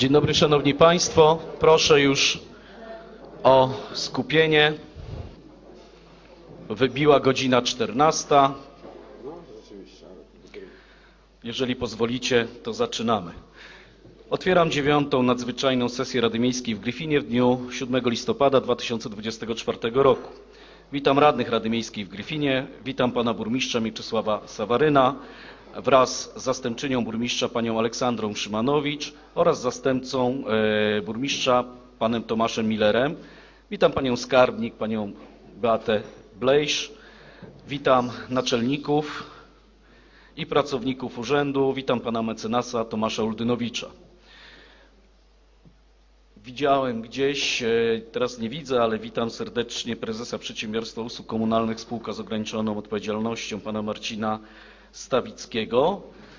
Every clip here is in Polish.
Dzień dobry, Szanowni Państwo. Proszę już o skupienie. Wybiła godzina 14. Jeżeli pozwolicie, to zaczynamy. Otwieram 9. nadzwyczajną sesję Rady Miejskiej w Gryfinie w dniu 7 listopada 2024 roku. Witam radnych Rady Miejskiej w Gryfinie, witam pana burmistrza Mieczysława Sawaryna wraz z zastępczynią burmistrza panią Aleksandrą Szymanowicz oraz zastępcą burmistrza panem Tomaszem Millerem. Witam panią skarbnik, panią Beatę Blejsz, witam naczelników i pracowników urzędu, witam pana mecenasa Tomasza Uldynowicza. Widziałem gdzieś, teraz nie widzę, ale witam serdecznie prezesa Przedsiębiorstwa Usług Komunalnych Spółka z ograniczoną odpowiedzialnością, pana Marcina Stawickiego.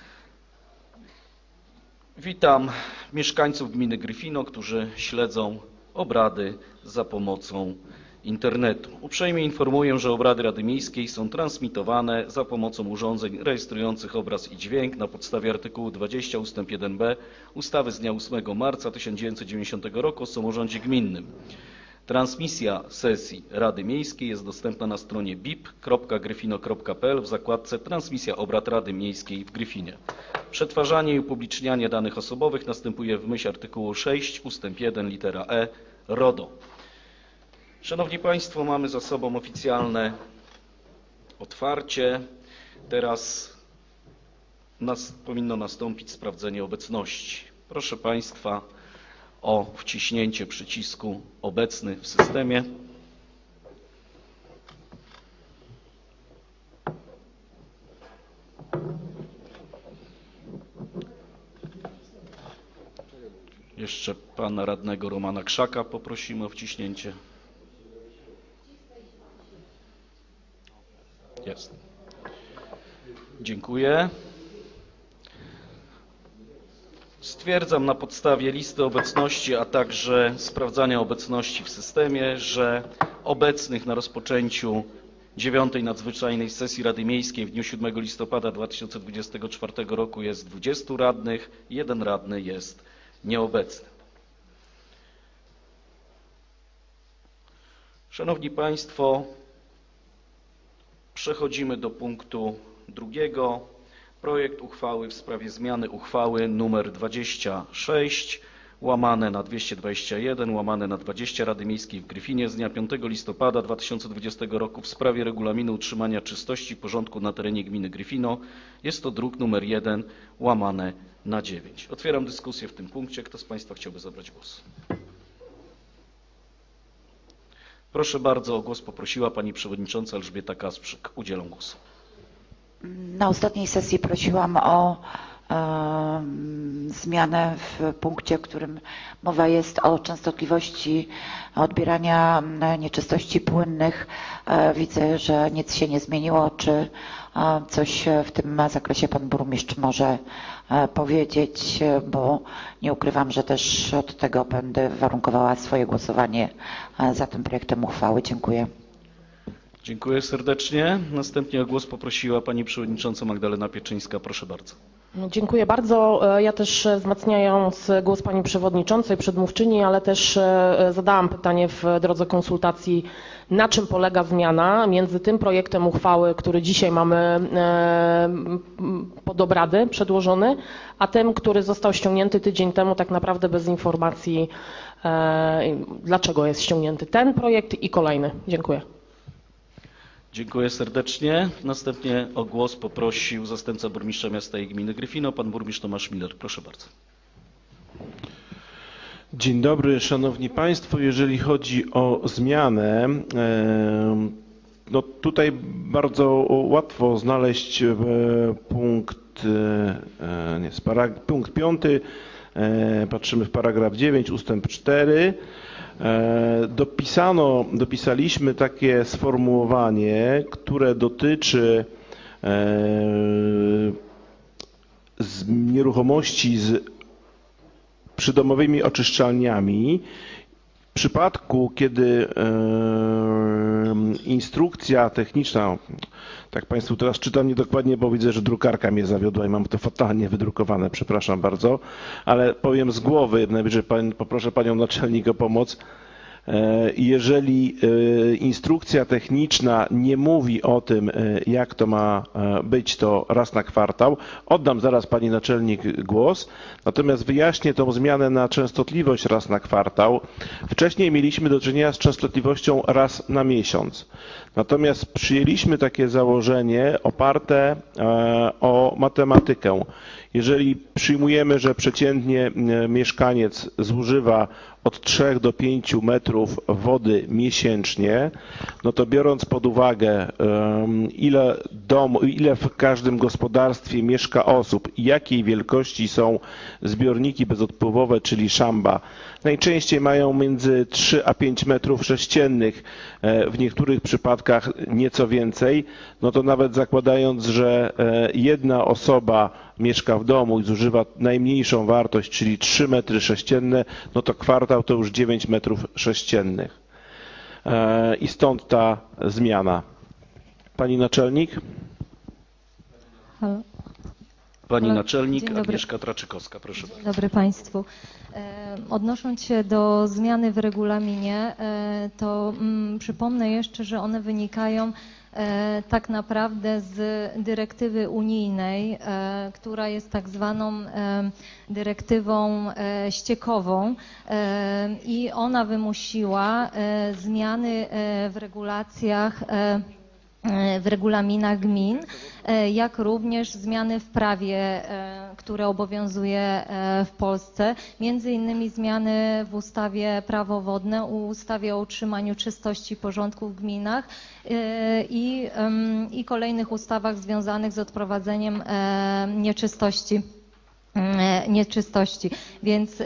Witam mieszkańców gminy Gryfino, którzy śledzą obrady za pomocą internetu. Uprzejmie informuję, że obrady Rady Miejskiej są transmitowane za pomocą urządzeń rejestrujących obraz i dźwięk na podstawie artykułu 20 ust. 1b ustawy z dnia 8 marca 1990 roku o samorządzie gminnym. Transmisja sesji Rady Miejskiej jest dostępna na stronie bip.gryfino.pl w zakładce Transmisja obrad Rady Miejskiej w Gryfinie. Przetwarzanie i upublicznianie danych osobowych następuje w myśl artykułu 6 ust. 1 litera e RODO. Szanowni Państwo, mamy za sobą oficjalne otwarcie. Teraz powinno nastąpić sprawdzenie obecności. Proszę Państwa o wciśnięcie przycisku obecny w systemie. Jeszcze pana radnego Romana Krzaka poprosimy o wciśnięcie. Jest. Dziękuję. Stwierdzam na podstawie listy obecności, a także sprawdzania obecności w systemie, że obecnych na rozpoczęciu 9. nadzwyczajnej sesji Rady Miejskiej w dniu 7 listopada 2024 roku jest 20 radnych, 1 radny jest nieobecny. Szanowni Państwo, przechodzimy do punktu drugiego. Projekt uchwały w sprawie zmiany uchwały nr 26/221/20 Rady Miejskiej w Gryfinie z dnia 5 listopada 2020 roku w sprawie regulaminu utrzymania czystości i porządku na terenie gminy Gryfino. Jest to druk nr 1/9. Otwieram dyskusję w tym punkcie. Kto z Państwa chciałby zabrać głos? Proszę bardzo, o głos poprosiła pani przewodnicząca Elżbieta Kasprzyk. Udzielam głosu. Na ostatniej sesji prosiłam o zmianę w punkcie, w którym mowa jest o częstotliwości odbierania nieczystości płynnych. Widzę, że nic się nie zmieniło. Czy coś w tym zakresie pan burmistrz może powiedzieć, bo nie ukrywam, że też od tego będę warunkowała swoje głosowanie za tym projektem uchwały. Dziękuję. Dziękuję serdecznie. Następnie o głos poprosiła pani przewodnicząca Magdalena Pieczyńska. Proszę bardzo. Dziękuję bardzo. Ja też wzmacniając głos pani przewodniczącej, przedmówczyni, ale też zadałam pytanie w drodze konsultacji, na czym polega zmiana między tym projektem uchwały, który dzisiaj mamy pod obrady przedłożony, a tym, który został ściągnięty tydzień temu, tak naprawdę bez informacji, dlaczego jest ściągnięty ten projekt i kolejny. Dziękuję. Dziękuję serdecznie. Następnie o głos poprosił zastępca burmistrza miasta i gminy Gryfino, pan burmistrz Tomasz Miller. Proszę bardzo. Dzień dobry, szanowni państwo. Jeżeli chodzi o zmianę, no tutaj bardzo łatwo znaleźć punkt 5. Patrzymy w paragraf 9, ustęp 4. Dopisaliśmy takie sformułowanie, które dotyczy nieruchomości z przydomowymi oczyszczalniami przypadku, kiedy instrukcja techniczna, tak Państwu teraz czytam niedokładnie, bo widzę, że drukarka mnie zawiodła i mam to fatalnie wydrukowane, przepraszam bardzo, ale powiem z głowy, najwyżej poproszę Panią Naczelnik o pomoc. Jeżeli instrukcja techniczna nie mówi o tym, jak to ma być, to raz na kwartał, oddam zaraz Pani Naczelnik głos, natomiast wyjaśnię tą zmianę na częstotliwość raz na kwartał. Wcześniej mieliśmy do czynienia z częstotliwością raz na miesiąc, natomiast przyjęliśmy takie założenie oparte o matematykę. Jeżeli przyjmujemy, że przeciętnie mieszkaniec zużywa od 3 do 5 metrów wody miesięcznie, no to biorąc pod uwagę ile w każdym gospodarstwie mieszka osób i jakiej wielkości są zbiorniki bezodpływowe, czyli szamba, najczęściej mają między 3 a 5 metrów sześciennych, w niektórych przypadkach nieco więcej, no to nawet zakładając, że jedna osoba mieszka w domu i zużywa najmniejszą wartość, czyli 3 metry sześcienne, no to kwartał to już 9 metrów sześciennych. I stąd ta zmiana. Pani Naczelnik? Halo. Pani Halo. Naczelnik Dzień dobry. Agnieszka Traczykowska, proszę bardzo. Dzień dobry Państwu. Odnosząc się do zmiany w regulaminie, to przypomnę jeszcze, że one wynikają tak naprawdę z dyrektywy unijnej, która jest tak zwaną dyrektywą ściekową i ona wymusiła zmiany w regulacjach, w regulaminach gmin, jak również zmiany w prawie, które obowiązuje w Polsce, między innymi zmiany w ustawie Prawo wodne, ustawie o utrzymaniu czystości i porządku w gminach i kolejnych ustawach związanych z odprowadzeniem nieczystości. Więc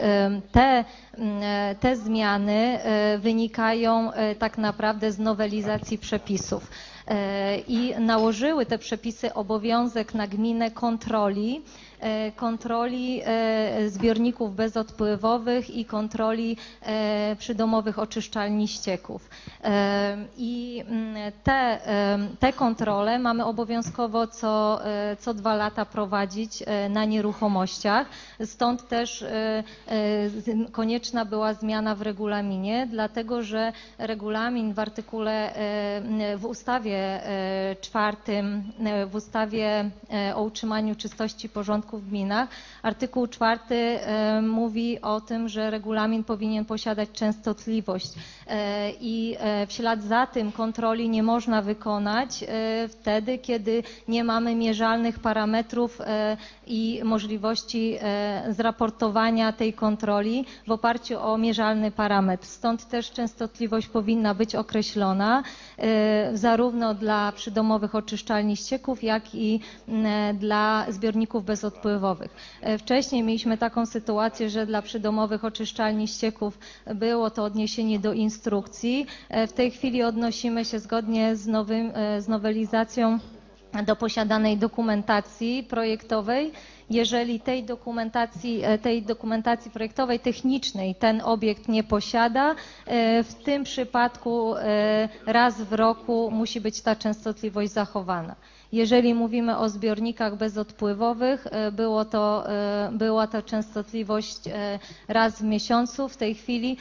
te zmiany wynikają tak naprawdę z nowelizacji przepisów i nałożyły te przepisy obowiązek na gminę kontroli zbiorników bezodpływowych i kontroli przydomowych oczyszczalni ścieków. I te kontrole mamy obowiązkowo co 2 lata prowadzić na nieruchomościach. Stąd też konieczna była zmiana w regulaminie, dlatego że regulamin w ustawie 4, w ustawie o utrzymaniu czystości i porządku w gminach, artykuł 4 mówi o tym, że regulamin powinien posiadać częstotliwość i w ślad za tym kontroli nie można wykonać wtedy, kiedy nie mamy mierzalnych parametrów i możliwości zraportowania tej kontroli w oparciu o mierzalny parametr. Stąd też częstotliwość powinna być określona zarówno dla przydomowych oczyszczalni ścieków, jak i dla zbiorników bezodpływowych. Wcześniej mieliśmy taką sytuację, że dla przydomowych oczyszczalni ścieków było to odniesienie do instrukcji. W tej chwili odnosimy się zgodnie z nowelizacją do posiadanej dokumentacji projektowej. Jeżeli tej dokumentacji projektowej, technicznej ten obiekt nie posiada, w tym przypadku raz w roku musi być ta częstotliwość zachowana. Jeżeli mówimy o zbiornikach bezodpływowych, była to częstotliwość raz w miesiącu. W tej chwili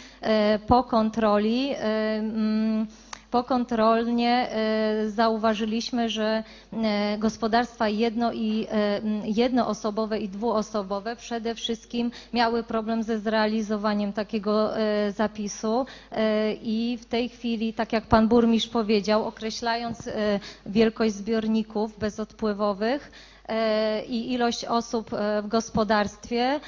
pokontrolnie zauważyliśmy, że gospodarstwa jednoosobowe i dwuosobowe przede wszystkim miały problem ze zrealizowaniem takiego zapisu i w tej chwili, tak jak pan burmistrz powiedział, określając wielkość zbiorników bezodpływowych i ilość osób w gospodarstwie,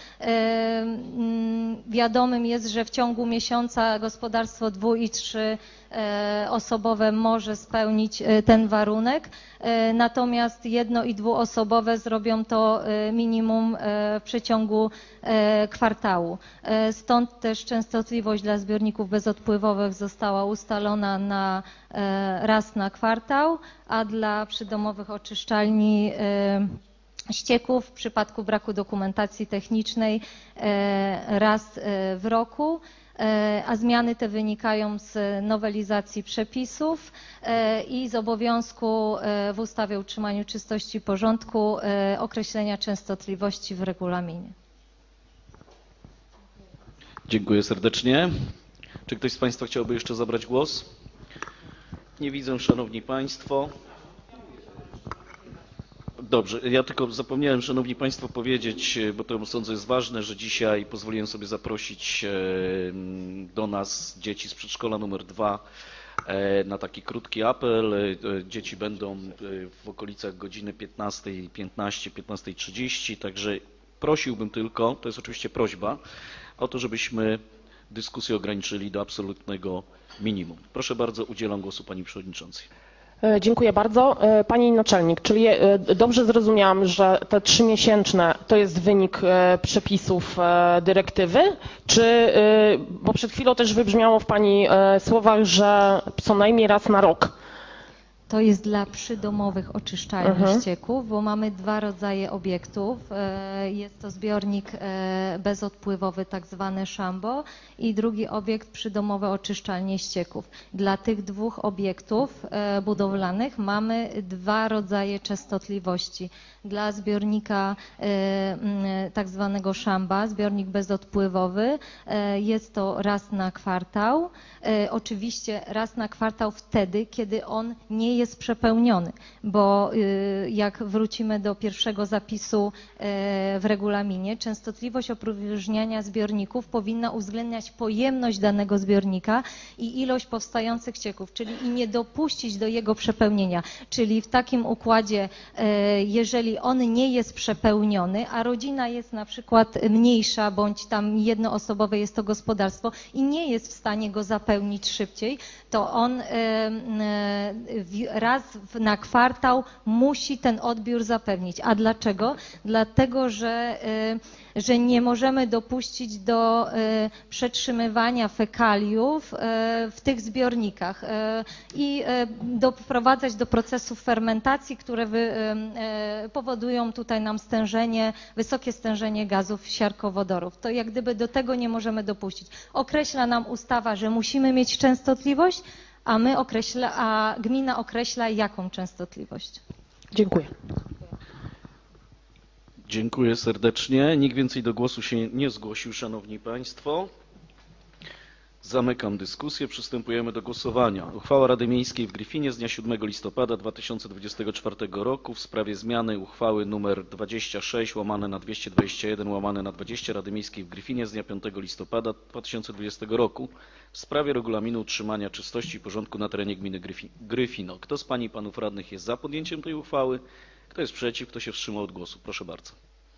wiadomym jest, że w ciągu miesiąca gospodarstwo 2- i 3-osobowe może spełnić ten warunek, natomiast jedno- i dwuosobowe zrobią to minimum w przeciągu kwartału. Stąd też częstotliwość dla zbiorników bezodpływowych została ustalona na raz na kwartał, a dla przydomowych oczyszczalni ścieków w przypadku braku dokumentacji technicznej raz w roku. a zmiany te wynikają z nowelizacji przepisów i z obowiązku w ustawie o utrzymaniu czystości i porządku określenia częstotliwości w regulaminie. Dziękuję serdecznie. Czy ktoś z Państwa chciałby jeszcze zabrać głos? Nie widzę, Szanowni Państwo. Dobrze, ja tylko zapomniałem, Szanowni Państwo, powiedzieć, bo to sądzę jest ważne, że dzisiaj pozwoliłem sobie zaprosić do nas dzieci z przedszkola numer 2 na taki krótki apel. Dzieci będą w okolicach godziny 15:15, 15:30, także prosiłbym tylko, to jest oczywiście prośba, o to, żebyśmy dyskusję ograniczyli do absolutnego minimum. Proszę bardzo, udzielam głosu Pani Przewodniczącej. Dziękuję bardzo. Pani naczelnik, czyli dobrze zrozumiałam, że te 3-miesięczne to jest wynik przepisów dyrektywy, czy, bo przed chwilą też wybrzmiało w Pani słowach, że co najmniej raz na rok. To jest dla przydomowych oczyszczalni ścieków, bo mamy dwa rodzaje obiektów. Jest to zbiornik bezodpływowy, tak zwany szambo, i drugi obiekt przydomowe oczyszczalnie ścieków. Dla tych dwóch obiektów budowlanych mamy dwa rodzaje częstotliwości. Dla zbiornika tak zwanego szamba, zbiornik bezodpływowy, jest to raz na kwartał. Oczywiście raz na kwartał wtedy, kiedy on nie jest przepełniony, bo jak wrócimy do pierwszego zapisu w regulaminie, częstotliwość opróżniania zbiorników powinna uwzględniać pojemność danego zbiornika i ilość powstających ścieków, czyli i nie dopuścić do jego przepełnienia. Czyli w takim układzie, jeżeli on nie jest przepełniony, a rodzina jest na przykład mniejsza, bądź tam jednoosobowe jest to gospodarstwo i nie jest w stanie go zapełnić szybciej, to on raz na kwartał musi ten odbiór zapewnić. A dlaczego? Dlatego, że nie możemy dopuścić do przetrzymywania fekaliów w tych zbiornikach i doprowadzać do procesów fermentacji, które powodują tutaj nam wysokie stężenie gazów siarkowodorów. To jak gdyby do tego nie możemy dopuścić. Określa nam ustawa, że musimy mieć częstotliwość, a gmina określa, jaką częstotliwość. Dziękuję. Dziękuję serdecznie. Nikt więcej do głosu się nie zgłosił, Szanowni Państwo. Zamykam dyskusję. Przystępujemy do głosowania. Uchwała Rady Miejskiej w Gryfinie z dnia 7 listopada 2024 roku w sprawie zmiany uchwały nr 26/221/20 Rady Miejskiej w Gryfinie z dnia 5 listopada 2020 roku w sprawie regulaminu utrzymania czystości i porządku na terenie gminy Gryfino. Kto z Pań i Panów Radnych jest za podjęciem tej uchwały? Kto jest przeciw? Kto się wstrzymał od głosu? Proszę bardzo.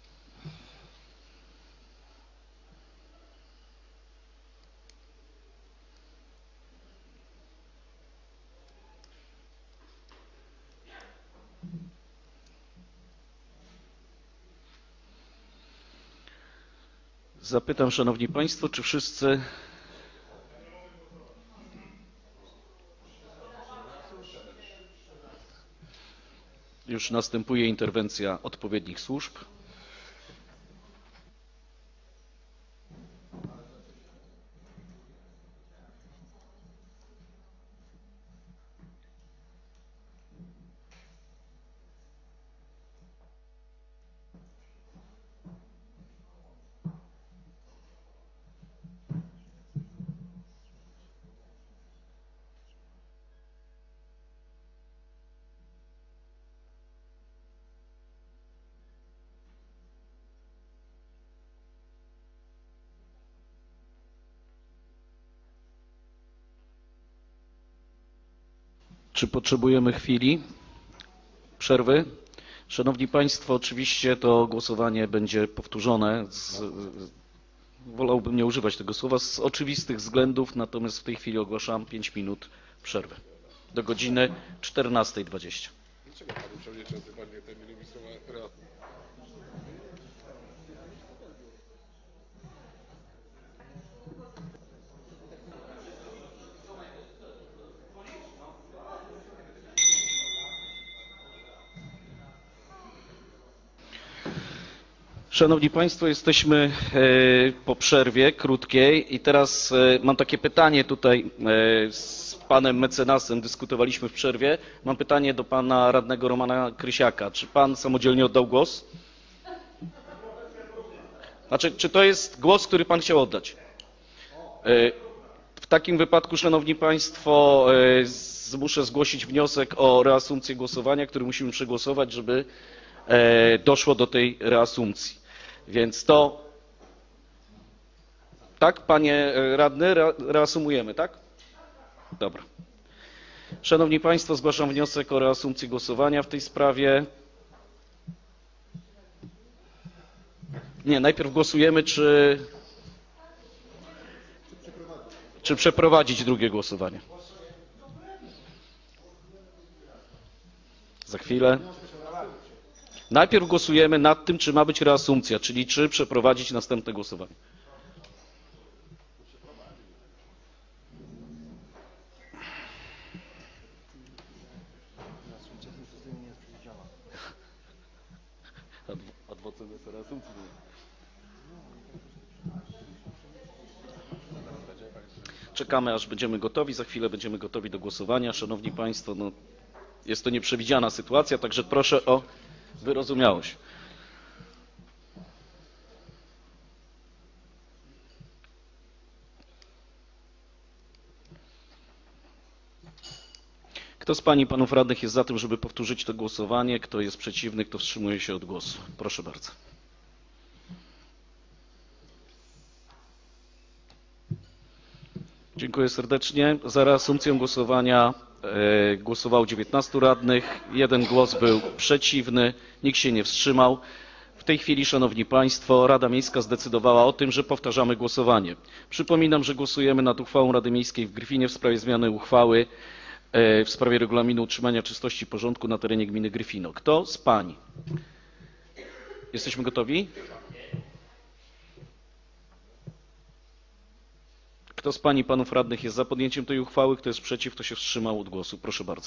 Zapytam, Szanowni Państwo, czy wszyscy... Już następuje interwencja odpowiednich służb. Czy potrzebujemy chwili przerwy? Szanowni Państwo, oczywiście to głosowanie będzie powtórzone. Wolałbym nie używać tego słowa z oczywistych względów, natomiast w tej chwili ogłaszam 5 minut przerwy do godziny 14:20. Szanowni Państwo, jesteśmy po przerwie krótkiej i teraz mam takie pytanie tutaj z panem mecenasem, dyskutowaliśmy w przerwie. Mam pytanie do pana radnego Romana Krysiaka. Czy pan samodzielnie oddał głos? Znaczy, czy to jest głos, który pan chciał oddać? W takim wypadku, Szanowni Państwo, muszę zgłosić wniosek o reasumpcję głosowania, który musimy przegłosować, żeby doszło do tej reasumpcji. Więc to... Tak, panie radny, reasumujemy, tak? Dobra. Szanowni Państwo, zgłaszam wniosek o reasumpcję głosowania w tej sprawie. Nie, najpierw głosujemy, czy przeprowadzić drugie głosowanie. Za chwilę. Najpierw głosujemy nad tym, czy ma być reasumpcja, czyli czy przeprowadzić następne głosowanie. Czekamy, aż będziemy gotowi. Za chwilę będziemy gotowi do głosowania. Szanowni Państwo, no, jest to nieprzewidziana sytuacja, także proszę o wyrozumiałość. Kto z pań i panów radnych jest za tym, żeby powtórzyć to głosowanie? Kto jest przeciwny? Kto wstrzymuje się od głosu? Proszę bardzo. Dziękuję serdecznie. Za reasumpcją głosowania głosowało 19 radnych. 1 głos był przeciwny. Nikt się nie wstrzymał. W tej chwili, Szanowni Państwo, Rada Miejska zdecydowała o tym, że powtarzamy głosowanie. Przypominam, że głosujemy nad uchwałą Rady Miejskiej w Gryfinie w sprawie zmiany uchwały w sprawie regulaminu utrzymania czystości i porządku na terenie gminy Gryfino. Kto z pań? Jesteśmy gotowi? Kto z pań i panów radnych jest za podjęciem tej uchwały? Kto jest przeciw? Kto się wstrzymał od głosu? Proszę bardzo.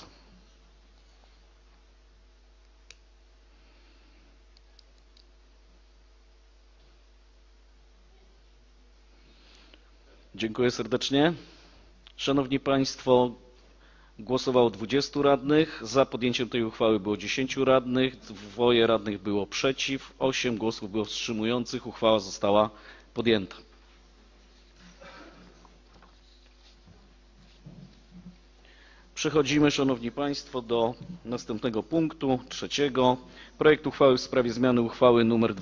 Dziękuję serdecznie. Szanowni Państwo, głosowało 20 radnych. Za podjęciem tej uchwały było 10 radnych. 2 radnych było przeciw. 8 głosów było wstrzymujących. Uchwała została podjęta. Przechodzimy, Szanowni Państwo, do następnego punktu, 3. Projekt uchwały w sprawie zmiany uchwały nr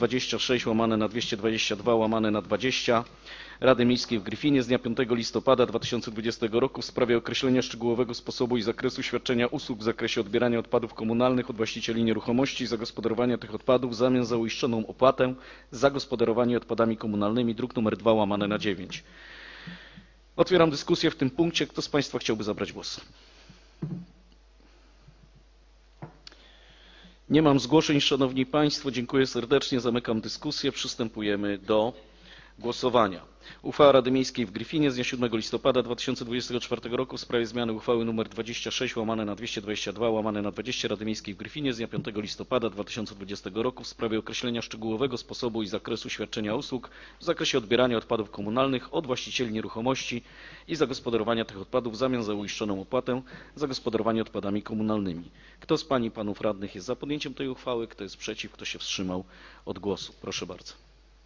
26/222/20 Rady Miejskiej w Gryfinie z dnia 5 listopada 2020 roku w sprawie określenia szczegółowego sposobu i zakresu świadczenia usług w zakresie odbierania odpadów komunalnych od właścicieli nieruchomości i zagospodarowania tych odpadów w zamian za uiszczoną opłatę za gospodarowanie odpadami komunalnymi, druk nr 2/9. Otwieram dyskusję w tym punkcie. Kto z Państwa chciałby zabrać głos? Nie mam zgłoszeń, Szanowni Państwo. Dziękuję serdecznie. Zamykam dyskusję. Przystępujemy do głosowania. Uchwała Rady Miejskiej w Gryfinie z dnia 7 listopada 2024 roku w sprawie zmiany uchwały nr 26/222/20 Rady Miejskiej w Gryfinie z dnia 5 listopada 2020 roku w sprawie określenia szczegółowego sposobu i zakresu świadczenia usług w zakresie odbierania odpadów komunalnych od właścicieli nieruchomości i zagospodarowania tych odpadów w zamian za uiszczoną opłatę za gospodarowanie odpadami komunalnymi. Kto z pań i panów radnych jest za podjęciem tej uchwały? Kto jest przeciw? Kto się wstrzymał od głosu? Proszę bardzo.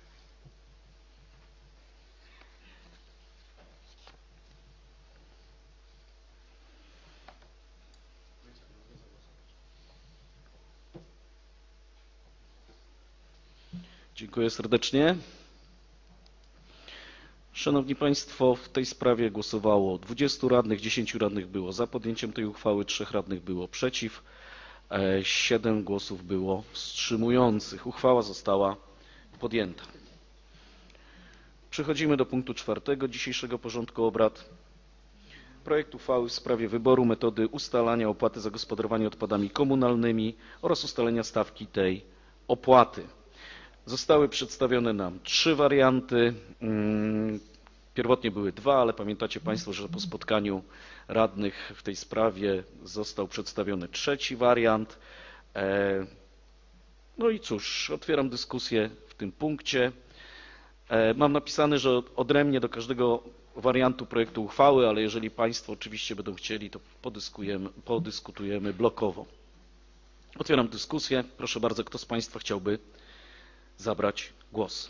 Dziękuję serdecznie. Szanowni Państwo, w tej sprawie głosowało 20 radnych, 10 radnych było za podjęciem tej uchwały, 3 radnych było przeciw, 7 głosów było wstrzymujących. Uchwała została podjęta. Przechodzimy do punktu 4 dzisiejszego porządku obrad. Projekt uchwały w sprawie wyboru metody ustalania opłaty za gospodarowanie odpadami komunalnymi oraz ustalenia stawki tej opłaty. Zostały przedstawione nam 3 warianty. Pierwotnie były 2, ale pamiętacie Państwo, że po spotkaniu radnych w tej sprawie został przedstawiony 3. wariant. No i cóż, otwieram dyskusję w tym punkcie. Mam napisane, że odrębnie do każdego wariantu projektu uchwały, ale jeżeli Państwo oczywiście będą chcieli, to podyskutujemy blokowo. Otwieram dyskusję. Proszę bardzo, kto z Państwa chciałby zabrać głos?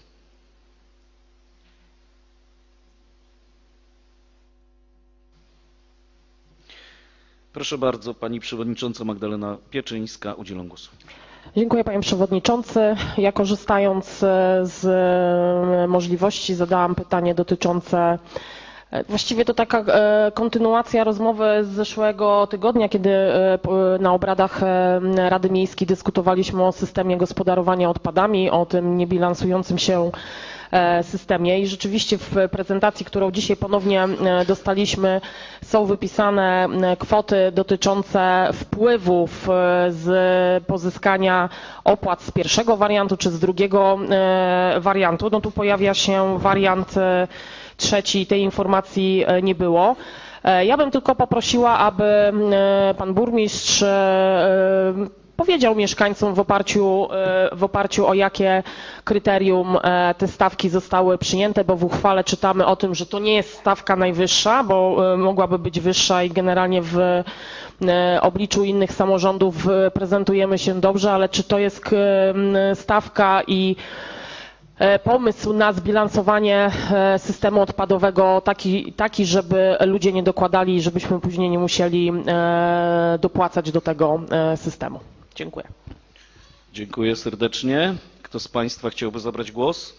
Proszę bardzo, Pani Przewodnicząca Magdalena Pieczyńska, udzielam głosu. Dziękuję Panie Przewodniczący. Ja korzystając z możliwości zadałam pytanie dotyczące, właściwie to taka kontynuacja rozmowy z zeszłego tygodnia, kiedy na obradach Rady Miejskiej dyskutowaliśmy o systemie gospodarowania odpadami, o tym niebilansującym się systemie i rzeczywiście w prezentacji, którą dzisiaj ponownie dostaliśmy, są wypisane kwoty dotyczące wpływów z pozyskania opłat z pierwszego wariantu czy z drugiego wariantu. No tu pojawia się wariant trzeci, tej informacji nie było. Ja bym tylko poprosiła, aby pan burmistrz powiedział mieszkańcom w oparciu o jakie kryterium te stawki zostały przyjęte, bo w uchwale czytamy o tym, że to nie jest stawka najwyższa, bo mogłaby być wyższa i generalnie w obliczu innych samorządów prezentujemy się dobrze, ale czy to jest stawka i pomysł na zbilansowanie systemu odpadowego taki, żeby ludzie nie dokładali i żebyśmy później nie musieli dopłacać do tego systemu. Dziękuję. Dziękuję serdecznie. Kto z Państwa chciałby zabrać głos?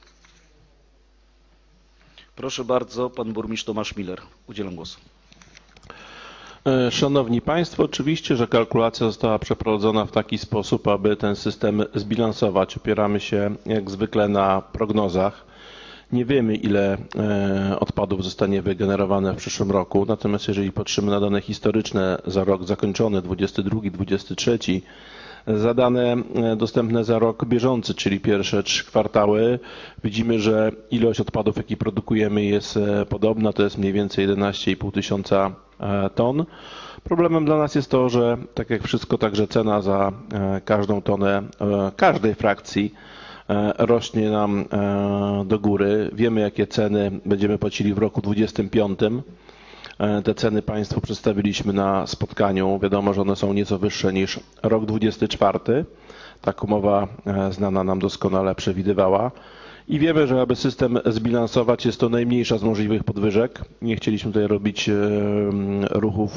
Proszę bardzo, pan burmistrz Tomasz Miller. Udzielam głosu. Szanowni Państwo, oczywiście, że kalkulacja została przeprowadzona w taki sposób, aby ten system zbilansować. Opieramy się jak zwykle na prognozach. Nie wiemy, ile odpadów zostanie wygenerowane w przyszłym roku, natomiast jeżeli patrzymy na dane historyczne za rok zakończony, 22-23, za dane dostępne za rok bieżący, czyli pierwsze 3 kwartały, widzimy, że ilość odpadów, jaki produkujemy, jest podobna, to jest mniej więcej 11,5 tysiąca ton. Problemem dla nas jest to, że tak jak wszystko, także cena za każdą tonę każdej frakcji rośnie nam do góry. Wiemy, jakie ceny będziemy płacili w roku 2025. Te ceny Państwu przedstawiliśmy na spotkaniu. Wiadomo, że one są nieco wyższe niż rok 2024. Tak umowa znana nam doskonale przewidywała. I wiemy, że aby system zbilansować, jest to najmniejsza z możliwych podwyżek. Nie chcieliśmy tutaj robić ruchów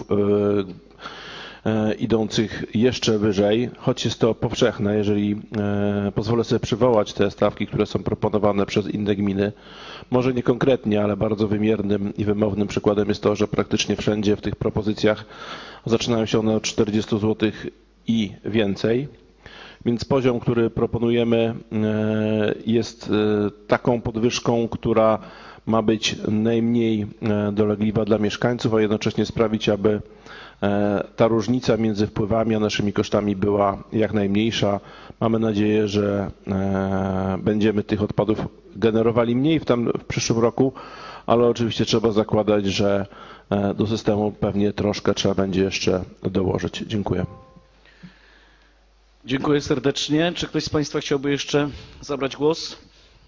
idących jeszcze wyżej, choć jest to powszechne. Jeżeli pozwolę sobie przywołać te stawki, które są proponowane przez inne gminy, może nie konkretnie, ale bardzo wymiernym i wymownym przykładem jest to, że praktycznie wszędzie w tych propozycjach zaczynają się one od 40 zł i więcej. Więc poziom, który proponujemy, jest taką podwyżką, która ma być najmniej dolegliwa dla mieszkańców, a jednocześnie sprawić, aby ta różnica między wpływami a naszymi kosztami była jak najmniejsza. Mamy nadzieję, że będziemy tych odpadów generowali mniej w przyszłym roku, ale oczywiście trzeba zakładać, że do systemu pewnie troszkę trzeba będzie jeszcze dołożyć. Dziękuję. Dziękuję serdecznie. Czy ktoś z Państwa chciałby jeszcze zabrać głos?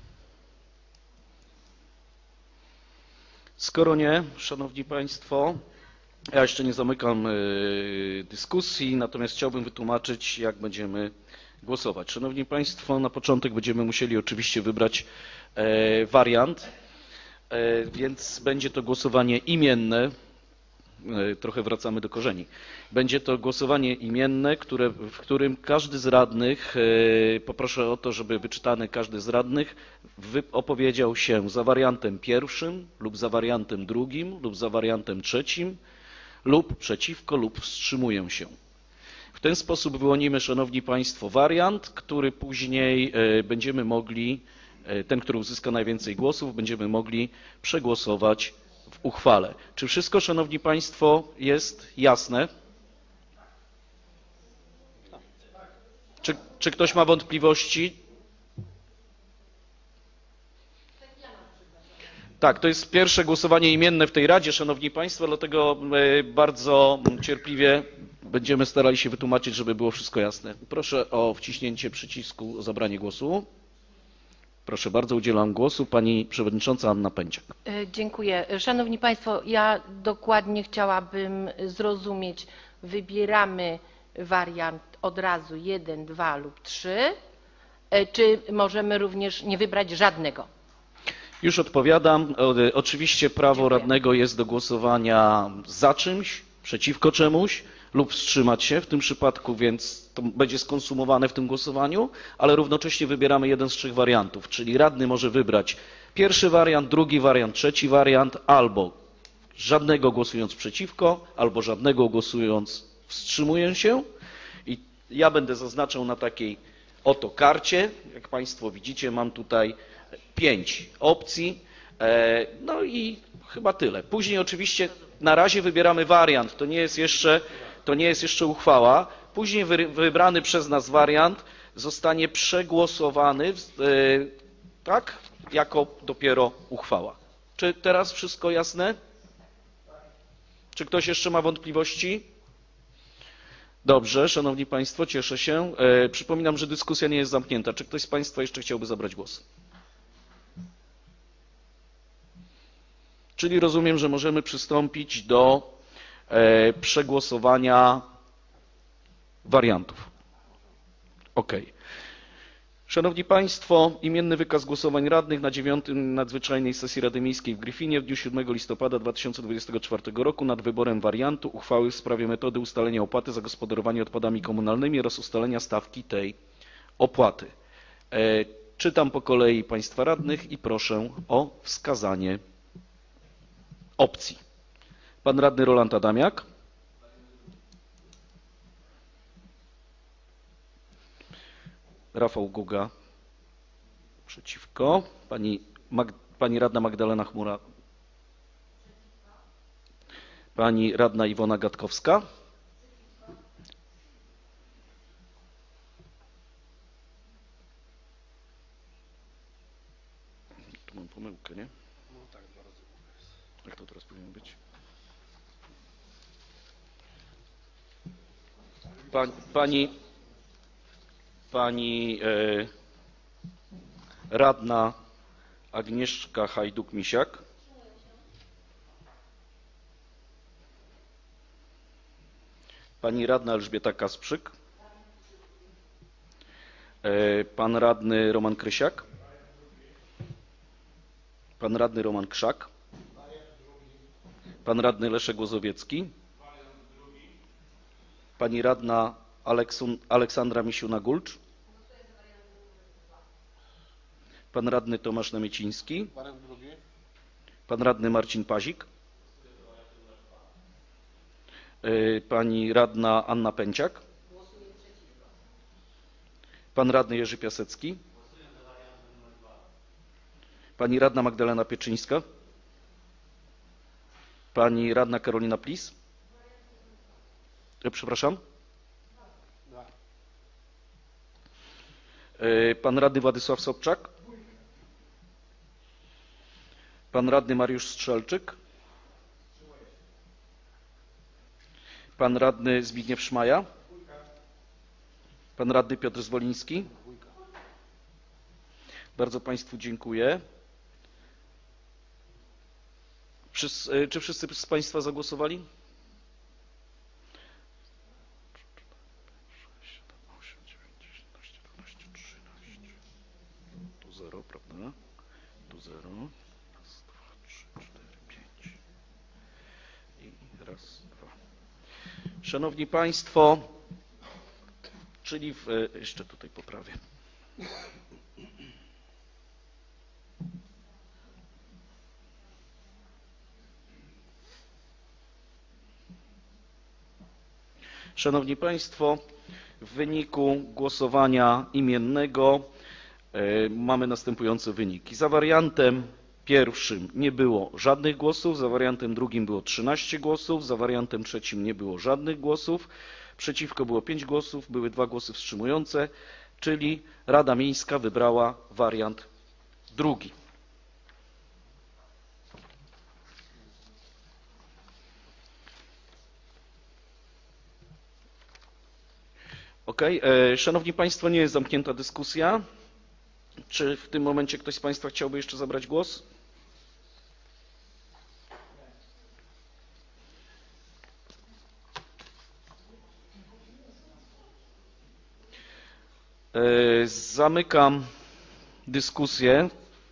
Skoro nie, Szanowni Państwo, ja jeszcze nie zamykam dyskusji, natomiast chciałbym wytłumaczyć, jak będziemy głosować. Szanowni Państwo, na początek będziemy musieli oczywiście wybrać wariant, więc będzie to głosowanie imienne. Trochę wracamy do korzeni. Będzie to głosowanie imienne, w którym każdy z radnych, poproszę o to, żeby wyczytany każdy z radnych opowiedział się za wariantem pierwszym lub za wariantem drugim lub za wariantem trzecim lub przeciwko lub wstrzymuję się. W ten sposób wyłonimy, Szanowni Państwo, wariant, który później będziemy mogli, ten, który uzyska najwięcej głosów, będziemy mogli przegłosować w uchwale. Czy wszystko, Szanowni Państwo, jest jasne? Czy ktoś ma wątpliwości? Tak, to jest pierwsze głosowanie imienne w tej Radzie, Szanowni Państwo, dlatego bardzo cierpliwie będziemy starali się wytłumaczyć, żeby było wszystko jasne. Proszę o wciśnięcie przycisku o zabranie głosu. Proszę bardzo, udzielam głosu pani przewodnicząca Anna Pędziak. Dziękuję. Szanowni Państwo, ja dokładnie chciałabym zrozumieć, wybieramy wariant od razu 1, 2 lub 3, czy możemy również nie wybrać żadnego? Już odpowiadam. Oczywiście prawo Dziękuję. radnego jest do głosowania za czymś, przeciwko czemuś lub wstrzymać się w tym przypadku, więc to będzie skonsumowane w tym głosowaniu, ale równocześnie wybieramy jeden z 3 wariantów, czyli radny może wybrać pierwszy wariant, drugi wariant, trzeci wariant, albo żadnego głosując przeciwko, albo żadnego głosując wstrzymuję się. I ja będę zaznaczał na takiej oto karcie, jak Państwo widzicie, mam tutaj 5 opcji, no i chyba tyle. Później oczywiście na razie wybieramy wariant, to nie jest jeszcze uchwała. Później wybrany przez nas wariant zostanie przegłosowany, tak, jako dopiero uchwała. Czy teraz wszystko jasne? Czy ktoś jeszcze ma wątpliwości? Dobrze, Szanowni Państwo, cieszę się. Przypominam, że dyskusja nie jest zamknięta. Czy ktoś z Państwa jeszcze chciałby zabrać głos? Czyli rozumiem, że możemy przystąpić do przegłosowania wariantów. OK. Szanowni Państwo, imienny wykaz głosowań radnych na 9. nadzwyczajnej sesji Rady Miejskiej w Gryfinie w dniu 7 listopada 2024 roku nad wyborem wariantu uchwały w sprawie metody ustalenia opłaty za gospodarowanie odpadami komunalnymi oraz ustalenia stawki tej opłaty. Czytam po kolei Państwa radnych i proszę o wskazanie opcji. Pan radny Roland Adamiak. Rafał Guga. Przeciwko. Pani radna Magdalena Chmura. Pani radna Iwona Gatkowska. Tu mam pomyłkę, nie? Jak to teraz powinno być? Pani radna Agnieszka Hajduk-Misiak. Pani radna Elżbieta Kasprzyk. Pan radny Roman Krysiak. Pan radny Roman Krzak. Pan radny Leszek Łozowiecki. Pani radna Aleksandra Misiuna-Gulcz. Pan radny Tomasz Namieciński. Pan radny Marcin Pazik. Pani radna Anna Pędziak. Pan radny Jerzy Piasecki. Pani radna Magdalena Pieczyńska. Pani radna Karolina Plis. Przepraszam. Pan radny Władysław Sobczak. Pan radny Mariusz Strzelczyk. Pan radny Zbigniew Szmaja. Pan radny Piotr Zwoliński. Bardzo Państwu dziękuję. Czy wszyscy z Państwa zagłosowali? 0, prawda? Tu 0. Raz, 2, 3, 4, 5. I raz, 2. Szanowni Państwo, czyli jeszcze tutaj poprawię. Szanowni Państwo, w wyniku głosowania imiennego mamy następujące wyniki. Za wariantem pierwszym nie było żadnych głosów, za wariantem drugim było 13 głosów, za wariantem trzecim nie było żadnych głosów, przeciwko było 5 głosów, były 2 głosy wstrzymujące, czyli Rada Miejska wybrała wariant drugi. OK. Szanowni Państwo, nie jest zamknięta dyskusja. Czy w tym momencie ktoś z Państwa chciałby jeszcze zabrać głos? Zamykam dyskusję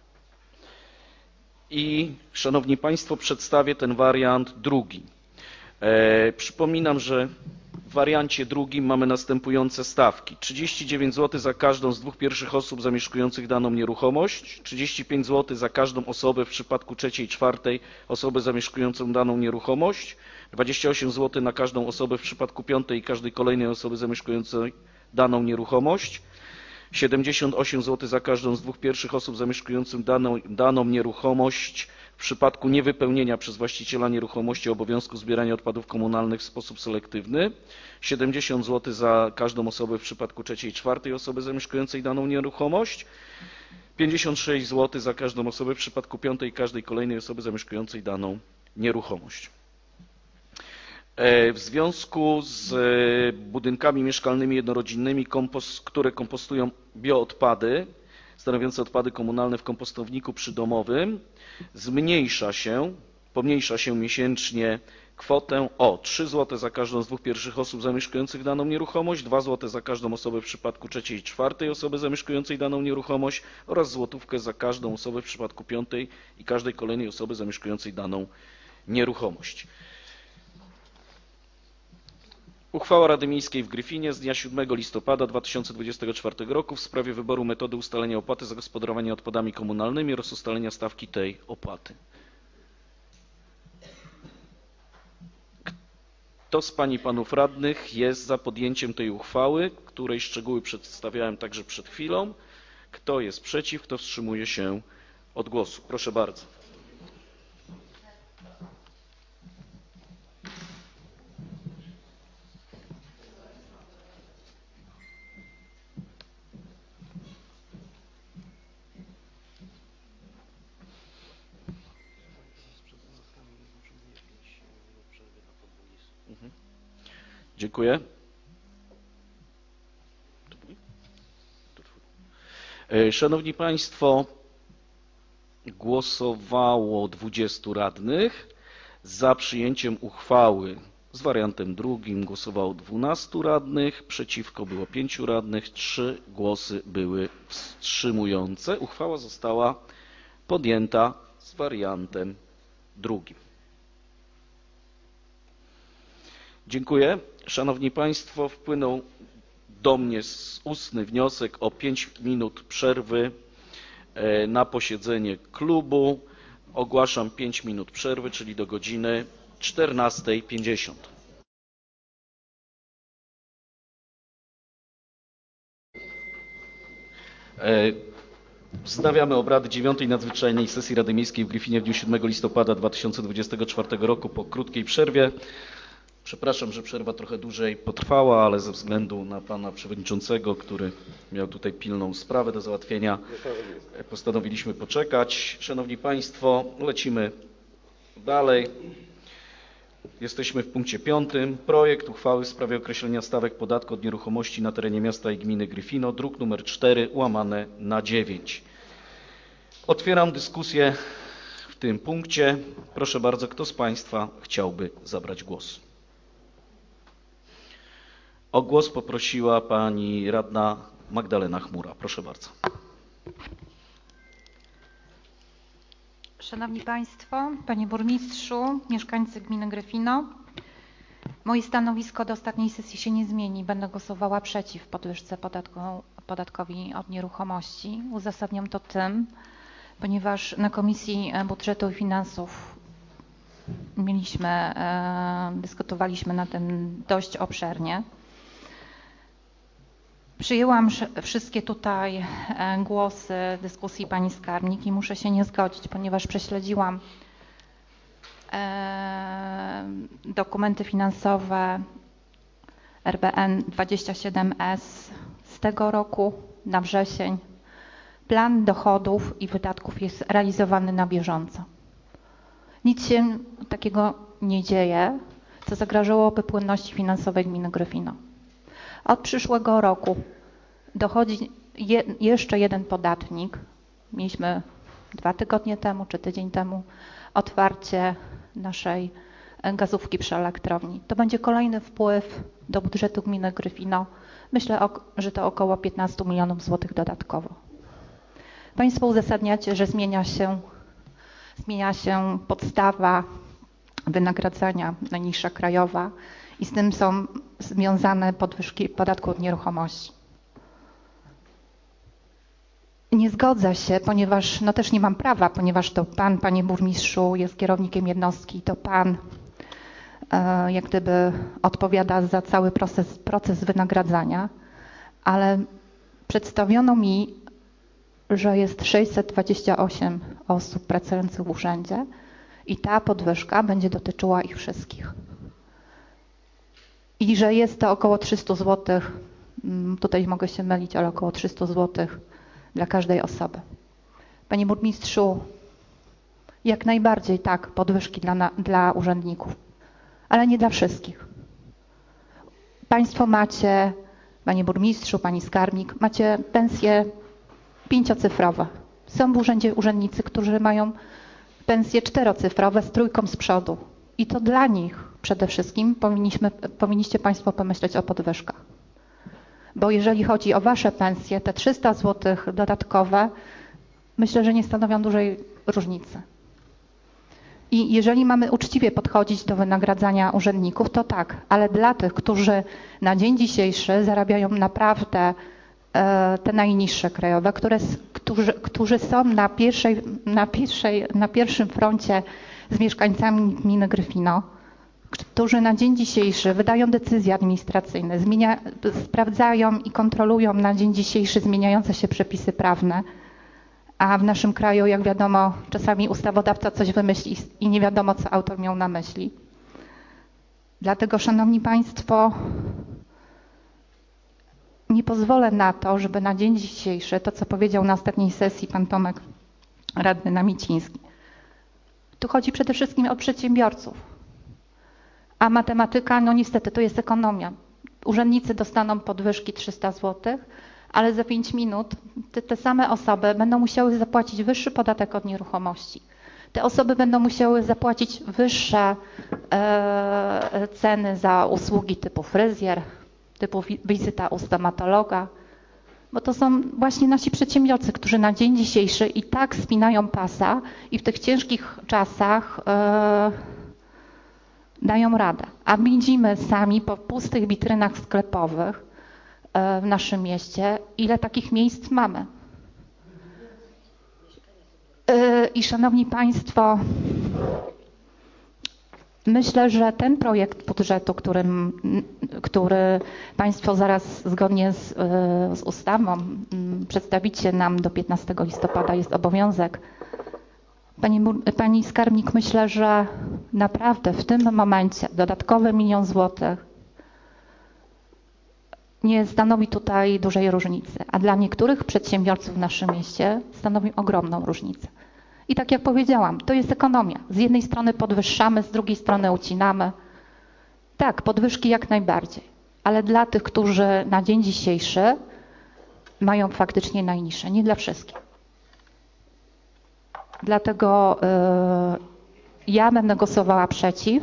i, Szanowni Państwo, przedstawię ten wariant drugi. Przypominam, że w wariancie drugim mamy następujące stawki. 39 zł za każdą z dwóch pierwszych osób zamieszkujących daną nieruchomość, 35 zł za każdą osobę w przypadku trzeciej i czwartej osoby zamieszkującą daną nieruchomość, 28 zł na każdą osobę w przypadku piątej i każdej kolejnej osoby zamieszkującej daną nieruchomość, 78 zł za każdą z dwóch pierwszych osób zamieszkujących daną nieruchomość w przypadku niewypełnienia przez właściciela nieruchomości obowiązku zbierania odpadów komunalnych w sposób selektywny, 70 zł za każdą osobę w przypadku trzeciej i czwartej osoby zamieszkującej daną nieruchomość, 56 zł za każdą osobę w przypadku piątej i każdej kolejnej osoby zamieszkującej daną nieruchomość. W związku z budynkami mieszkalnymi jednorodzinnymi, które kompostują bioodpady stanowiące odpady komunalne w kompostowniku przydomowym, pomniejsza się miesięcznie kwotę o 3 zł za każdą z dwóch pierwszych osób zamieszkujących daną nieruchomość, 2 zł za każdą osobę w przypadku trzeciej i czwartej osoby zamieszkującej daną nieruchomość oraz złotówkę za każdą osobę w przypadku piątej i każdej kolejnej osoby zamieszkującej daną nieruchomość. Uchwała Rady Miejskiej w Gryfinie z dnia 7 listopada 2024 roku w sprawie wyboru metody ustalenia opłaty za gospodarowanie odpadami komunalnymi oraz ustalenia stawki tej opłaty. Kto z Pań i Panów Radnych jest za podjęciem tej uchwały, której szczegóły przedstawiałem także przed chwilą? Kto jest przeciw? Kto wstrzymuje się od głosu? Proszę bardzo. Dziękuję. Szanowni Państwo, głosowało 20 radnych. Za przyjęciem uchwały z wariantem drugim głosowało 12 radnych, przeciwko było 5 radnych, 3 głosy były wstrzymujące. Uchwała została podjęta z wariantem drugim. Dziękuję. Szanowni Państwo, wpłynął do mnie ustny wniosek o 5 minut przerwy na posiedzenie klubu. Ogłaszam 5 minut przerwy, czyli do godziny 14:50. Wznawiamy obrady 9. nadzwyczajnej sesji Rady Miejskiej w Gryfinie w dniu 7 listopada 2024 roku po krótkiej przerwie. Przepraszam, że przerwa trochę dłużej potrwała, ale ze względu na Pana Przewodniczącego, który miał tutaj pilną sprawę do załatwienia, postanowiliśmy poczekać. Szanowni Państwo, lecimy dalej. Jesteśmy w punkcie 5. Projekt uchwały w sprawie określenia stawek podatku od nieruchomości na terenie miasta i gminy Gryfino, druk nr 4/9. Otwieram dyskusję w tym punkcie. Proszę bardzo, kto z Państwa chciałby zabrać głos? O głos poprosiła Pani Radna Magdalena Chmura. Proszę bardzo. Szanowni Państwo, Panie Burmistrzu, mieszkańcy gminy Gryfino, moje stanowisko do ostatniej sesji się nie zmieni. Będę głosowała przeciw podwyżce podatkowi od nieruchomości. Uzasadniam to tym, ponieważ na Komisji Budżetu i Finansów dyskutowaliśmy na tym dość obszernie. Przyjęłam wszystkie tutaj głosy dyskusji pani skarbnik i muszę się nie zgodzić, ponieważ prześledziłam dokumenty finansowe RBN 27S z tego roku na wrzesień. Plan dochodów i wydatków jest realizowany na bieżąco. Nic się takiego nie dzieje, co zagrażałoby płynności finansowej gminy Gryfino. Od przyszłego roku dochodzi jeszcze jeden podatnik. Mieliśmy 2 tygodnie temu czy tydzień temu otwarcie naszej gazówki przy elektrowni. To będzie kolejny wpływ do budżetu gminy Gryfino. Myślę, że to około 15 milionów złotych dodatkowo. Państwo uzasadniacie, że zmienia się podstawa wynagradzania, najniższa krajowa i z tym są związane podwyżki podatku od nieruchomości. Nie zgodzę się, ponieważ no też nie mam prawa, ponieważ to pan, panie burmistrzu, jest kierownikiem jednostki, to pan jak gdyby odpowiada za cały proces wynagradzania, ale przedstawiono mi, że jest 628 osób pracujących w urzędzie i ta podwyżka będzie dotyczyła ich wszystkich. I że jest to około 300 zł, tutaj mogę się mylić, ale około 300 zł dla każdej osoby. Panie burmistrzu, jak najbardziej tak, podwyżki dla urzędników, ale nie dla wszystkich. Państwo macie, panie burmistrzu, pani skarbnik, macie pensje 5-cyfrowe. Są w urzędzie urzędnicy, którzy mają pensje 4-cyfrowe z 3 z przodu. I to dla nich przede wszystkim powinniście państwo pomyśleć o podwyżkach. Bo jeżeli chodzi o wasze pensje, te 300 zł dodatkowe, myślę, że nie stanowią dużej różnicy. I jeżeli mamy uczciwie podchodzić do wynagradzania urzędników, to tak, ale dla tych, którzy na dzień dzisiejszy zarabiają naprawdę te najniższe krajowe, którzy są na pierwszym froncie z mieszkańcami gminy Gryfino, którzy na dzień dzisiejszy wydają decyzje administracyjne, sprawdzają i kontrolują na dzień dzisiejszy zmieniające się przepisy prawne, a w naszym kraju, jak wiadomo, czasami ustawodawca coś wymyśli i nie wiadomo, co autor miał na myśli. Dlatego, szanowni państwo, nie pozwolę na to, żeby na dzień dzisiejszy, to co powiedział na ostatniej sesji pan Tomek, radny Namiciński, tu chodzi przede wszystkim o przedsiębiorców. A matematyka, no niestety, to jest ekonomia. Urzędnicy dostaną podwyżki 300 zł, ale za 5 minut te same osoby będą musiały zapłacić wyższy podatek od nieruchomości. Te osoby będą musiały zapłacić wyższe ceny za usługi typu fryzjer, typu wizyta u stomatologa, bo to są właśnie nasi przedsiębiorcy, którzy na dzień dzisiejszy i tak spinają pasa i w tych ciężkich czasach dają radę. A widzimy sami po pustych witrynach sklepowych w naszym mieście, ile takich miejsc mamy. I szanowni państwo, myślę, że ten projekt budżetu, który państwo zaraz zgodnie z ustawą przedstawicie nam do 15 listopada, jest obowiązek. Pani skarbnik, myślę, że naprawdę w tym momencie dodatkowy 1 000 000 złotych nie stanowi tutaj dużej różnicy, a dla niektórych przedsiębiorców w naszym mieście stanowi ogromną różnicę. I tak jak powiedziałam, to jest ekonomia. Z jednej strony podwyższamy, z drugiej strony ucinamy. Tak, podwyżki jak najbardziej, ale dla tych, którzy na dzień dzisiejszy mają faktycznie najniższe, nie dla wszystkich. Dlatego ja będę głosowała przeciw.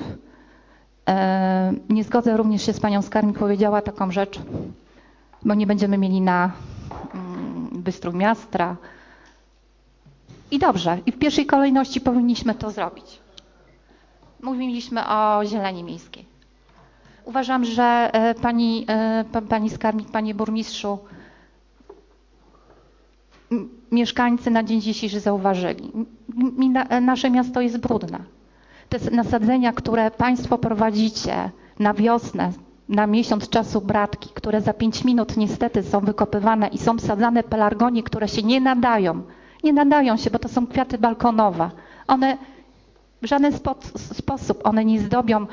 Nie zgodzę również się z panią skarbnik, powiedziała taką rzecz, bo nie będziemy mieli na wystrój miasta. I dobrze, i w pierwszej kolejności powinniśmy to zrobić. Mówiliśmy o zieleni miejskiej. Uważam, że pani skarbnik, panie burmistrzu, mieszkańcy na dzień dzisiejszy zauważyli. Nasze miasto jest brudne. Te nasadzenia, które państwo prowadzicie na wiosnę, na miesiąc czasu bratki, które za 5 minut niestety są wykopywane i są sadzane pelargonie, które się nie nadają się, bo to są kwiaty balkonowe. One w żaden sposób one nie zdobią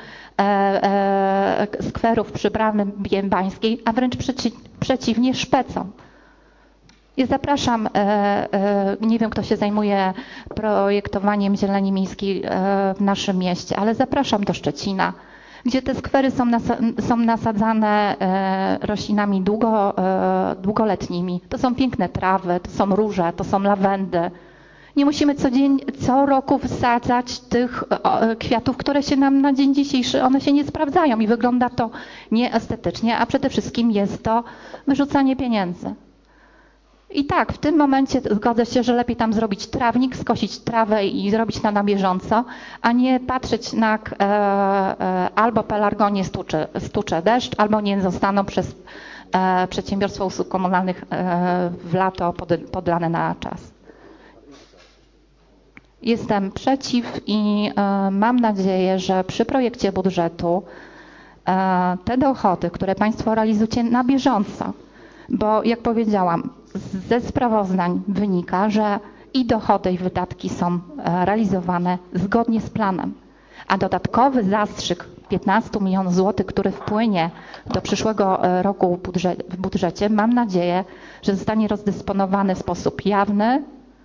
skwerów przy Bramie Biębańskiej, a wręcz przeciwnie, szpecą. Ja zapraszam, nie wiem kto się zajmuje projektowaniem zieleni miejskiej w naszym mieście, ale zapraszam do Szczecina. gdzie te skwery są nasadzane roślinami długoletnimi. To są piękne trawy, to są róże, to są lawendy. Nie musimy co roku wysadzać tych kwiatów, które się nam na dzień dzisiejszy, one się nie sprawdzają i wygląda to nieestetycznie, a przede wszystkim jest to wyrzucanie pieniędzy. I tak, w tym momencie zgodzę się, że lepiej tam zrobić trawnik, skosić trawę i zrobić na bieżąco, a nie patrzeć na albo pelargonię stucze deszcz, albo nie zostaną przez przedsiębiorstwo usług komunalnych w lato podlane na czas. Jestem przeciw i mam nadzieję, że przy projekcie budżetu te dochody, które Państwo realizujecie na bieżąco, bo jak powiedziałam, ze sprawozdań wynika, że i dochody, i wydatki są realizowane zgodnie z planem, a dodatkowy zastrzyk 15 milionów złotych, który wpłynie do przyszłego roku w budżecie, mam nadzieję, że zostanie rozdysponowany w sposób jawny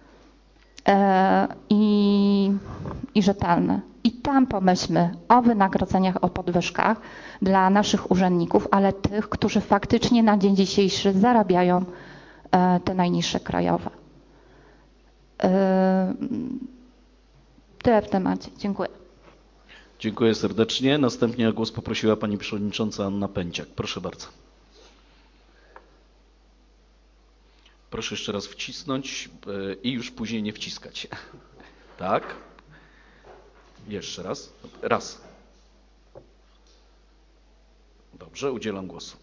i rzetelny. I tam pomyślmy o wynagrodzeniach, o podwyżkach dla naszych urzędników, ale tych, którzy faktycznie na dzień dzisiejszy zarabiają te najniższe krajowe. Tyle w temacie. Dziękuję. Dziękuję serdecznie. Następnie o głos poprosiła pani przewodnicząca Anna Pędziak. Proszę bardzo. Proszę jeszcze raz wcisnąć i już później nie wciskać. Tak. Jeszcze raz. Raz. Dobrze, udzielam głosu.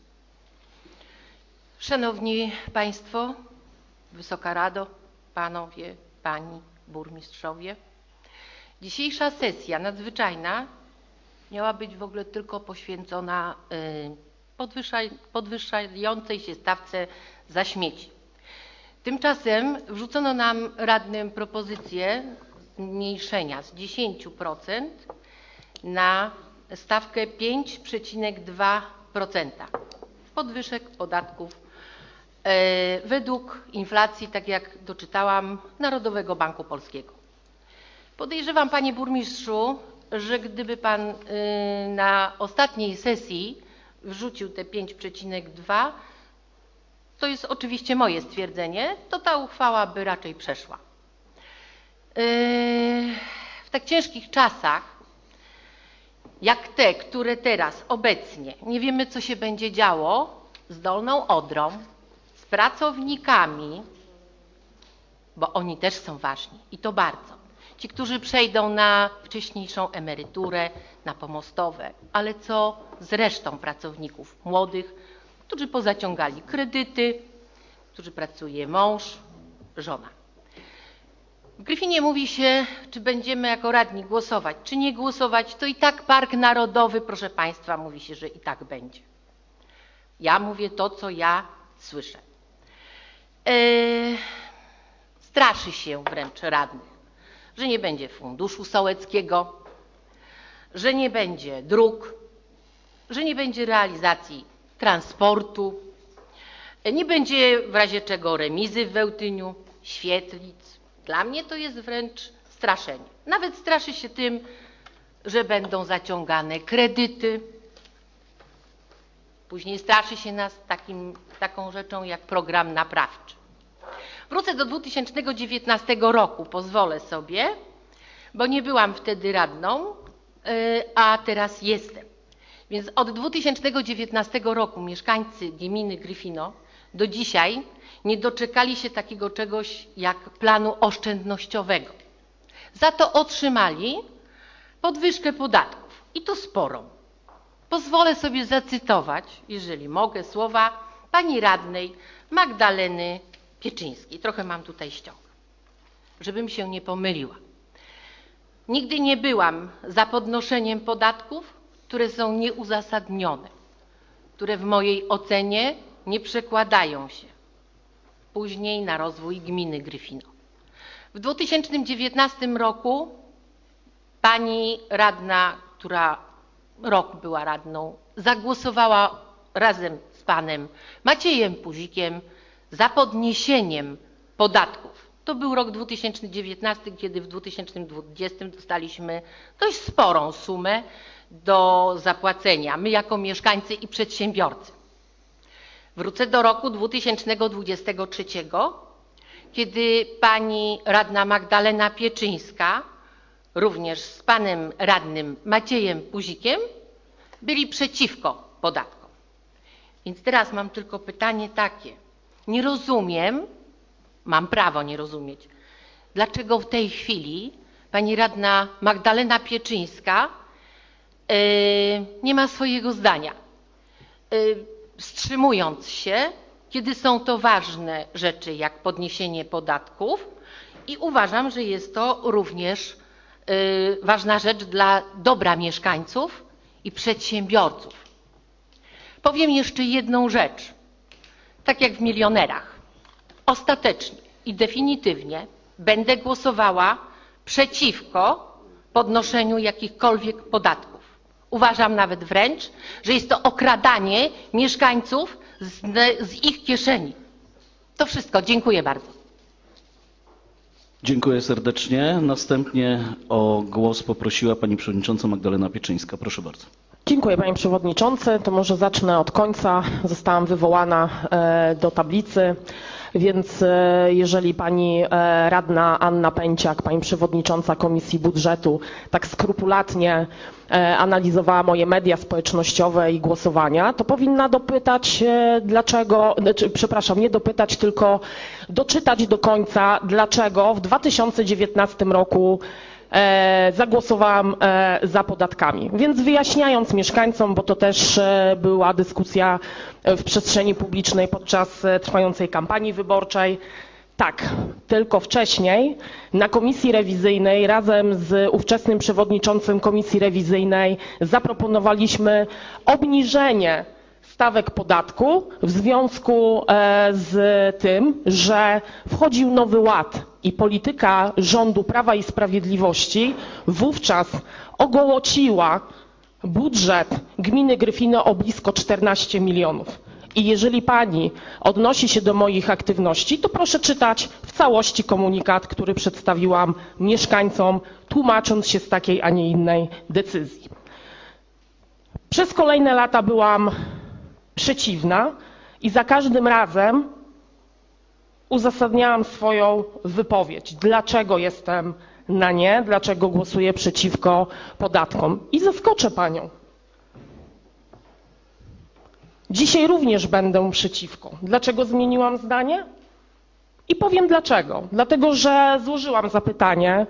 Szanowni Państwo, Wysoka Rado, Panowie, Pani Burmistrzowie. Dzisiejsza sesja nadzwyczajna miała być w ogóle tylko poświęcona podwyższającej się stawce za śmieci. Tymczasem wrzucono nam radnym propozycję zmniejszenia z 10% na stawkę 5,2% podwyżek podatków według inflacji, tak jak doczytałam, Narodowego Banku Polskiego. Podejrzewam, panie burmistrzu, że gdyby pan na ostatniej sesji wrzucił te 5,2, to jest oczywiście moje stwierdzenie, to ta uchwała by raczej przeszła. W tak ciężkich czasach, jak te, które teraz obecnie, nie wiemy, co się będzie działo z Dolną Odrą, z pracownikami, bo oni też są ważni i to bardzo. Ci, którzy przejdą na wcześniejszą emeryturę, na pomostowe, ale co z resztą pracowników młodych, którzy pozaciągali kredyty, którzy pracuje mąż, żona. W Gryfinie mówi się, czy będziemy jako radni głosować, czy nie głosować, to i tak Park Narodowy, proszę Państwa, mówi się, że i tak będzie. Ja mówię to, co ja słyszę. Straszy się wręcz radnych, że nie będzie funduszu sołeckiego, że nie będzie dróg, że nie będzie realizacji transportu, nie będzie w razie czego remizy w Wełtyniu, świetlic. Dla mnie to jest wręcz straszenie. Nawet straszy się tym, że będą zaciągane kredyty. Później straszy się nas taką rzeczą jak program naprawczy. Wrócę do 2019 roku, pozwolę sobie, bo nie byłam wtedy radną, a teraz jestem. Więc od 2019 roku mieszkańcy gminy Gryfino do dzisiaj nie doczekali się takiego czegoś jak planu oszczędnościowego. Za to otrzymali podwyżkę podatków i to sporą. Pozwolę sobie zacytować, jeżeli mogę, słowa pani radnej Magdaleny Pieczyńskiej. Trochę mam tutaj ściąg, żebym się nie pomyliła. Nigdy nie byłam za podnoszeniem podatków, które są nieuzasadnione, które w mojej ocenie nie przekładają się później na rozwój gminy Gryfino. W 2019 roku pani radna, która rok była radną, zagłosowała razem z panem Maciejem Puzikiem za podniesieniem podatków To był rok 2019, kiedy w 2020 dostaliśmy dość sporą sumę do zapłacenia, my jako mieszkańcy i przedsiębiorcy. Wrócę do roku 2023, kiedy pani radna Magdalena Pieczyńska, również z panem radnym Maciejem Puzikiem, byli przeciwko podatkom. Więc teraz mam tylko pytanie takie. Nie rozumiem, mam prawo nie rozumieć, dlaczego w tej chwili pani radna Magdalena Pieczyńska nie ma swojego zdania, wstrzymując się, kiedy są to ważne rzeczy jak podniesienie podatków i uważam, że jest to również ważna rzecz dla dobra mieszkańców i przedsiębiorców. Powiem jeszcze jedną rzecz. Tak jak w milionerach. Ostatecznie i definitywnie będę głosowała przeciwko podnoszeniu jakichkolwiek podatków. Uważam nawet wręcz, że jest to okradanie mieszkańców z ich kieszeni. To wszystko. Dziękuję bardzo. Dziękuję serdecznie. Następnie o głos poprosiła pani przewodnicząca Magdalena Pieczyńska. Proszę bardzo. Dziękuję panie przewodniczący. To może zacznę od końca. Zostałam wywołana do tablicy, więc jeżeli pani radna Anna Pęciak, pani przewodnicząca Komisji Budżetu, tak skrupulatnie analizowała moje media społecznościowe i głosowania, to powinna dopytać dlaczego, przepraszam, nie dopytać, tylko doczytać do końca, dlaczego w 2019 roku zagłosowałam za podatkami. Więc wyjaśniając mieszkańcom, bo to też była dyskusja w przestrzeni publicznej podczas trwającej kampanii wyborczej, tak, tylko wcześniej na komisji rewizyjnej razem z ówczesnym przewodniczącym komisji rewizyjnej zaproponowaliśmy obniżenie stawek podatku w związku z tym, że wchodził Nowy Ład i polityka rządu Prawa i Sprawiedliwości wówczas ogołociła budżet gminy Gryfino o blisko 14 milionów. I jeżeli pani odnosi się do moich aktywności, to proszę czytać w całości komunikat, który przedstawiłam mieszkańcom, tłumacząc się z takiej, a nie innej decyzji. Przez kolejne lata byłam przeciwna i za każdym razem uzasadniałam swoją wypowiedź, dlaczego jestem na nie, dlaczego głosuję przeciwko podatkom. I zaskoczę panią. Dzisiaj również będę przeciwko. Dlaczego zmieniłam zdanie? I powiem dlaczego. Dlatego, że złożyłam zapytanie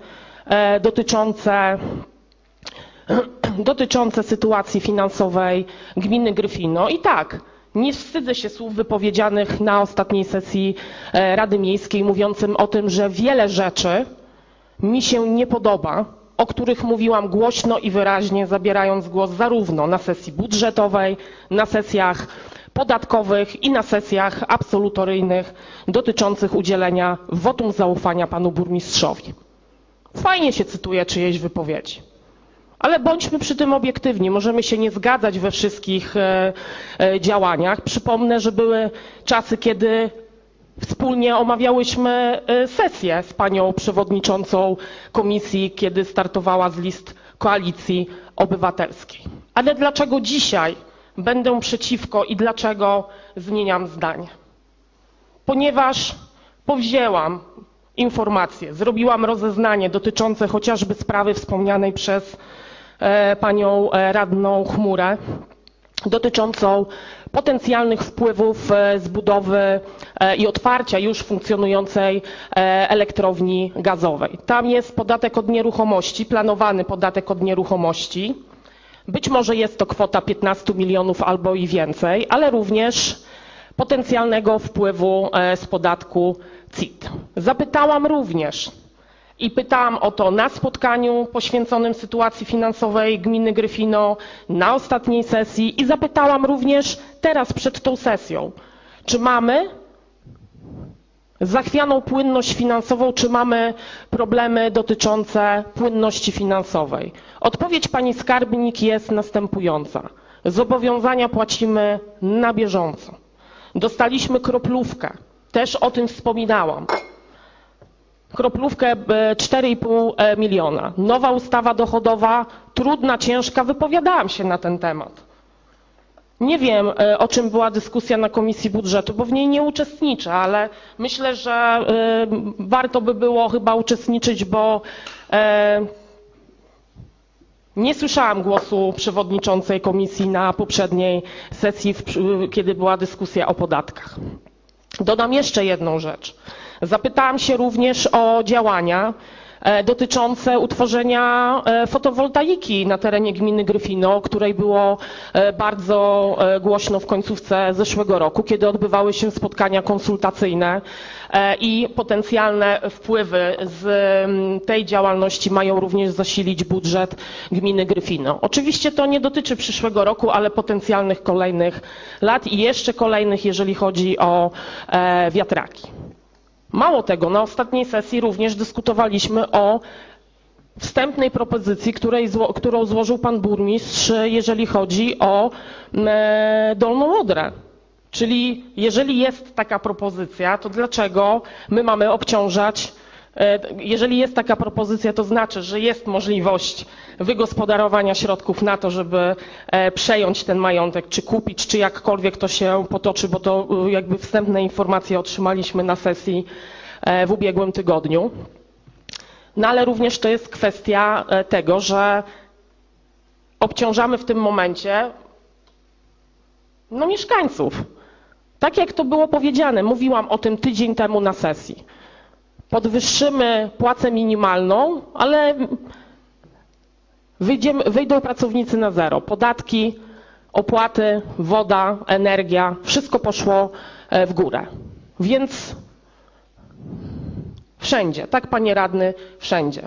dotyczące sytuacji finansowej gminy Gryfino. I tak, nie wstydzę się słów wypowiedzianych na ostatniej sesji Rady Miejskiej, mówiącym o tym, że wiele rzeczy mi się nie podoba, o których mówiłam głośno i wyraźnie, zabierając głos zarówno na sesji budżetowej, na sesjach podatkowych i na sesjach absolutoryjnych dotyczących udzielenia wotum zaufania panu burmistrzowi. Fajnie się cytuje czyjeś wypowiedzi. Ale bądźmy przy tym obiektywni. Możemy się nie zgadzać we wszystkich działaniach. Przypomnę, że były czasy, kiedy wspólnie omawiałyśmy sesję z panią przewodniczącą komisji, kiedy startowała z list Koalicji Obywatelskiej. Ale dlaczego dzisiaj będę przeciwko i dlaczego zmieniam zdanie? Ponieważ powzięłam informacje, zrobiłam rozeznanie dotyczące chociażby sprawy wspomnianej przez panią radną Chmurę, dotyczącą potencjalnych wpływów z budowy i otwarcia już funkcjonującej elektrowni gazowej. Tam jest podatek od nieruchomości, planowany podatek od nieruchomości. Być może jest to kwota 15 milionów albo i więcej, ale również potencjalnego wpływu z podatku CIT. Zapytałam również i pytałam o to na spotkaniu poświęconym sytuacji finansowej gminy Gryfino, na ostatniej sesji i zapytałam również teraz przed tą sesją, czy mamy zachwianą płynność finansową, czy mamy problemy dotyczące płynności finansowej. Odpowiedź pani skarbnik jest następująca. Zobowiązania płacimy na bieżąco. Dostaliśmy kroplówkę, też o tym wspominałam. kroplówkę 4,5 miliona. Nowa ustawa dochodowa, trudna, ciężka, wypowiadałam się na ten temat. Nie wiem, o czym była dyskusja na Komisji Budżetu, bo w niej nie uczestniczę, ale myślę, że warto by było chyba uczestniczyć, bo nie słyszałam głosu przewodniczącej komisji na poprzedniej sesji, kiedy była dyskusja o podatkach. Dodam jeszcze jedną rzecz. Zapytałam się również o działania dotyczące utworzenia fotowoltaiki na terenie gminy Gryfino, o której było bardzo głośno w końcówce zeszłego roku, kiedy odbywały się spotkania konsultacyjne i potencjalne wpływy z tej działalności mają również zasilić budżet gminy Gryfino. Oczywiście to nie dotyczy przyszłego roku, ale potencjalnych kolejnych lat i jeszcze kolejnych, jeżeli chodzi o wiatraki. Mało tego, na ostatniej sesji również dyskutowaliśmy o wstępnej propozycji, którą złożył pan burmistrz, jeżeli chodzi o Dolną Odrę. Czyli jeżeli jest taka propozycja, to dlaczego my mamy obciążać, jeżeli jest taka propozycja, to znaczy, że jest możliwość wygospodarowania środków na to, żeby przejąć ten majątek, czy kupić, czy jakkolwiek to się potoczy, bo to jakby wstępne informacje otrzymaliśmy na sesji w ubiegłym tygodniu. No ale również to jest kwestia tego, że obciążamy w tym momencie mieszkańców. Tak jak to było powiedziane, mówiłam o tym tydzień temu na sesji. Podwyższymy płacę minimalną, ale wyjdą pracownicy na zero. Podatki, opłaty, woda, energia, wszystko poszło w górę. Więc wszędzie, tak panie radny, wszędzie.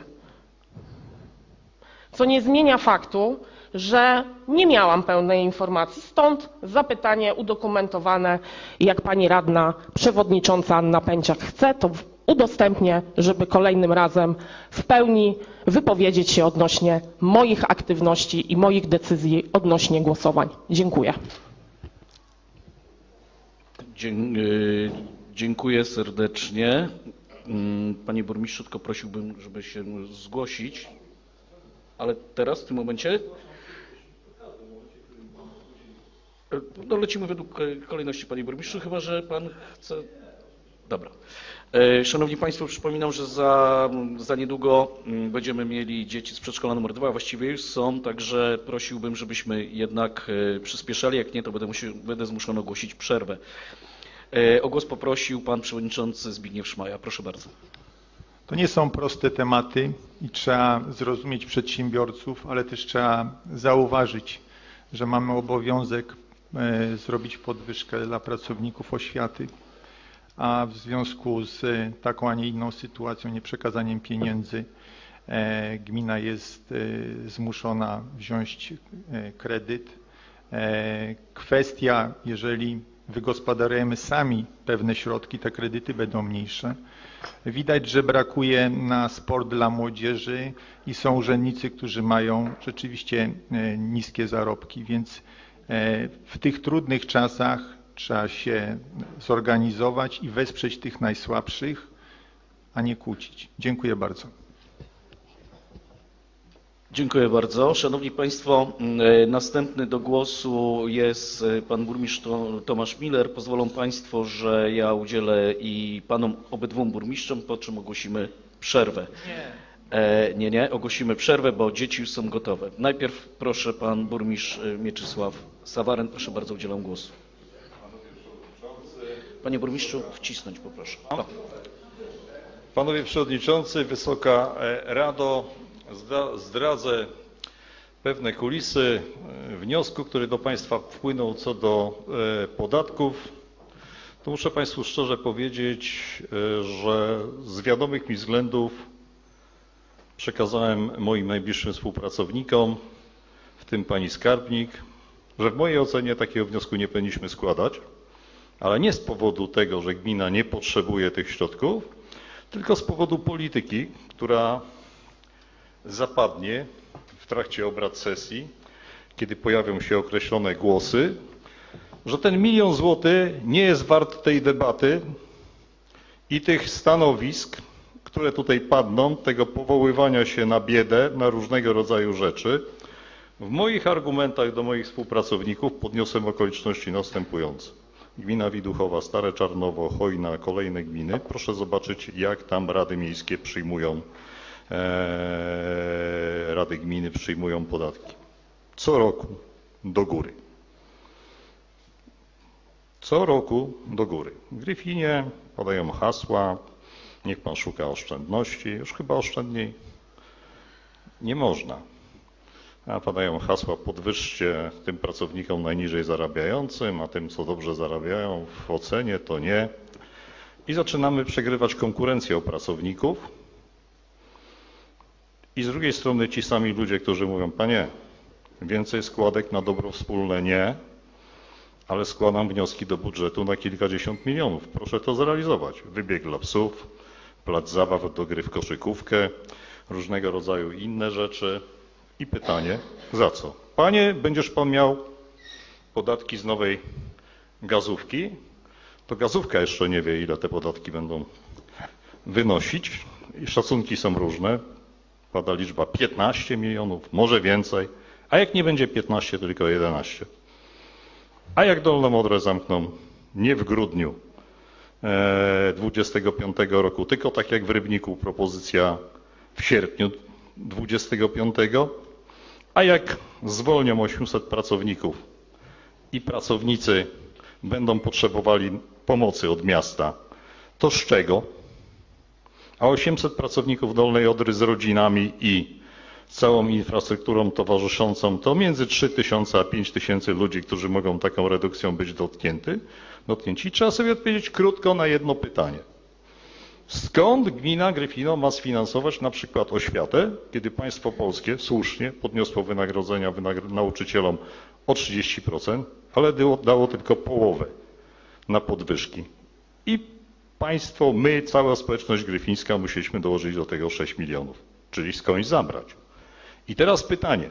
Co nie zmienia faktu, że nie miałam pełnej informacji, stąd zapytanie udokumentowane. Jak pani radna przewodnicząca Anna Pęciak chce, to udostępnię, żeby kolejnym razem w pełni wypowiedzieć się odnośnie moich aktywności i moich decyzji odnośnie głosowań. Dziękuję. Dziękuję serdecznie. Panie burmistrzu, tylko prosiłbym, żeby się zgłosić. Ale teraz, w tym momencie? No, lecimy według kolejności, panie burmistrzu, chyba że pan chce... Dobra. Szanowni Państwo, przypominam, że za niedługo będziemy mieli dzieci z przedszkola nr 2, właściwie już są, także prosiłbym, żebyśmy jednak przyspieszali, jak nie, to będę zmuszony ogłosić przerwę. O głos poprosił pan przewodniczący Zbigniew Szmaja. Proszę bardzo. To nie są proste tematy i trzeba zrozumieć przedsiębiorców, ale też trzeba zauważyć, że mamy obowiązek zrobić podwyżkę dla pracowników oświaty, a w związku z taką, a nie inną sytuacją, nieprzekazaniem pieniędzy, gmina jest zmuszona wziąć kredyt. Kwestia, jeżeli wygospodarujemy sami pewne środki, te kredyty będą mniejsze. Widać, że brakuje na sport dla młodzieży i są urzędnicy, którzy mają rzeczywiście niskie zarobki, więc w tych trudnych czasach trzeba się zorganizować i wesprzeć tych najsłabszych, a nie kłócić. Dziękuję bardzo. Dziękuję bardzo. Szanowni Państwo, następny do głosu jest pan burmistrz Tomasz Miller. Pozwolą Państwo, że ja udzielę i panom obydwóm burmistrzom, po czym ogłosimy przerwę. Nie, ogłosimy przerwę, bo dzieci już są gotowe. Najpierw proszę pan burmistrz Mieczysław Sawaren. Proszę bardzo, udzielam głosu. Panie burmistrzu, wcisnąć poproszę. Panowie przewodniczący, Wysoka Rado, zdradzę pewne kulisy wniosku, który do Państwa wpłynął co do podatków. To muszę Państwu szczerze powiedzieć, że z wiadomych mi względów przekazałem moim najbliższym współpracownikom, w tym pani skarbnik, że w mojej ocenie takiego wniosku nie powinniśmy składać, ale nie z powodu tego, że gmina nie potrzebuje tych środków, tylko z powodu polityki, która zapadnie w trakcie obrad sesji, kiedy pojawią się określone głosy, że ten 1 000 000 złotych nie jest wart tej debaty i tych stanowisk, które tutaj padną, tego powoływania się na biedę, na różnego rodzaju rzeczy, w moich argumentach do moich współpracowników podniosłem okoliczności następujące. Gmina Widuchowa, Stare Czarnowo, Chojna, kolejne gminy. Proszę zobaczyć, jak tam rady miejskie przyjmują, rady gminy przyjmują podatki. Co roku do góry. Co roku do góry. W Gryfinie podają hasła, niech pan szuka oszczędności, już chyba oszczędniej nie można. A padają hasła, podwyższcie tym pracownikom najniżej zarabiającym, a tym, co dobrze zarabiają w ocenie, to nie. I zaczynamy przegrywać konkurencję o pracowników. I z drugiej strony ci sami ludzie, którzy mówią, panie, więcej składek na dobro wspólne nie, ale składam wnioski do budżetu na kilkadziesiąt milionów. Proszę to zrealizować. Wybieg dla psów, plac zabaw do gry w koszykówkę, różnego rodzaju inne rzeczy. I pytanie, za co? Panie, będziesz pan miał podatki z nowej gazówki, to gazówka jeszcze nie wie, ile te podatki będą wynosić. I szacunki są różne. Pada liczba 15 milionów, może więcej. A jak nie będzie 15, tylko 11? A jak Dolną Odrę zamkną nie w grudniu 25 roku, tylko tak jak w Rybniku propozycja w sierpniu 25, a jak zwolnią 800 pracowników i pracownicy będą potrzebowali pomocy od miasta, to z czego? A 800 pracowników Dolnej Odry z rodzinami i całą infrastrukturą towarzyszącą to między 3000 a 5000 ludzi, którzy mogą taką redukcją być dotknięci. Trzeba sobie odpowiedzieć krótko na jedno pytanie. Skąd gmina Gryfino ma sfinansować na przykład oświatę, kiedy państwo polskie słusznie podniosło wynagrodzenia nauczycielom o 30%, ale dało tylko połowę na podwyżki. I państwo, my, cała społeczność gryfińska musieliśmy dołożyć do tego 6 milionów, czyli skądś zabrać. I teraz pytanie.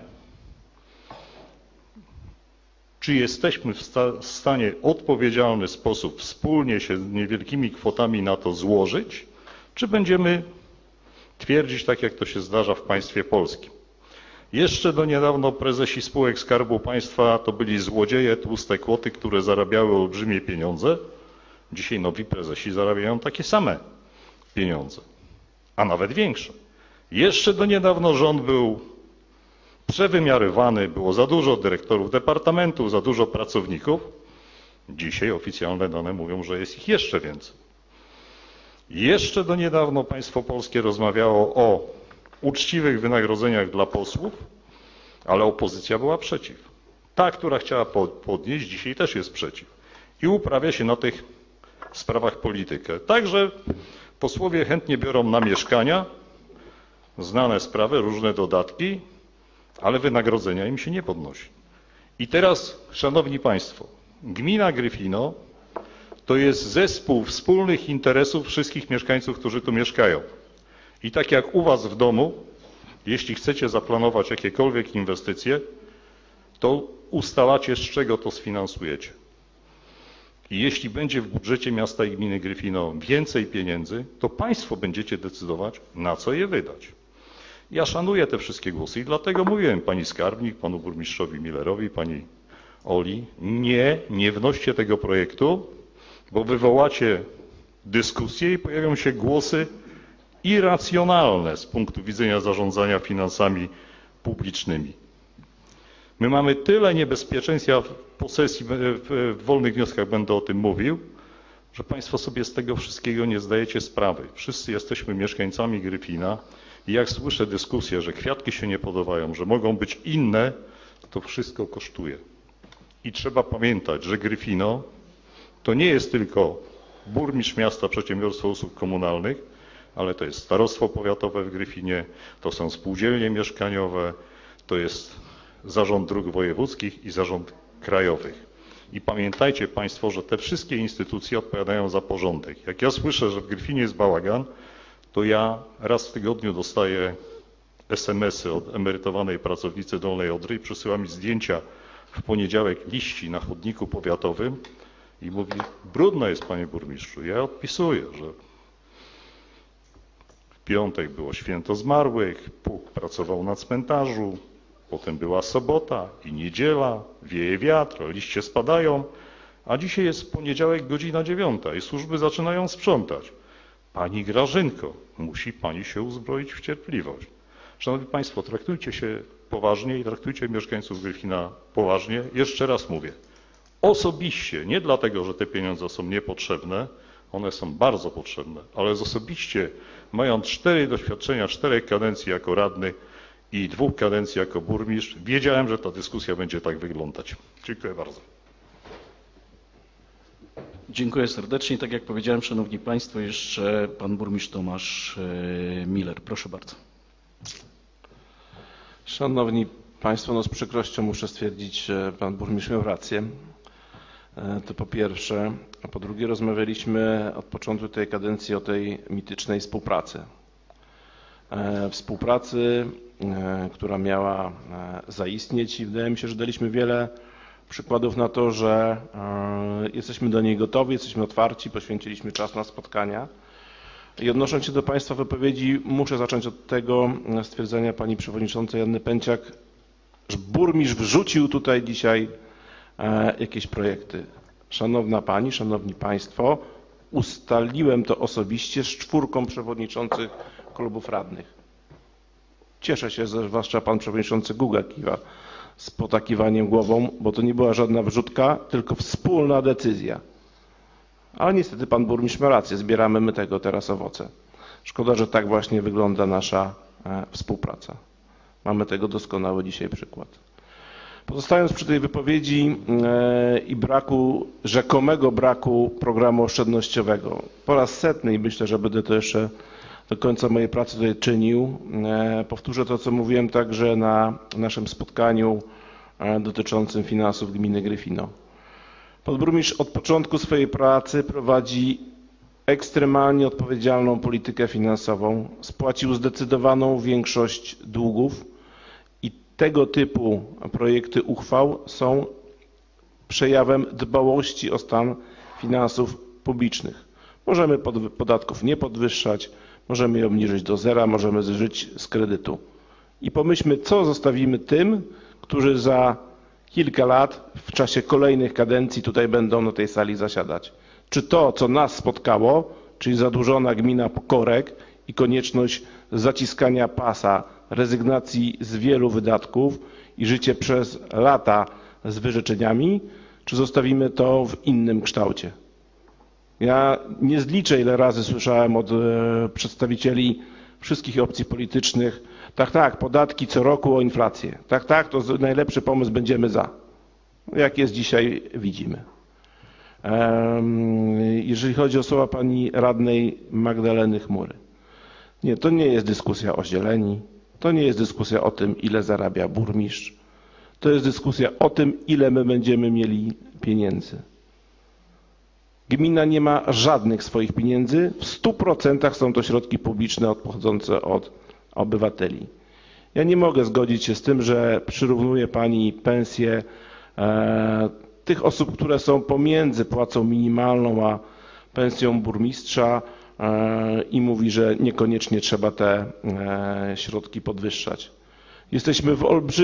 Czy jesteśmy w stanie w odpowiedzialny sposób wspólnie się z niewielkimi kwotami na to złożyć, czy będziemy twierdzić tak, jak to się zdarza w państwie polskim? Jeszcze do niedawno prezesi spółek Skarbu Państwa to byli złodzieje, tłuste kłoty, które zarabiały olbrzymie pieniądze. Dzisiaj nowi prezesi zarabiają takie same pieniądze, a nawet większe. Jeszcze do niedawno rząd był przewymiarowany, było za dużo dyrektorów departamentów, za dużo pracowników. Dzisiaj oficjalne dane mówią, że jest ich jeszcze więcej. Jeszcze do niedawno państwo polskie rozmawiało o uczciwych wynagrodzeniach dla posłów, ale opozycja była przeciw. Ta, która chciała podnieść, dzisiaj też jest przeciw. I uprawia się na tych sprawach politykę. Także posłowie chętnie biorą na mieszkania, znane sprawy, różne dodatki, ale wynagrodzenia im się nie podnosi. I teraz, szanowni państwo, gmina Gryfino to jest zespół wspólnych interesów wszystkich mieszkańców, którzy tu mieszkają. I tak jak u was w domu, jeśli chcecie zaplanować jakiekolwiek inwestycje, to ustalacie, z czego to sfinansujecie. I jeśli będzie w budżecie miasta i gminy Gryfino więcej pieniędzy, to państwo będziecie decydować, na co je wydać. Ja szanuję te wszystkie głosy i dlatego mówiłem pani skarbnik, panu burmistrzowi Millerowi, pani Oli, nie wnoście tego projektu, bo wywołacie dyskusję i pojawią się głosy irracjonalne z punktu widzenia zarządzania finansami publicznymi. My mamy tyle niebezpieczeństw, ja po sesji w wolnych wnioskach będę o tym mówił, że państwo sobie z tego wszystkiego nie zdajecie sprawy. Wszyscy jesteśmy mieszkańcami Gryfina i jak słyszę dyskusję, że kwiatki się nie podobają, że mogą być inne, to wszystko kosztuje. I trzeba pamiętać, że Gryfino to nie jest tylko burmistrz miasta, przedsiębiorstwo usług komunalnych, ale to jest starostwo powiatowe w Gryfinie, to są spółdzielnie mieszkaniowe, to jest zarząd dróg wojewódzkich i zarząd krajowych. I pamiętajcie państwo, że te wszystkie instytucje odpowiadają za porządek. Jak ja słyszę, że w Gryfinie jest bałagan, to ja raz w tygodniu dostaję SMS-y od emerytowanej pracownicy Dolnej Odry i przysyła mi zdjęcia w poniedziałek liści na chodniku powiatowym i mówi, brudno jest panie burmistrzu. Ja odpisuję, że piątek było święto zmarłych, pułk pracował na cmentarzu, potem była sobota i niedziela, wieje wiatr, liście spadają, a dzisiaj jest poniedziałek, godzina 9 i służby zaczynają sprzątać. Pani Grażynko, musi pani się uzbroić w cierpliwość. Szanowni Państwo, traktujcie się poważnie i traktujcie mieszkańców Gryfina poważnie. Jeszcze raz mówię, osobiście, nie dlatego, że te pieniądze są niepotrzebne, one są bardzo potrzebne, ale osobiście, mając 4 doświadczenia, 4 kadencji jako radny i 2 kadencji jako burmistrz, wiedziałem, że ta dyskusja będzie tak wyglądać. Dziękuję bardzo. Dziękuję serdecznie. Tak jak powiedziałem, Szanowni Państwo, jeszcze Pan Burmistrz Tomasz Miller. Proszę bardzo. Szanowni Państwo, no z przykrością muszę stwierdzić, że Pan Burmistrz miał rację. To po pierwsze. A po drugie, rozmawialiśmy od początku tej kadencji o tej mitycznej współpracy. Współpracy, która miała zaistnieć i wydaje mi się, że daliśmy wiele przykładów na to, że jesteśmy do niej gotowi, jesteśmy otwarci, poświęciliśmy czas na spotkania. I odnosząc się do Państwa wypowiedzi, muszę zacząć od tego stwierdzenia Pani Przewodniczącej Anny Pęciak, że burmistrz wrzucił tutaj dzisiaj jakieś projekty. Szanowna Pani, Szanowni Państwo, ustaliłem to osobiście z 4 przewodniczących klubów radnych. Cieszę się, że zwłaszcza Pan Przewodniczący Guga kiwa z potakiwaniem głową, bo to nie była żadna wrzutka, tylko wspólna decyzja. Ale niestety Pan Burmistrz ma rację, zbieramy my tego teraz owoce. Szkoda, że tak właśnie wygląda nasza współpraca. Mamy tego doskonały dzisiaj przykład. Pozostając przy tej wypowiedzi i rzekomego braku programu oszczędnościowego, po raz setny i myślę, że będę to jeszcze do końca mojej pracy tutaj czynił, powtórzę to, co mówiłem także na naszym spotkaniu dotyczącym finansów gminy Gryfino. Pan burmistrz od początku swojej pracy prowadzi ekstremalnie odpowiedzialną politykę finansową, spłacił zdecydowaną większość długów i tego typu projekty uchwał są przejawem dbałości o stan finansów publicznych. Możemy podatków nie podwyższać, możemy je obniżyć do zera, możemy żyć z kredytu. I pomyślmy, co zostawimy tym, którzy za kilka lat w czasie kolejnych kadencji tutaj będą na tej sali zasiadać. Czy to, co nas spotkało, czyli zadłużona gmina Korek i konieczność zaciskania pasa, rezygnacji z wielu wydatków i życie przez lata z wyrzeczeniami, czy zostawimy to w innym kształcie? Ja nie zliczę, ile razy słyszałem od przedstawicieli wszystkich opcji politycznych, tak, podatki co roku o inflację. Tak, to najlepszy pomysł, będziemy za. Jak jest dzisiaj, widzimy. Jeżeli chodzi o słowa pani radnej Magdaleny Chmury. Nie, to nie jest dyskusja o zieleni, to nie jest dyskusja o tym, ile zarabia burmistrz. To jest dyskusja o tym, ile my będziemy mieli pieniędzy. Gmina nie ma żadnych swoich pieniędzy, w 100% są to środki publiczne pochodzące od obywateli. Ja nie mogę zgodzić się z tym, że przyrównuje pani pensję tych osób, które są pomiędzy płacą minimalną a pensją burmistrza i mówi, że niekoniecznie trzeba te środki podwyższać. Jesteśmy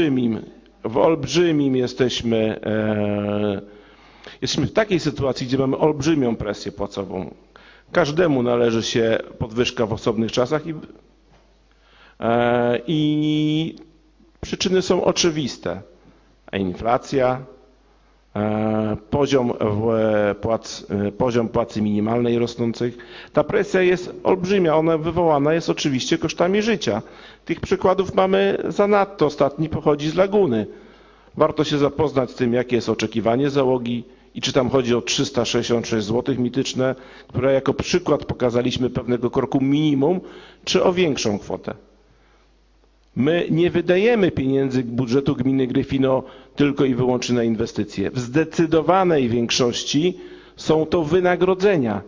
jesteśmy w takiej sytuacji, gdzie mamy olbrzymią presję płacową. Każdemu należy się podwyżka w osobnych czasach i przyczyny są oczywiste. Inflacja, poziom płacy minimalnej rosnących. Ta presja jest olbrzymia, ona wywołana jest oczywiście kosztami życia. Tych przykładów mamy zanadto, ostatni pochodzi z Laguny. Warto się zapoznać z tym, jakie jest oczekiwanie załogi i czy tam chodzi o 366 zł mityczne, które jako przykład pokazaliśmy pewnego kroku minimum, czy o większą kwotę. My nie wydajemy pieniędzy budżetu gminy Gryfino tylko i wyłącznie na inwestycje. W zdecydowanej większości są to wynagrodzenia.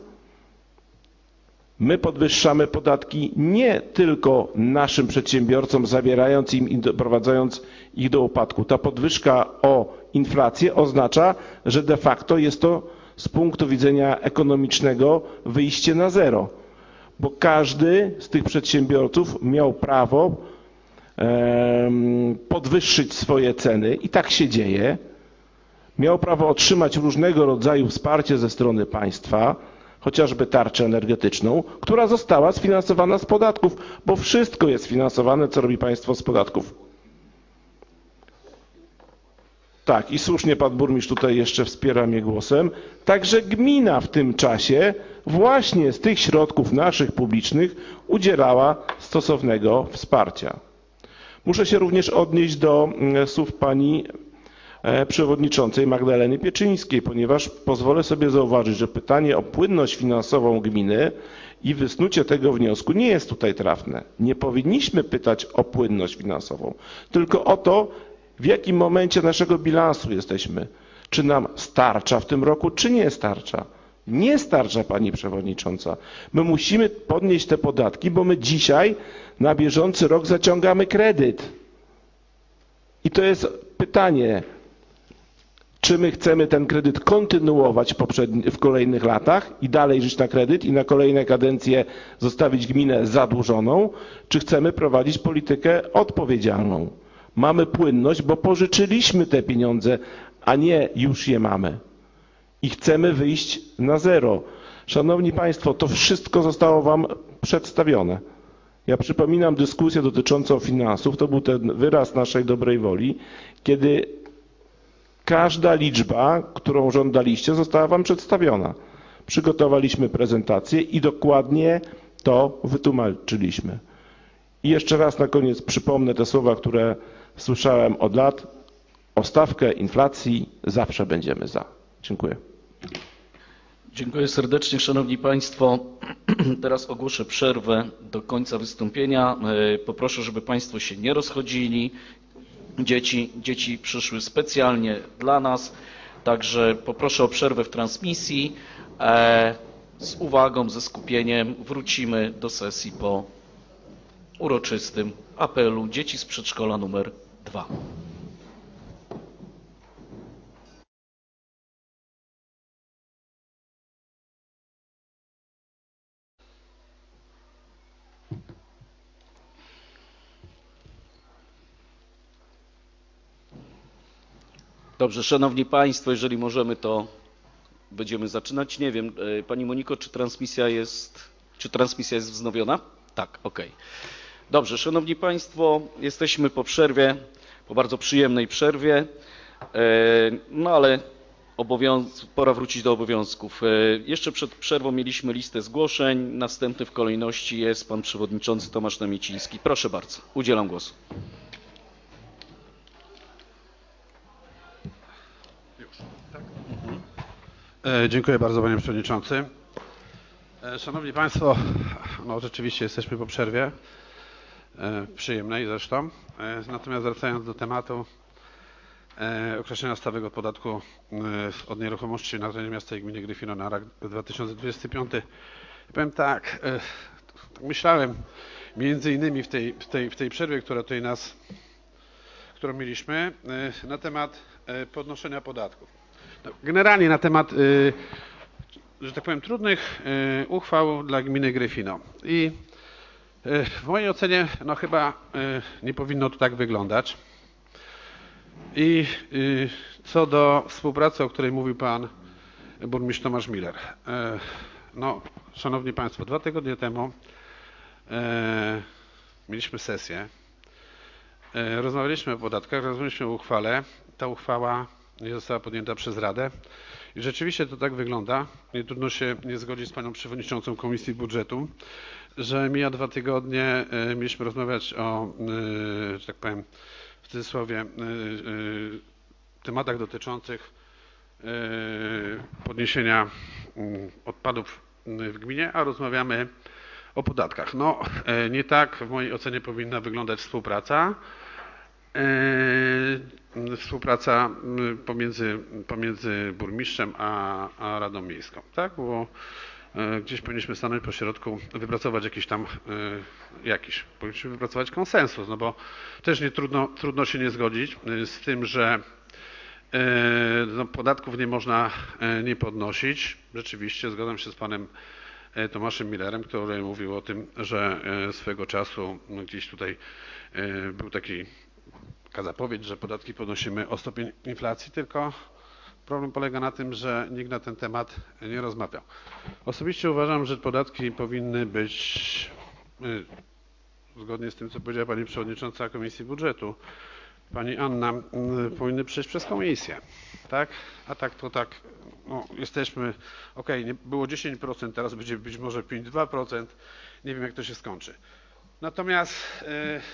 My podwyższamy podatki nie tylko naszym przedsiębiorcom, zabierając im i doprowadzając ich do upadku. Ta podwyżka o inflację oznacza, że de facto jest to z punktu widzenia ekonomicznego wyjście na zero. bo każdy z tych przedsiębiorców miał prawo podwyższyć swoje ceny i tak się dzieje. Miał prawo otrzymać różnego rodzaju wsparcie ze strony państwa, chociażby tarczę energetyczną, która została sfinansowana z podatków, bo wszystko jest finansowane, co robi państwo, z podatków. Tak, i słusznie pan burmistrz tutaj jeszcze wspiera mnie głosem. Także gmina w tym czasie właśnie z tych środków naszych publicznych udzielała stosownego wsparcia. Muszę się również odnieść do słów pani przewodniczącej Magdaleny Pieczyńskiej, ponieważ pozwolę sobie zauważyć, że pytanie o płynność finansową gminy i wysnucie tego wniosku nie jest tutaj trafne. Nie powinniśmy pytać o płynność finansową, tylko o to, w jakim momencie naszego bilansu jesteśmy. Czy nam starcza w tym roku, czy nie starcza? Nie starcza, pani przewodnicząca. My musimy podnieść te podatki, bo my dzisiaj na bieżący rok zaciągamy kredyt. I to jest pytanie, czy my chcemy ten kredyt kontynuować w kolejnych latach i dalej żyć na kredyt i na kolejne kadencje zostawić gminę zadłużoną, czy chcemy prowadzić politykę odpowiedzialną. Mamy płynność, bo pożyczyliśmy te pieniądze, a nie już je mamy. I chcemy wyjść na zero. Szanowni Państwo, to wszystko zostało Wam przedstawione. Ja przypominam dyskusję dotyczącą finansów, to był ten wyraz naszej dobrej woli, kiedy każda liczba, którą żądaliście, została Wam przedstawiona. Przygotowaliśmy prezentację i dokładnie to wytłumaczyliśmy. I jeszcze raz na koniec przypomnę te słowa, które słyszałem od lat. O stawkę inflacji zawsze będziemy za. Dziękuję. Dziękuję serdecznie, Szanowni Państwo. Teraz ogłoszę przerwę do końca wystąpienia. Poproszę, żeby Państwo się nie rozchodzili. Dzieci przyszły specjalnie dla nas, także poproszę o przerwę w transmisji. Z uwagą, ze skupieniem wrócimy do sesji po uroczystym apelu dzieci z przedszkola numer 2. Dobrze, Szanowni Państwo, jeżeli możemy, to będziemy zaczynać. Nie wiem, Pani Moniko, czy transmisja jest wznowiona? Tak, okej. Dobrze, Szanowni Państwo, jesteśmy po przerwie, po bardzo przyjemnej przerwie, no ale pora wrócić do obowiązków. Jeszcze przed przerwą mieliśmy listę zgłoszeń. Następny w kolejności jest Pan Przewodniczący Tomasz Namieciński. Proszę bardzo, udzielam głosu. Dziękuję bardzo, panie przewodniczący. Szanowni Państwo, no rzeczywiście jesteśmy po przerwie, przyjemnej zresztą. Natomiast wracając do tematu określenia stawek od podatku od nieruchomości na terenie miasta i gminy Gryfino na rok 2025. Powiem tak, myślałem między innymi w tej przerwie, którą mieliśmy, na temat podnoszenia podatków. Generalnie na temat, że tak powiem, trudnych uchwał dla gminy Gryfino. I w mojej ocenie no chyba nie powinno to tak wyglądać. I co do współpracy, o której mówił pan burmistrz Tomasz Miller. No, szanowni Państwo, 2 tygodnie temu mieliśmy sesję. Rozmawialiśmy o podatkach, rozmawialiśmy o uchwale. Ta uchwała nie została podjęta przez Radę. I rzeczywiście to tak wygląda. Nie trudno się nie zgodzić z panią przewodniczącą Komisji Budżetu, że mija 2 tygodnie. Mieliśmy rozmawiać o, że tak powiem, w cudzysłowie, tematach dotyczących podniesienia odpadów w gminie, a rozmawiamy o podatkach. No, nie tak w mojej ocenie powinna wyglądać współpraca. Współpraca pomiędzy burmistrzem a Radą Miejską, tak? Bo gdzieś powinniśmy stanąć po środku, wypracować powinniśmy wypracować konsensus, no bo też nie trudno się nie zgodzić z tym, że no, podatków nie można nie podnosić. Rzeczywiście zgadzam się z panem Tomaszem Millerem, który mówił o tym, że swego czasu gdzieś tutaj był taki zapowiedź, że podatki podnosimy o stopień inflacji, tylko problem polega na tym, że nikt na ten temat nie rozmawiał. Osobiście uważam, że podatki powinny być, zgodnie z tym, co powiedziała Pani Przewodnicząca Komisji Budżetu, Pani Anna, powinny przejść przez komisję, tak? A tak to tak, no, jesteśmy, nie było 10%, teraz będzie być może 5-2%, nie wiem jak to się skończy. Natomiast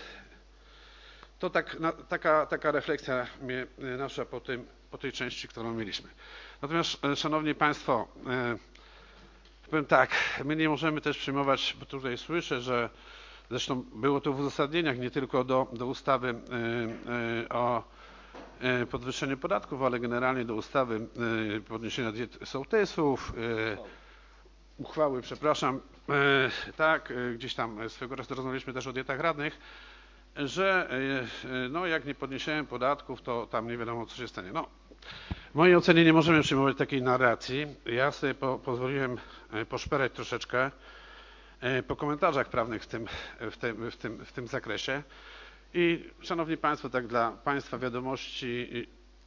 to taka refleksja mnie nasza po tej części, którą mieliśmy. Natomiast, Szanowni Państwo, powiem tak, my nie możemy też przyjmować, bo tutaj słyszę, że zresztą było to w uzasadnieniach nie tylko do ustawy o podwyższeniu podatków, ale generalnie do ustawy podniesienia diet sołtysów, uchwały, przepraszam, tak, gdzieś tam swego czasu rozmawialiśmy też o dietach radnych, że no jak nie podniesiemy podatków, to tam nie wiadomo co się stanie. No, w mojej ocenie nie możemy przyjmować takiej narracji. Ja sobie pozwoliłem poszperać troszeczkę po komentarzach prawnych w tym zakresie. I Szanowni Państwo, tak dla Państwa wiadomości,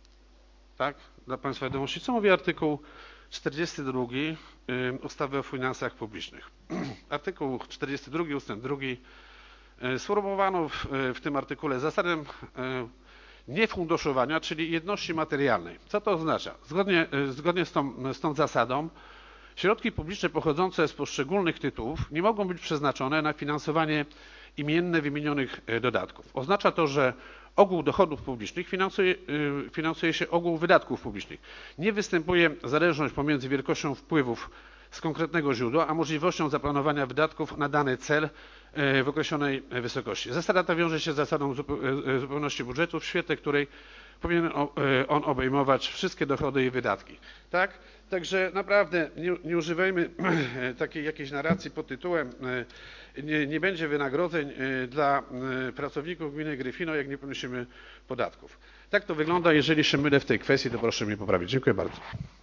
co mówi artykuł 42 ustawy o finansach publicznych. Artykuł 42 ustęp 2 sformułowano w tym artykule zasadę niefunduszowania, czyli jedności materialnej. Co to oznacza? Zgodnie z tą zasadą środki publiczne pochodzące z poszczególnych tytułów nie mogą być przeznaczone na finansowanie imienne wymienionych dodatków. Oznacza to, że ogół dochodów publicznych finansuje się ogół wydatków publicznych. Nie występuje zależność pomiędzy wielkością wpływów z konkretnego źródła, a możliwością zaplanowania wydatków na dany cel w określonej wysokości. Zasada ta wiąże się z zasadą zupełności budżetu, w świetle której powinien on obejmować wszystkie dochody i wydatki. Tak? Także naprawdę nie używajmy takiej jakiejś narracji pod tytułem nie będzie wynagrodzeń dla pracowników gminy Gryfino, jak nie podnosimy podatków. Tak to wygląda. Jeżeli się mylę w tej kwestii, to proszę mnie poprawić. Dziękuję bardzo.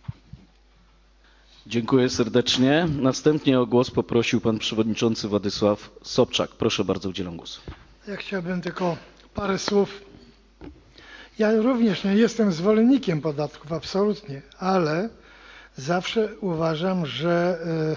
Dziękuję serdecznie. Następnie o głos poprosił pan przewodniczący Władysław Sobczak. Proszę bardzo, udzielam głosu. Ja chciałbym tylko parę słów. Ja również nie jestem zwolennikiem podatków, absolutnie, ale zawsze uważam, że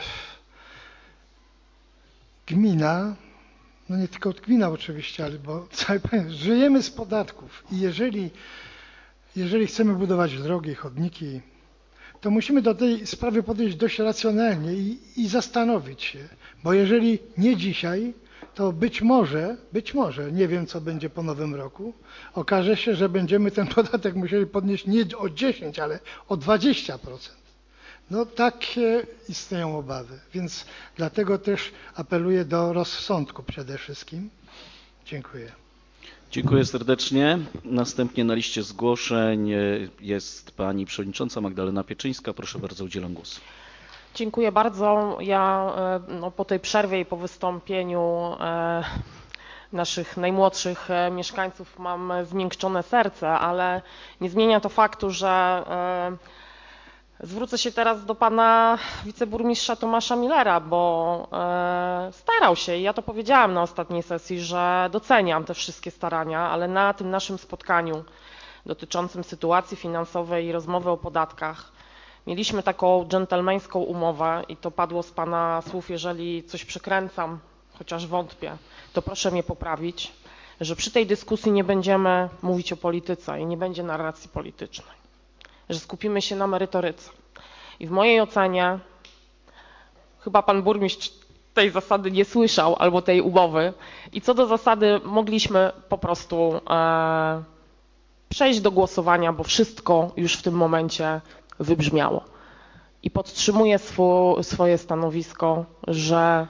gmina, no nie tylko gmina oczywiście, ale bo cały państwo, żyjemy z podatków i jeżeli chcemy budować drogi, chodniki, to musimy do tej sprawy podejść dość racjonalnie i zastanowić się, bo jeżeli nie dzisiaj, to być może, nie wiem co będzie po nowym roku, okaże się, że będziemy ten podatek musieli podnieść nie o 10, ale o 20%. No takie istnieją obawy, więc dlatego też apeluję do rozsądku przede wszystkim. Dziękuję. Dziękuję serdecznie. Następnie na liście zgłoszeń jest pani przewodnicząca Magdalena Pieczyńska. Proszę bardzo, udzielam głosu. Dziękuję bardzo. Ja po tej przerwie i po wystąpieniu naszych najmłodszych mieszkańców mam zmiękczone serce, ale nie zmienia to faktu, że zwrócę się teraz do pana wiceburmistrza Tomasza Millera, bo starał się i ja to powiedziałam na ostatniej sesji, że doceniam te wszystkie starania, ale na tym naszym spotkaniu dotyczącym sytuacji finansowej i rozmowy o podatkach mieliśmy taką dżentelmeńską umowę i to padło z pana słów, jeżeli coś przekręcam, chociaż wątpię, to proszę mnie poprawić, że przy tej dyskusji nie będziemy mówić o polityce i nie będzie narracji politycznej, że skupimy się na merytoryce. I w mojej ocenie, chyba pan burmistrz tej zasady nie słyszał albo tej umowy i co do zasady mogliśmy po prostu przejść do głosowania, bo wszystko już w tym momencie wybrzmiało. I podtrzymuję swoje stanowisko, że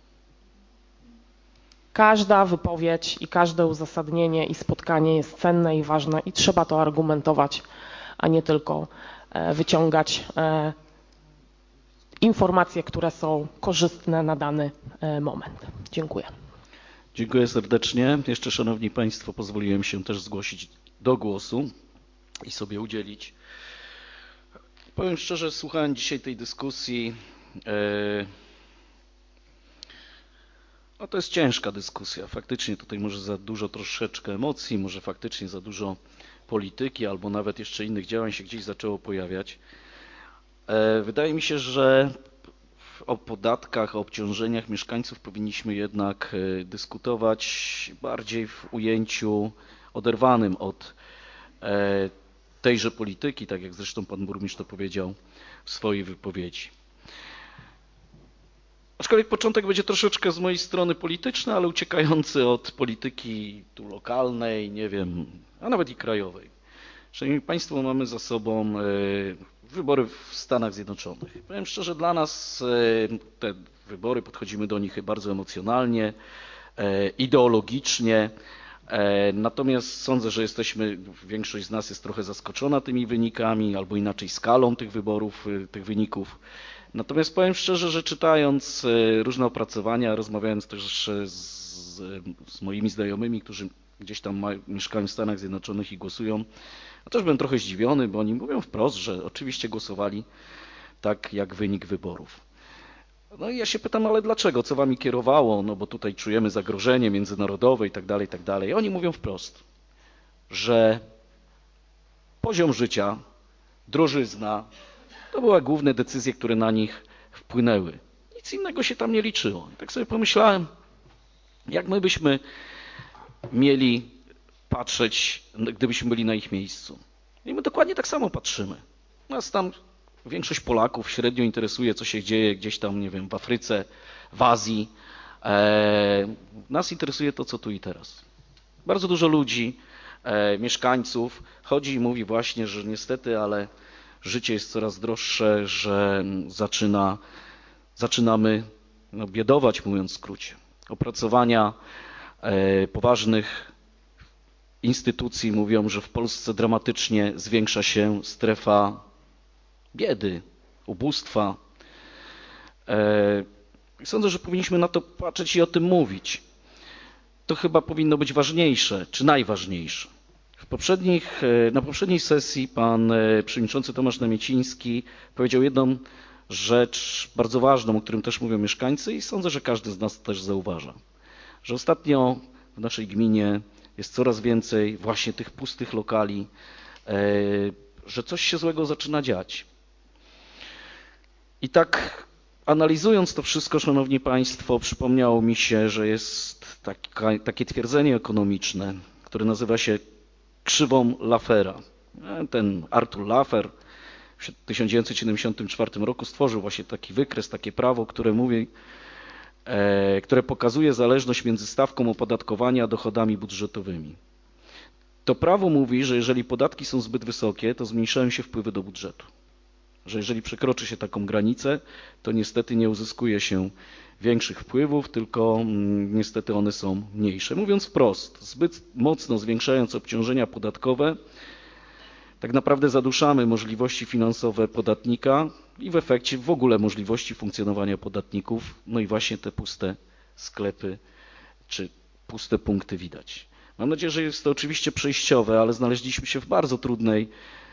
każda wypowiedź i każde uzasadnienie i spotkanie jest cenne i ważne i trzeba to argumentować, a nie tylko wyciągać informacje, które są korzystne na dany moment. Dziękuję. Dziękuję serdecznie. Jeszcze, szanowni państwo, pozwoliłem się też zgłosić do głosu i sobie udzielić. Powiem szczerze, słuchałem dzisiaj tej dyskusji No to jest ciężka dyskusja. Faktycznie tutaj może za dużo troszeczkę emocji, może faktycznie za dużo polityki albo nawet jeszcze innych działań się gdzieś zaczęło pojawiać. Wydaje mi się, że o podatkach, o obciążeniach mieszkańców powinniśmy jednak dyskutować bardziej w ujęciu oderwanym od tejże polityki, tak jak zresztą pan burmistrz to powiedział w swojej wypowiedzi. Aczkolwiek początek będzie troszeczkę z mojej strony polityczny, ale uciekający od polityki tu lokalnej, nie wiem, a nawet i krajowej. Szanowni Państwo, mamy za sobą wybory w Stanach Zjednoczonych. Powiem szczerze, dla nas te wybory, podchodzimy do nich bardzo emocjonalnie, ideologicznie, natomiast sądzę, że większość z nas jest trochę zaskoczona tymi wynikami, albo inaczej skalą tych wyborów, tych wyników. Natomiast powiem szczerze, że czytając różne opracowania, rozmawiając też z moimi znajomymi, którzy gdzieś tam mieszkają w Stanach Zjednoczonych i głosują, a też byłem trochę zdziwiony, bo oni mówią wprost, że oczywiście głosowali tak jak wynik wyborów. No i ja się pytam, ale dlaczego? Co wami kierowało? No bo tutaj czujemy zagrożenie międzynarodowe i tak dalej, i tak dalej. Oni mówią wprost, że poziom życia, drożyzna, to były główne decyzje, które na nich wpłynęły. Nic innego się tam nie liczyło. I tak sobie pomyślałem, jak my byśmy mieli patrzeć, gdybyśmy byli na ich miejscu. I my dokładnie tak samo patrzymy. Nas tam większość Polaków średnio interesuje, co się dzieje gdzieś tam, nie wiem, w Afryce, w Azji. Nas interesuje to, co tu i teraz. Bardzo dużo ludzi, mieszkańców chodzi i mówi właśnie, że niestety, ale życie jest coraz droższe, że zaczynamy biedować, mówiąc w skrócie. Opracowania poważnych instytucji mówią, że w Polsce dramatycznie zwiększa się strefa biedy, ubóstwa. Sądzę, że powinniśmy na to patrzeć i o tym mówić. To chyba powinno być ważniejsze, czy najważniejsze. Na poprzedniej sesji pan przewodniczący Tomasz Namieciński powiedział jedną rzecz bardzo ważną, o którym też mówią mieszkańcy i sądzę, że każdy z nas też zauważa, że ostatnio w naszej gminie jest coraz więcej właśnie tych pustych lokali, że coś się złego zaczyna dziać. I tak analizując to wszystko, szanowni państwo, przypomniało mi się, że jest takie twierdzenie ekonomiczne, które nazywa się krzywą Laffera. Ten Arthur Laffer w 1974 roku stworzył właśnie taki wykres, takie prawo, które pokazuje zależność między stawką opodatkowania a dochodami budżetowymi. To prawo mówi, że jeżeli podatki są zbyt wysokie, to zmniejszają się wpływy do budżetu. Że jeżeli przekroczy się taką granicę, to niestety nie uzyskuje się większych wpływów, tylko niestety one są mniejsze. Mówiąc wprost, zbyt mocno zwiększając obciążenia podatkowe, tak naprawdę zaduszamy możliwości finansowe podatnika i w efekcie w ogóle możliwości funkcjonowania podatników, no i właśnie te puste sklepy czy puste punkty widać. Mam nadzieję, że jest to oczywiście przejściowe, ale znaleźliśmy się w bardzo trudnej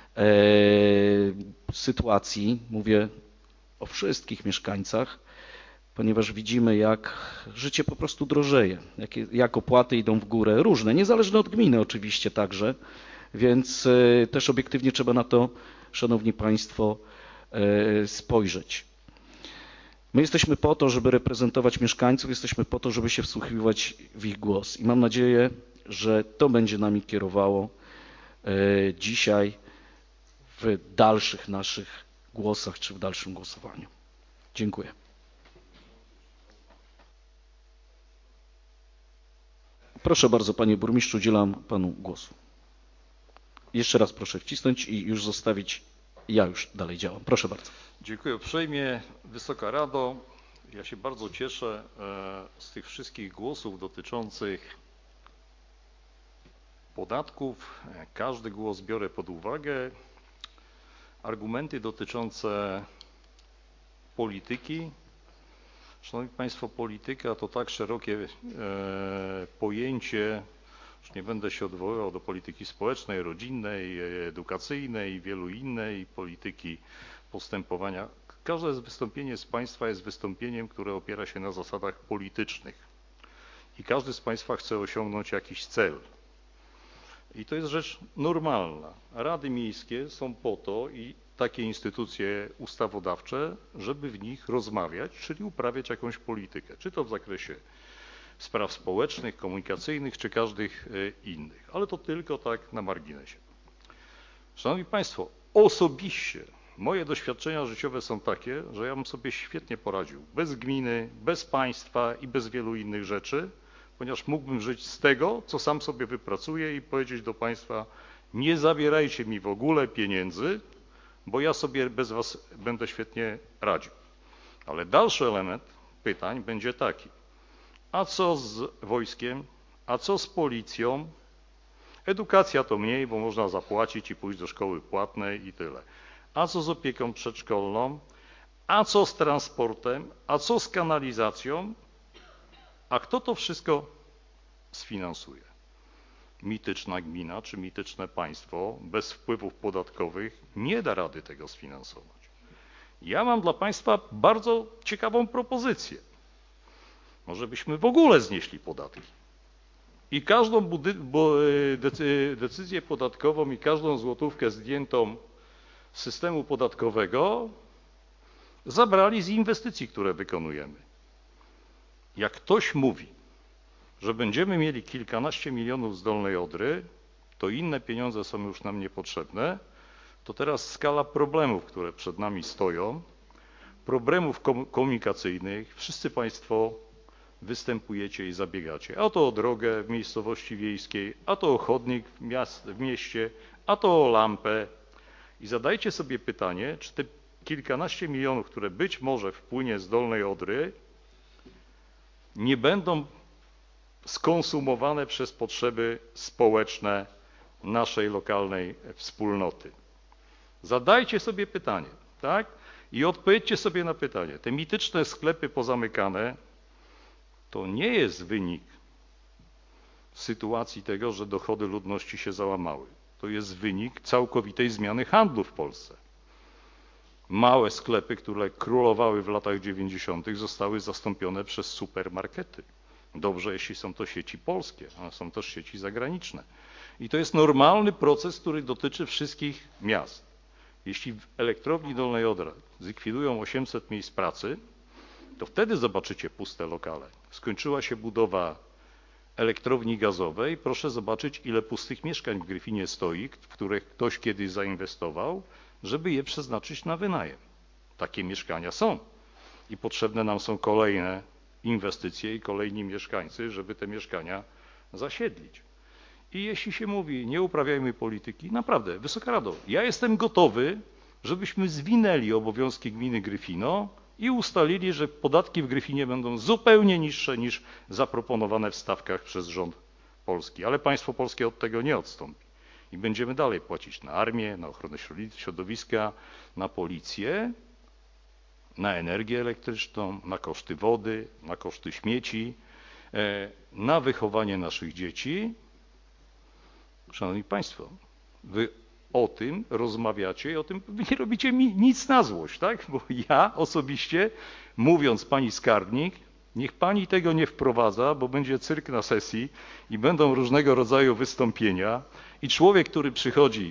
sytuacji, mówię o wszystkich mieszkańcach, ponieważ widzimy, jak życie po prostu drożeje, jak opłaty idą w górę, różne, niezależne od gminy oczywiście także, więc też obiektywnie trzeba na to, szanowni państwo, spojrzeć. My jesteśmy po to, żeby reprezentować mieszkańców, jesteśmy po to, żeby się wsłuchiwać w ich głos i mam nadzieję, że to będzie nami kierowało dzisiaj w dalszych naszych głosach czy w dalszym głosowaniu. Dziękuję. Proszę bardzo, panie burmistrzu, udzielam panu głosu. Jeszcze raz proszę wcisnąć i już zostawić. Ja już dalej działam. Proszę bardzo. Dziękuję uprzejmie. Wysoka Rado, ja się bardzo cieszę z tych wszystkich głosów dotyczących podatków. Każdy głos biorę pod uwagę. Argumenty dotyczące polityki. Szanowni Państwo, polityka to tak szerokie pojęcie, już nie będę się odwoływał do polityki społecznej, rodzinnej, edukacyjnej i wielu innej, polityki postępowania. Każde wystąpienie z Państwa jest wystąpieniem, które opiera się na zasadach politycznych. i każdy z Państwa chce osiągnąć jakiś cel. I to jest rzecz normalna. Rady miejskie są po to i takie instytucje ustawodawcze, żeby w nich rozmawiać, czyli uprawiać jakąś politykę, czy to w zakresie spraw społecznych, komunikacyjnych, czy każdych innych. Ale to tylko tak na marginesie. Szanowni Państwo, osobiście moje doświadczenia życiowe są takie, że ja bym sobie świetnie poradził bez gminy, bez państwa i bez wielu innych rzeczy, ponieważ mógłbym żyć z tego, co sam sobie wypracuję i powiedzieć do Państwa, nie zabierajcie mi w ogóle pieniędzy, bo ja sobie bez Was będę świetnie radził. Ale dalszy element pytań będzie taki, a co z wojskiem, a co z policją? Edukacja to mniej, bo można zapłacić i pójść do szkoły płatnej i tyle. A co z opieką przedszkolną? A co z transportem? A co z kanalizacją? A kto to wszystko sfinansuje? Mityczna gmina czy mityczne państwo bez wpływów podatkowych nie da rady tego sfinansować. Ja mam dla Państwa bardzo ciekawą propozycję. Może byśmy w ogóle znieśli podatki i każdą decyzję podatkową i każdą złotówkę zdjętą z systemu podatkowego zabrali z inwestycji, które wykonujemy. Jak ktoś mówi, że będziemy mieli kilkanaście milionów z Dolnej Odry, to inne pieniądze są już nam niepotrzebne, to teraz skala problemów, które przed nami stoją, problemów komunikacyjnych, wszyscy Państwo występujecie i zabiegacie. A to o drogę w miejscowości wiejskiej, a to o chodnik w mieście, a to o lampę. I zadajcie sobie pytanie, czy te kilkanaście milionów, które być może wpłynie z Dolnej Odry, nie będą skonsumowane przez potrzeby społeczne naszej lokalnej wspólnoty. Zadajcie sobie pytanie, tak? I odpowiedzcie sobie na pytanie. Te mityczne sklepy pozamykane to nie jest wynik sytuacji tego, że dochody ludności się załamały. To jest wynik całkowitej zmiany handlu w Polsce. Małe sklepy, które królowały w latach 90., zostały zastąpione przez supermarkety. Dobrze, jeśli są to sieci polskie, ale są też sieci zagraniczne. I to jest normalny proces, który dotyczy wszystkich miast. Jeśli w elektrowni Dolnej Odry zlikwidują 800 miejsc pracy, to wtedy zobaczycie puste lokale. Skończyła się budowa elektrowni gazowej. Proszę zobaczyć, ile pustych mieszkań w Gryfinie stoi, w które ktoś kiedyś zainwestował, żeby je przeznaczyć na wynajem. Takie mieszkania są i potrzebne nam są kolejne inwestycje i kolejni mieszkańcy, żeby te mieszkania zasiedlić. I jeśli się mówi, nie uprawiajmy polityki, naprawdę, Wysoka Rado, ja jestem gotowy, żebyśmy zwinęli obowiązki gminy Gryfino i ustalili, że podatki w Gryfinie będą zupełnie niższe niż zaproponowane w stawkach przez rząd polski. Ale państwo polskie od tego nie odstąpi. I będziemy dalej płacić na armię, na ochronę środowiska, na policję, na energię elektryczną, na koszty wody, na koszty śmieci, na wychowanie naszych dzieci. Szanowni Państwo, Wy o tym rozmawiacie i o tym nie robicie mi nic na złość, tak? Bo ja osobiście, mówiąc Pani skarbnik, niech Pani tego nie wprowadza, bo będzie cyrk na sesji i będą różnego rodzaju wystąpienia i człowiek, który przychodzi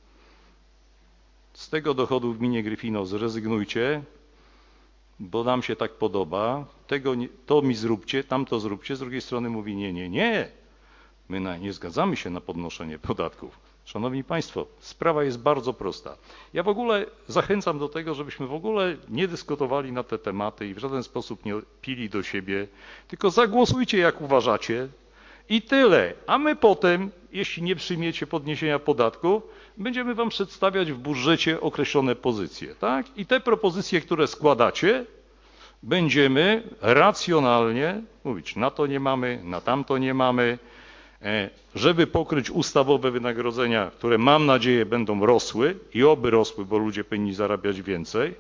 z tego dochodu w gminie Gryfino, zrezygnujcie, bo nam się tak podoba, to mi zróbcie, tamto zróbcie, z drugiej strony mówi nie, my nie zgadzamy się na podnoszenie podatków. Szanowni Państwo, sprawa jest bardzo prosta. Ja w ogóle zachęcam do tego, żebyśmy w ogóle nie dyskutowali na te tematy i w żaden sposób nie pili do siebie, tylko zagłosujcie jak uważacie i tyle. A my potem, jeśli nie przyjmiecie podniesienia podatków, będziemy Wam przedstawiać w budżecie określone pozycje, tak? I te propozycje, które składacie, będziemy racjonalnie mówić, na to nie mamy, na tamto nie mamy, żeby pokryć ustawowe wynagrodzenia, które mam nadzieję będą rosły i oby rosły, bo ludzie powinni zarabiać więcej,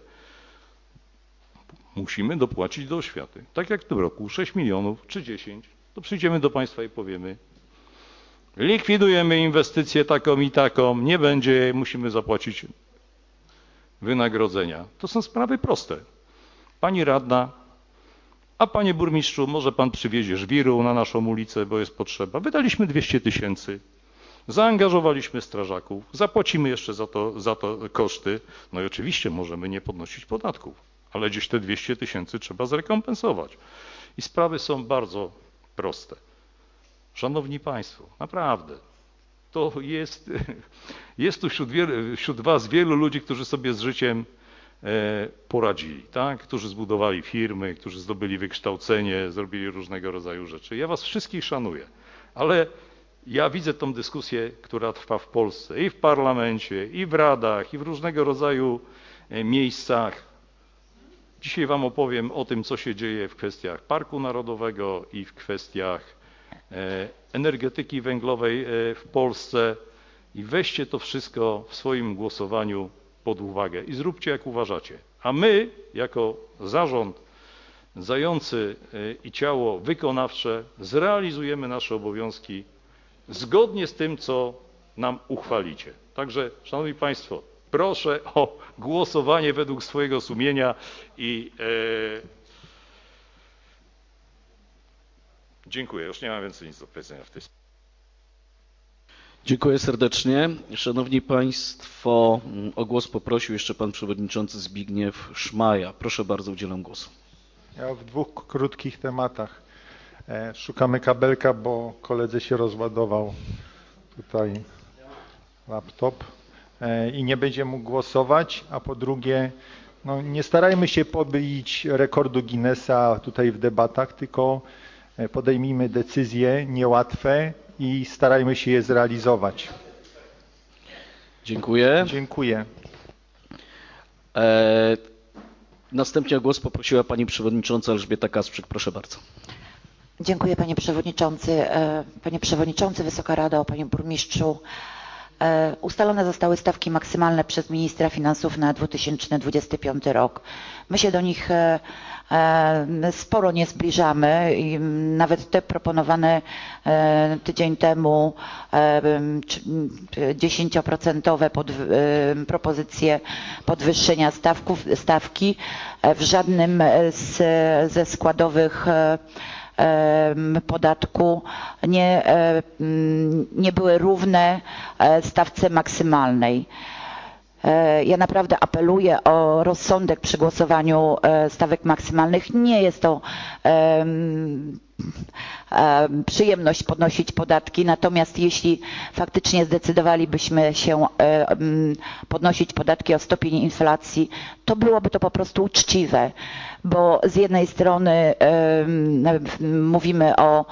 musimy dopłacić do oświaty. Tak jak w tym roku, 6 milionów czy 10, to przyjdziemy do Państwa i powiemy, likwidujemy inwestycję taką i taką, nie będzie, musimy zapłacić wynagrodzenia. To są sprawy proste. Pani radna A panie burmistrzu, może pan przywiezie żwiru na naszą ulicę, bo jest potrzeba. Wydaliśmy 200 000, zaangażowaliśmy strażaków, zapłacimy jeszcze za to koszty. No i oczywiście możemy nie podnosić podatków, ale gdzieś te 200 000 trzeba zrekompensować. I sprawy są bardzo proste. Szanowni Państwo, naprawdę, to jest tu wśród was wielu ludzi, którzy sobie z życiem poradzili, tak? Którzy zbudowali firmy, którzy zdobyli wykształcenie, zrobili różnego rodzaju rzeczy. Ja was wszystkich szanuję, ale ja widzę tą dyskusję, która trwa w Polsce i w parlamencie, i w radach, i w różnego rodzaju miejscach. Dzisiaj wam opowiem o tym, co się dzieje w kwestiach Parku Narodowego i w kwestiach energetyki węglowej w Polsce i weźcie to wszystko w swoim głosowaniu pod uwagę i zróbcie jak uważacie. A my jako zarząd zający i ciało wykonawcze zrealizujemy nasze obowiązki zgodnie z tym, co nam uchwalicie. Także, szanowni państwo, proszę o głosowanie według swojego sumienia i dziękuję. Już nie mam więcej nic do powiedzenia w tej sprawie. Dziękuję serdecznie. Szanowni Państwo, o głos poprosił jeszcze pan przewodniczący Zbigniew Szmaja. Proszę bardzo, udzielam głosu. Ja w dwóch krótkich tematach. Szukamy kabelka, bo koledze się rozładował tutaj laptop i nie będzie mógł głosować, a po drugie, no nie starajmy się pobić rekordu Guinnessa tutaj w debatach, tylko podejmijmy decyzje niełatwe i starajmy się je zrealizować. Dziękuję. Dziękuję. Następnie o głos poprosiła pani przewodnicząca Elżbieta Kasprzyk. Proszę bardzo. Dziękuję panie przewodniczący. Panie przewodniczący, Wysoka Rado, panie burmistrzu. Ustalone zostały stawki maksymalne przez ministra finansów na 2025 rok. My się do nich sporo nie zbliżamy i nawet te proponowane tydzień temu 10% propozycje podwyższenia stawki w żadnym ze składowych podatku nie były równe stawce maksymalnej. Ja naprawdę apeluję o rozsądek przy głosowaniu stawek maksymalnych. Nie jest to przyjemność podnosić podatki, natomiast jeśli faktycznie zdecydowalibyśmy się podnosić podatki o stopień inflacji, to byłoby to po prostu uczciwe, bo z jednej strony mówimy o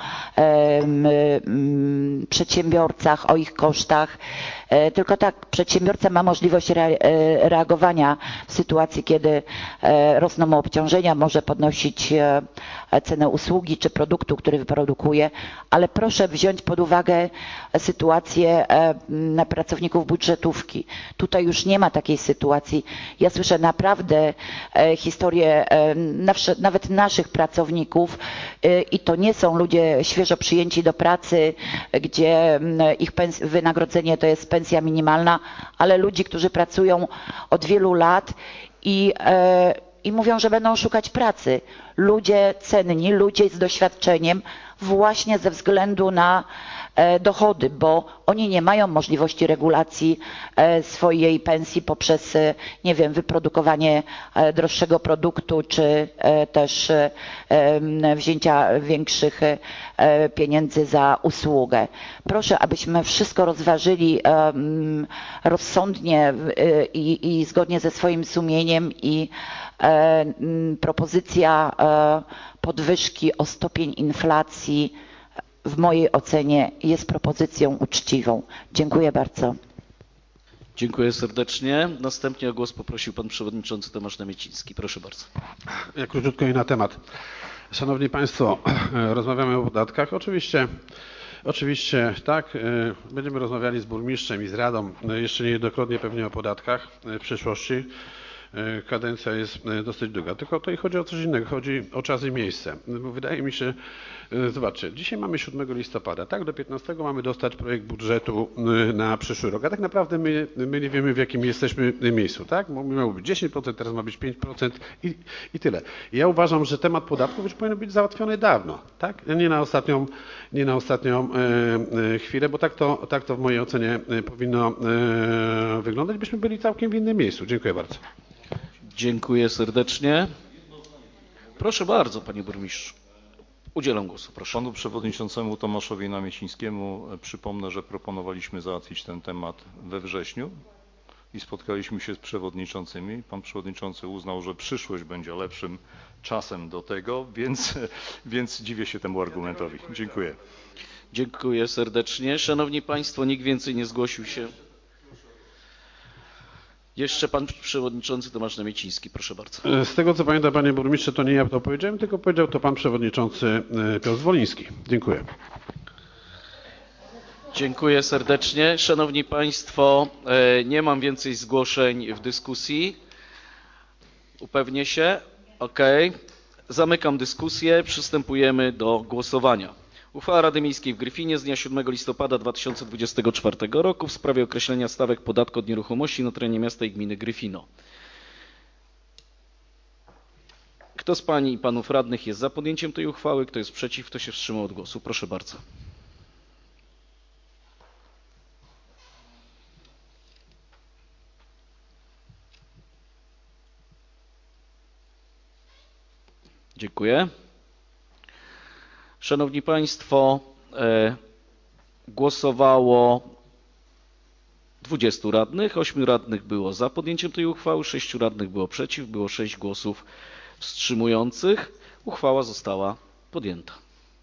przedsiębiorcach, o ich kosztach, tylko tak, przedsiębiorca ma możliwość reagowania w sytuacji, kiedy rosną mu obciążenia, może podnosić cenę usługi czy produktu, który wyprodukuje, ale proszę wziąć pod uwagę sytuację pracowników budżetówki. Tutaj już nie ma takiej sytuacji. Ja słyszę naprawdę historie nawet naszych pracowników i to nie są ludzie świeżo przyjęci do pracy, gdzie ich wynagrodzenie to jest pensja minimalna, ale ludzi, którzy pracują od wielu lat i mówią, że będą szukać pracy. Ludzie cenni, ludzie z doświadczeniem właśnie ze względu na dochody, bo oni nie mają możliwości regulacji swojej pensji poprzez, nie wiem, wyprodukowanie droższego produktu, czy też wzięcia większych pieniędzy za usługę. Proszę, abyśmy wszystko rozważyli rozsądnie i zgodnie ze swoim sumieniem i propozycja podwyżki o stopień inflacji w mojej ocenie jest propozycją uczciwą. Dziękuję bardzo. Dziękuję serdecznie. Następnie o głos poprosił pan przewodniczący Tomasz Namieciński. Proszę bardzo. Ja króciutko i na temat. Szanowni Państwo, rozmawiamy o podatkach. Oczywiście tak, będziemy rozmawiali z burmistrzem i z radą jeszcze niejednokrotnie pewnie o podatkach w przyszłości. kadencja jest dosyć długa. Tylko tutaj chodzi o coś innego, chodzi o czas i miejsce. Bo wydaje mi się, zobaczcie, dzisiaj mamy 7 listopada, tak? Do 15 mamy dostać projekt budżetu na przyszły rok, a tak naprawdę my nie wiemy, w jakim jesteśmy miejscu, tak? Miało być 10%, teraz ma być 5% i tyle. Ja uważam, że temat podatków już powinien być załatwiony dawno, tak? Nie na ostatnią chwilę, bo tak to w mojej ocenie powinno wyglądać, byśmy byli całkiem w innym miejscu. Dziękuję bardzo. Dziękuję serdecznie. Proszę bardzo, panie burmistrzu. Udzielam głosu, proszę. Panu przewodniczącemu Tomaszowi Namiecińskiemu przypomnę, że proponowaliśmy załatwić ten temat we wrześniu i spotkaliśmy się z przewodniczącymi. Pan przewodniczący uznał, że przyszłość będzie lepszym czasem do tego, więc dziwię się temu argumentowi. Dziękuję. Dziękuję serdecznie. Szanowni Państwo, nikt więcej nie zgłosił się. Jeszcze pan przewodniczący Tomasz Namieciński, proszę bardzo. Z tego co pamiętam, panie burmistrze, to nie ja to powiedziałem, tylko powiedział to pan przewodniczący Piotr Zwoliński. Dziękuję. Dziękuję serdecznie. Szanowni Państwo, nie mam więcej zgłoszeń w dyskusji. Upewnię się. OK. Zamykam dyskusję. Przystępujemy do głosowania. Uchwała Rady Miejskiej w Gryfinie z dnia 7 listopada 2024 roku w sprawie określenia stawek podatku od nieruchomości na terenie miasta i gminy Gryfino. Kto z pań i panów radnych jest za podjęciem tej uchwały? Kto jest przeciw? Kto się wstrzymał od głosu? Proszę bardzo. Dziękuję. Szanowni Państwo, głosowało 20 radnych, 8 radnych było za podjęciem tej uchwały, 6 radnych było przeciw, było 6 głosów wstrzymujących. Uchwała została podjęta.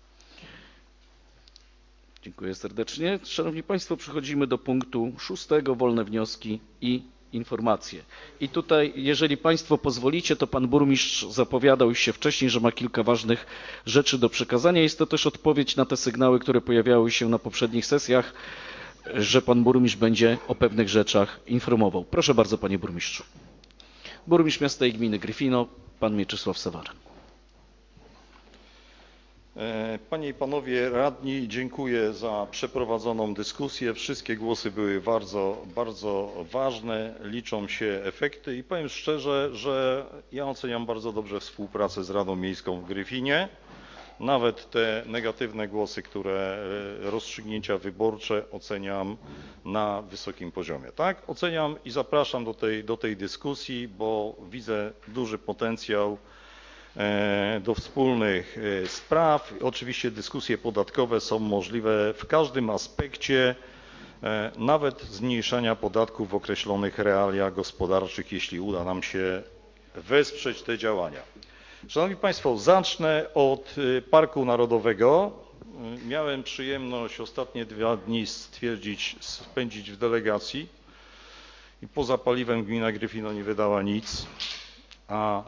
Dziękuję serdecznie. Szanowni Państwo, przechodzimy do punktu 6. Wolne wnioski i informacje. I tutaj, jeżeli Państwo pozwolicie, to Pan Burmistrz zapowiadał się wcześniej, że ma kilka ważnych rzeczy do przekazania. Jest to też odpowiedź na te sygnały, które pojawiały się na poprzednich sesjach, że Pan Burmistrz będzie o pewnych rzeczach informował. Proszę bardzo, Panie Burmistrzu. Burmistrz Miasta i Gminy Gryfino, Pan Mieczysław Sawara. Panie i Panowie Radni, dziękuję za przeprowadzoną dyskusję. Wszystkie głosy były bardzo, bardzo ważne, liczą się efekty i powiem szczerze, że ja oceniam bardzo dobrze współpracę z Radą Miejską w Gryfinie. Nawet te negatywne głosy, rozstrzygnięcia wyborcze oceniam na wysokim poziomie. Tak? Oceniam i zapraszam do tej dyskusji, bo widzę duży potencjał do wspólnych spraw. Oczywiście dyskusje podatkowe są możliwe w każdym aspekcie, nawet zmniejszania podatków w określonych realiach gospodarczych, jeśli uda nam się wesprzeć te działania. Szanowni Państwo, zacznę od Parku Narodowego. Miałem przyjemność ostatnie 2 dni spędzić w delegacji i poza paliwem gmina Gryfino nie wydała nic, a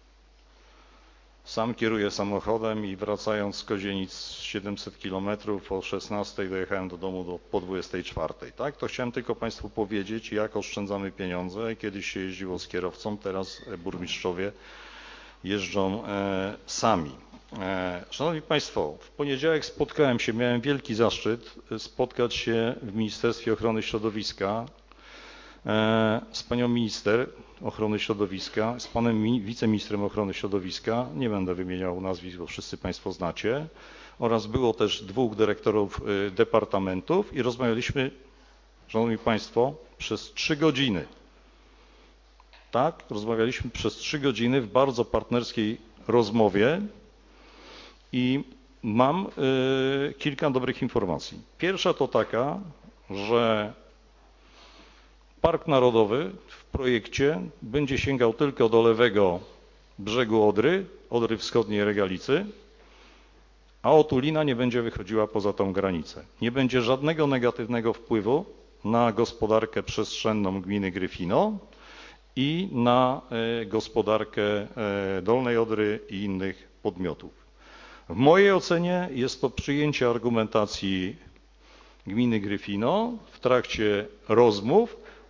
sam kieruję samochodem i wracając z Kozienic 700 km o 16 dojechałem do domu po 24. Tak? To chciałem tylko Państwu powiedzieć, jak oszczędzamy pieniądze. Kiedyś się jeździło z kierowcą, teraz burmistrzowie jeżdżą sami. Szanowni Państwo, w poniedziałek miałem wielki zaszczyt spotkać się w Ministerstwie Ochrony Środowiska z panią minister ochrony środowiska, z panem wiceministrem ochrony środowiska, nie będę wymieniał nazwisk, bo wszyscy Państwo znacie, oraz było też 2 dyrektorów departamentów i rozmawialiśmy, Szanowni Państwo, przez 3 godziny. Tak, rozmawialiśmy przez 3 godziny w bardzo partnerskiej rozmowie i mam kilka dobrych informacji. Pierwsza to taka, że Park Narodowy w projekcie będzie sięgał tylko do lewego brzegu Odry Wschodniej Regalicy, a Otulina nie będzie wychodziła poza tą granicę. Nie będzie żadnego negatywnego wpływu na gospodarkę przestrzenną gminy Gryfino i na gospodarkę Dolnej Odry i innych podmiotów. W mojej ocenie jest to przyjęcie argumentacji gminy Gryfino w trakcie rozmów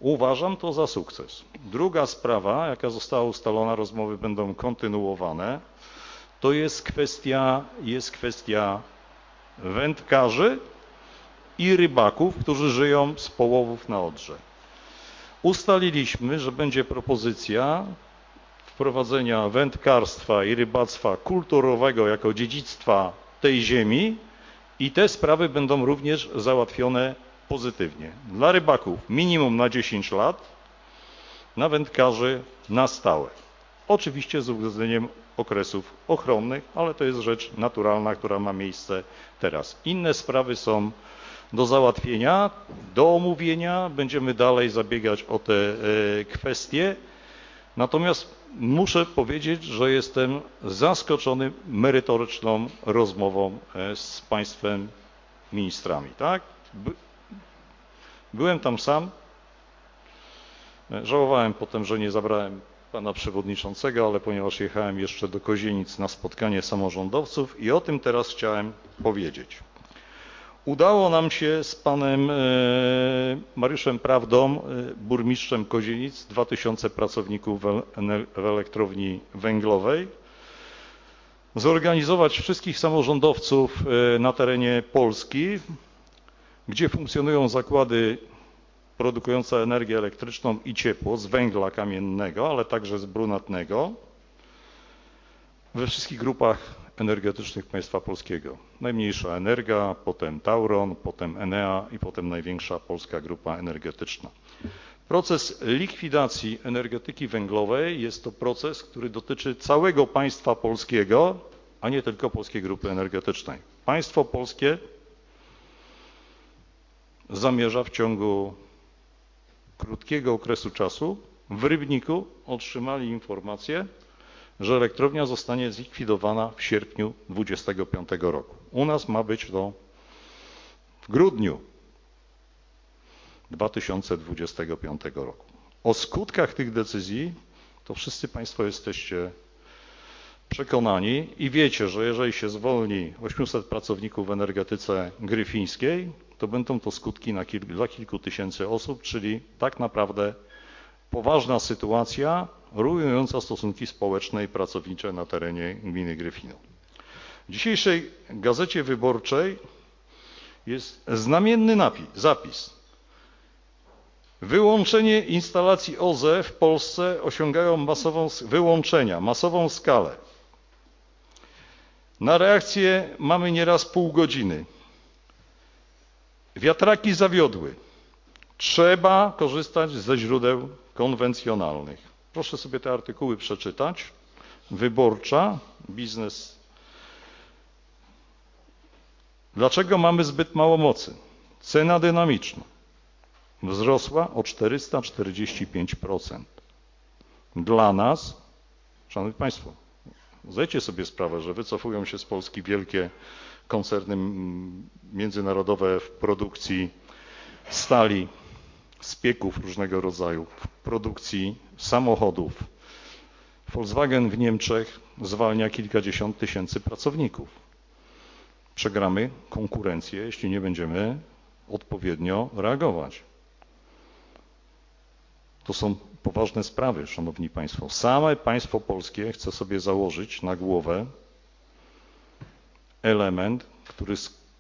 Uważam to za sukces. Druga sprawa, jaka została ustalona, rozmowy będą kontynuowane, to jest kwestia wędkarzy i rybaków, którzy żyją z połowów na Odrze. Ustaliliśmy, że będzie propozycja wprowadzenia wędkarstwa i rybactwa kulturowego jako dziedzictwa tej ziemi i te sprawy będą również załatwione pozytywnie. Dla rybaków minimum na 10 lat, na wędkarzy na stałe. Oczywiście z uwzględnieniem okresów ochronnych, ale to jest rzecz naturalna, która ma miejsce teraz. Inne sprawy są do załatwienia, do omówienia, będziemy dalej zabiegać o te kwestie. Natomiast muszę powiedzieć, że jestem zaskoczony merytoryczną rozmową z państwem ministrami. Tak? Byłem tam sam. Żałowałem potem, że nie zabrałem pana przewodniczącego, ale ponieważ jechałem jeszcze do Kozienic na spotkanie samorządowców i o tym teraz chciałem powiedzieć. Udało nam się z panem Mariuszem Prawdą, burmistrzem Kozienic, 2000 pracowników w elektrowni węglowej, zorganizować wszystkich samorządowców na terenie Polski, gdzie funkcjonują zakłady produkujące energię elektryczną i ciepło z węgla kamiennego, ale także z brunatnego, we wszystkich grupach energetycznych państwa polskiego. Najmniejsza Energa, potem Tauron, potem Enea i potem największa polska grupa energetyczna. Proces likwidacji energetyki węglowej jest to proces, który dotyczy całego państwa polskiego, a nie tylko Polskiej Grupy Energetycznej. Państwo polskie zamierza w ciągu krótkiego okresu czasu w Rybniku otrzymali informację, że elektrownia zostanie zlikwidowana w sierpniu 2025 roku. U nas ma być to w grudniu 2025 roku. O skutkach tych decyzji to wszyscy państwo jesteście przekonani i wiecie, że jeżeli się zwolni 800 pracowników w energetyce gryfińskiej, to będą to skutki dla kilku tysięcy osób, czyli tak naprawdę poważna sytuacja rujnująca stosunki społeczne i pracownicze na terenie gminy Gryfino. W dzisiejszej Gazecie Wyborczej jest znamienny zapis. Wyłączenie instalacji OZE w Polsce osiągają masową skalę. Na reakcję mamy nieraz pół godziny. Wiatraki zawiodły. Trzeba korzystać ze źródeł konwencjonalnych. Proszę sobie te artykuły przeczytać. Wyborcza, biznes. Dlaczego mamy zbyt mało mocy? Cena dynamiczna wzrosła o 445%. Dla nas, szanowni państwo, zdajcie sobie sprawę, że wycofują się z Polski wielkie koncerny międzynarodowe w produkcji stali, spieków różnego rodzaju, w produkcji samochodów. Volkswagen w Niemczech zwalnia kilkadziesiąt tysięcy pracowników. Przegramy konkurencję, jeśli nie będziemy odpowiednio reagować. To są poważne sprawy, szanowni państwo. Same państwo polskie chce sobie założyć na głowę element, który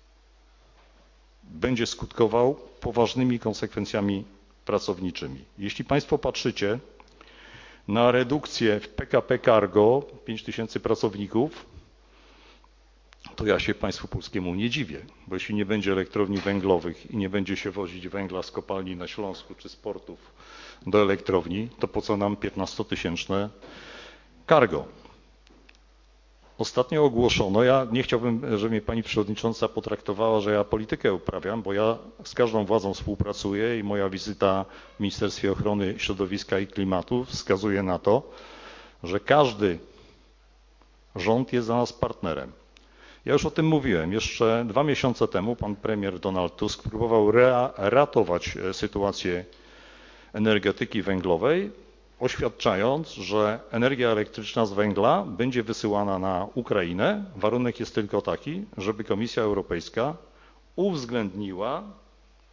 będzie skutkował poważnymi konsekwencjami pracowniczymi. Jeśli państwo patrzycie na redukcję w PKP Cargo 5000 pracowników, to ja się państwu polskiemu nie dziwię, bo jeśli nie będzie elektrowni węglowych i nie będzie się wozić węgla z kopalni na Śląsku czy z portów do elektrowni, to po co nam 15-tysięczne cargo? Ostatnio ogłoszono, ja nie chciałbym, żeby mnie pani przewodnicząca potraktowała, że ja politykę uprawiam, bo ja z każdą władzą współpracuję i moja wizyta w Ministerstwie Ochrony Środowiska i Klimatu wskazuje na to, że każdy rząd jest dla nas partnerem. Ja już o tym mówiłem. Jeszcze 2 miesiące temu pan premier Donald Tusk próbował ratować sytuację energetyki węglowej, oświadczając, że energia elektryczna z węgla będzie wysyłana na Ukrainę. Warunek jest tylko taki, żeby Komisja Europejska uwzględniła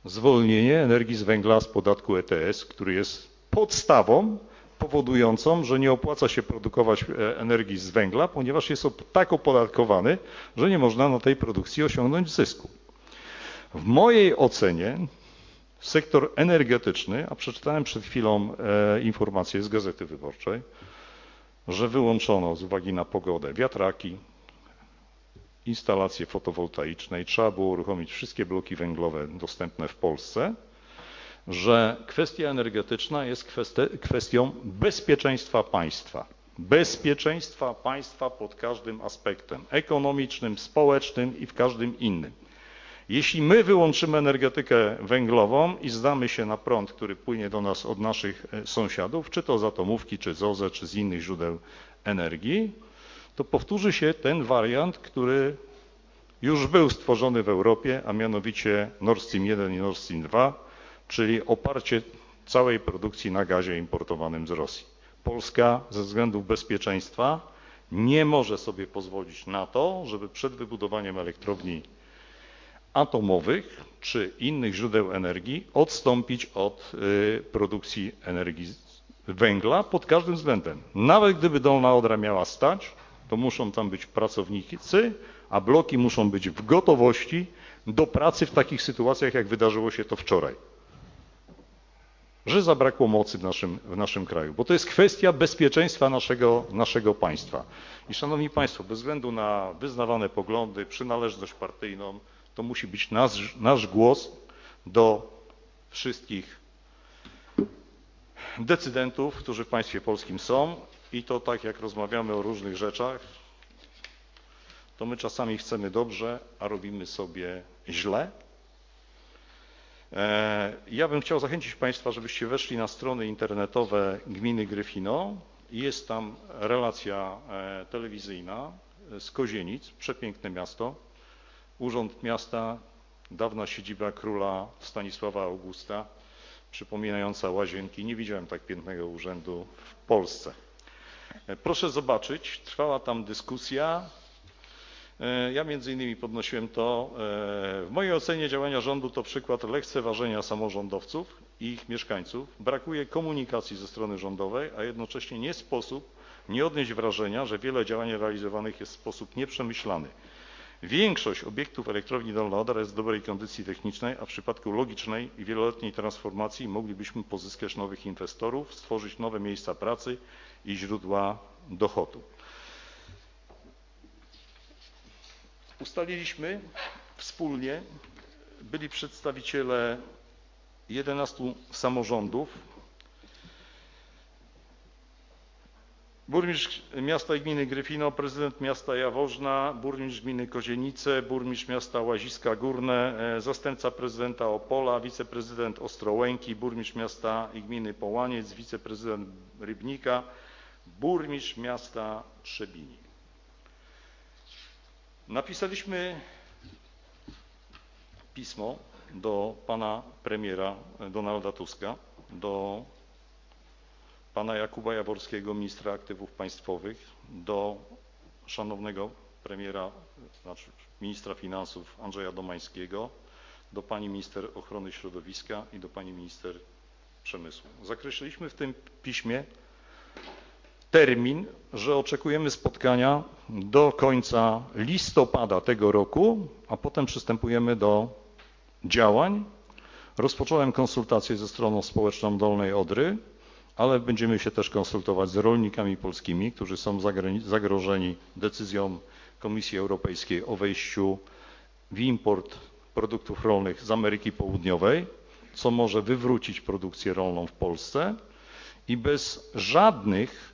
zwolnienie energii z węgla z podatku ETS, który jest podstawą powodującą, że nie opłaca się produkować energii z węgla, ponieważ jest tak opodatkowany, że nie można na tej produkcji osiągnąć zysku. W mojej ocenie sektor energetyczny, a przeczytałem przed chwilą informację z Gazety Wyborczej, że wyłączono z uwagi na pogodę wiatraki, instalacje fotowoltaiczne i trzeba było uruchomić wszystkie bloki węglowe dostępne w Polsce, że kwestia energetyczna jest kwestią bezpieczeństwa państwa. Bezpieczeństwa państwa pod każdym aspektem ekonomicznym, społecznym i w każdym innym. Jeśli my wyłączymy energetykę węglową i zdamy się na prąd, który płynie do nas od naszych sąsiadów, czy to z atomówki, czy z OZE, czy z innych źródeł energii, to powtórzy się ten wariant, który już był stworzony w Europie, a mianowicie Nord Stream 1 i Nord Stream 2, czyli oparcie całej produkcji na gazie importowanym z Rosji. Polska ze względów bezpieczeństwa nie może sobie pozwolić na to, żeby przed wybudowaniem elektrowni atomowych czy innych źródeł energii odstąpić od produkcji energii z węgla pod każdym względem. Nawet gdyby Dolna Odra miała stać, to muszą tam być pracownicy, a bloki muszą być w gotowości do pracy w takich sytuacjach, jak wydarzyło się to wczoraj. Że zabrakło mocy w naszym kraju, bo to jest kwestia bezpieczeństwa naszego państwa. I szanowni państwo, bez względu na wyznawane poglądy, przynależność partyjną, to musi być nasz głos do wszystkich decydentów, którzy w państwie polskim są i to tak jak rozmawiamy o różnych rzeczach, to my czasami chcemy dobrze, a robimy sobie źle. Ja bym chciał zachęcić państwa, żebyście weszli na strony internetowe gminy Gryfino. Jest tam relacja telewizyjna z Kozienic, przepiękne miasto. Urząd Miasta, dawna siedziba króla Stanisława Augusta, przypominająca łazienki. Nie widziałem tak pięknego urzędu w Polsce. Proszę zobaczyć, trwała tam dyskusja. Ja między innymi podnosiłem to. W mojej ocenie działania rządu to przykład lekceważenia samorządowców i ich mieszkańców. Brakuje komunikacji ze strony rządowej, a jednocześnie nie sposób nie odnieść wrażenia, że wiele działań realizowanych jest w sposób nieprzemyślany. Większość obiektów elektrowni Dolna Odra jest w dobrej kondycji technicznej, a w przypadku logicznej i wieloletniej transformacji moglibyśmy pozyskać nowych inwestorów, stworzyć nowe miejsca pracy i źródła dochodu. Ustaliliśmy wspólnie, byli przedstawiciele 11 samorządów, burmistrz miasta i gminy Gryfino, prezydent miasta Jaworzna, burmistrz gminy Kozienice, burmistrz miasta Łaziska Górne, zastępca prezydenta Opola, wiceprezydent Ostrołęki, burmistrz miasta i gminy Połaniec, wiceprezydent Rybnika, burmistrz miasta Trzebini. Napisaliśmy pismo do pana premiera Donalda Tuska, do pana Jakuba Jaworskiego, ministra aktywów państwowych, do szanownego premiera, znaczy ministra finansów Andrzeja Domańskiego, do pani minister ochrony środowiska i do pani minister przemysłu. Zakreśliliśmy w tym piśmie termin, że oczekujemy spotkania do końca listopada tego roku, a potem przystępujemy do działań. Rozpocząłem konsultacje ze stroną społeczną Dolnej Odry, ale będziemy się też konsultować z rolnikami polskimi, którzy są zagrożeni decyzją Komisji Europejskiej o wejściu w import produktów rolnych z Ameryki Południowej, co może wywrócić produkcję rolną w Polsce i bez żadnych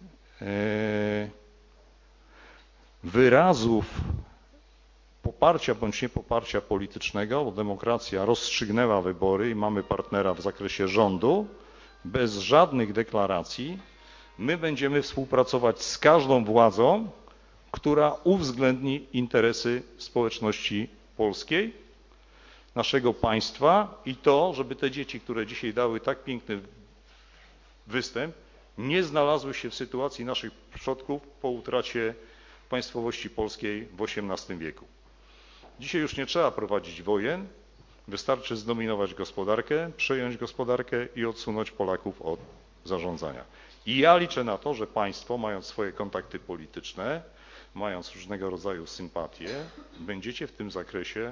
wyrazów poparcia bądź niepoparcia politycznego, bo demokracja rozstrzygnęła wybory i mamy partnera w zakresie rządu, bez żadnych deklaracji my będziemy współpracować z każdą władzą, która uwzględni interesy społeczności polskiej, naszego państwa i to, żeby te dzieci, które dzisiaj dały tak piękny występ, nie znalazły się w sytuacji naszych przodków po utracie państwowości polskiej w XVIII wieku. Dzisiaj już nie trzeba prowadzić wojen, Wystarczy zdominować gospodarkę, przejąć gospodarkę i odsunąć Polaków od zarządzania. I ja liczę na to, że państwo, mając swoje kontakty polityczne, mając różnego rodzaju sympatie, będziecie w tym zakresie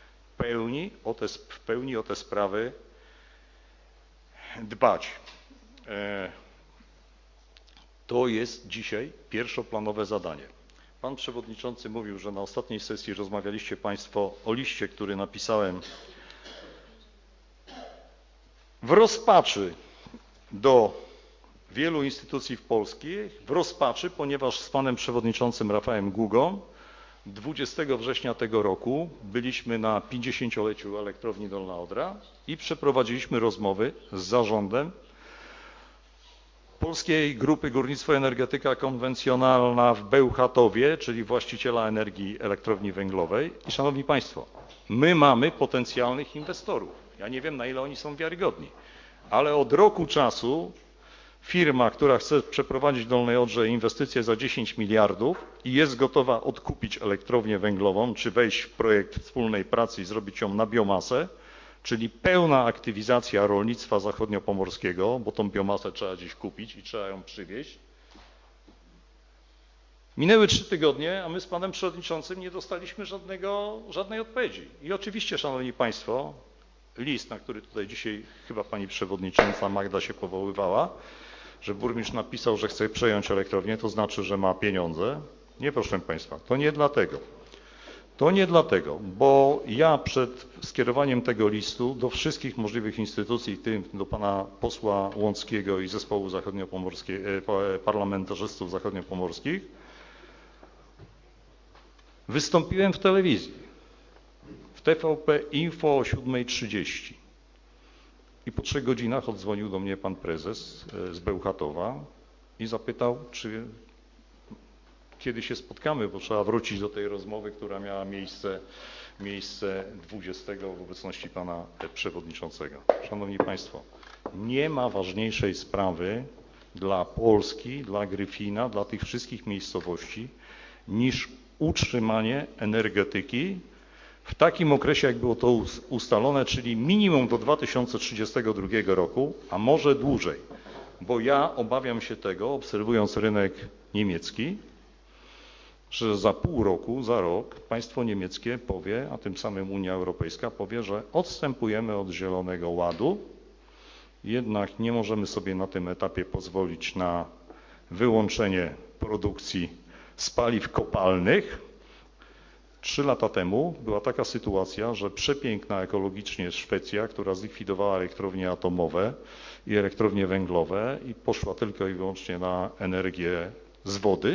w pełni o te sprawy dbać. To jest dzisiaj pierwszoplanowe zadanie. Pan przewodniczący mówił, że na ostatniej sesji rozmawialiście państwo o liście, który napisałem w rozpaczy do wielu instytucji polskich, ponieważ z panem przewodniczącym Rafałem Gugą 20 września tego roku byliśmy na 50-leciu elektrowni Dolna Odra i przeprowadziliśmy rozmowy z zarządem Polskiej Grupy Górnictwo i Energetyka Konwencjonalna w Bełchatowie, czyli właściciela energii elektrowni węglowej. I szanowni państwo, my mamy potencjalnych inwestorów. Ja nie wiem, na ile oni są wiarygodni, ale od roku czasu firma, która chce przeprowadzić w Dolnej Odrze inwestycje za 10 miliardów i jest gotowa odkupić elektrownię węglową, czy wejść w projekt wspólnej pracy i zrobić ją na biomasę, czyli pełna aktywizacja rolnictwa zachodniopomorskiego, bo tą biomasę trzeba gdzieś kupić i trzeba ją przywieźć. Minęły 3 tygodnie, a my z panem przewodniczącym nie dostaliśmy żadnej odpowiedzi. I oczywiście, szanowni państwo, list, na który tutaj dzisiaj chyba pani przewodnicząca Magda się powoływała, że burmistrz napisał, że chce przejąć elektrownię, to znaczy, że ma pieniądze. Nie, proszę państwa, to nie dlatego. To nie dlatego, bo ja przed skierowaniem tego listu do wszystkich możliwych instytucji, w tym do pana posła Łąckiego i zespołu parlamentarzystów zachodniopomorskich, wystąpiłem w telewizji, w TVP Info o 7:30. I po 3 godzinach odzwonił do mnie pan prezes z Bełchatowa i zapytał, kiedy się spotkamy, bo trzeba wrócić do tej rozmowy, która miała miejsce 20 w obecności pana przewodniczącego. Szanowni państwo, nie ma ważniejszej sprawy dla Polski, dla Gryfina, dla tych wszystkich miejscowości niż utrzymanie energetyki w takim okresie, jak było to ustalone, czyli minimum do 2032 roku, a może dłużej. Bo ja obawiam się tego, obserwując rynek niemiecki, że za pół roku, za rok państwo niemieckie powie, a tym samym Unia Europejska powie, że odstępujemy od Zielonego Ładu, jednak nie możemy sobie na tym etapie pozwolić na wyłączenie produkcji z paliw kopalnych. 3 lata temu była taka sytuacja, że przepiękna ekologicznie Szwecja, która zlikwidowała elektrownie atomowe i elektrownie węglowe i poszła tylko i wyłącznie na energię z wody,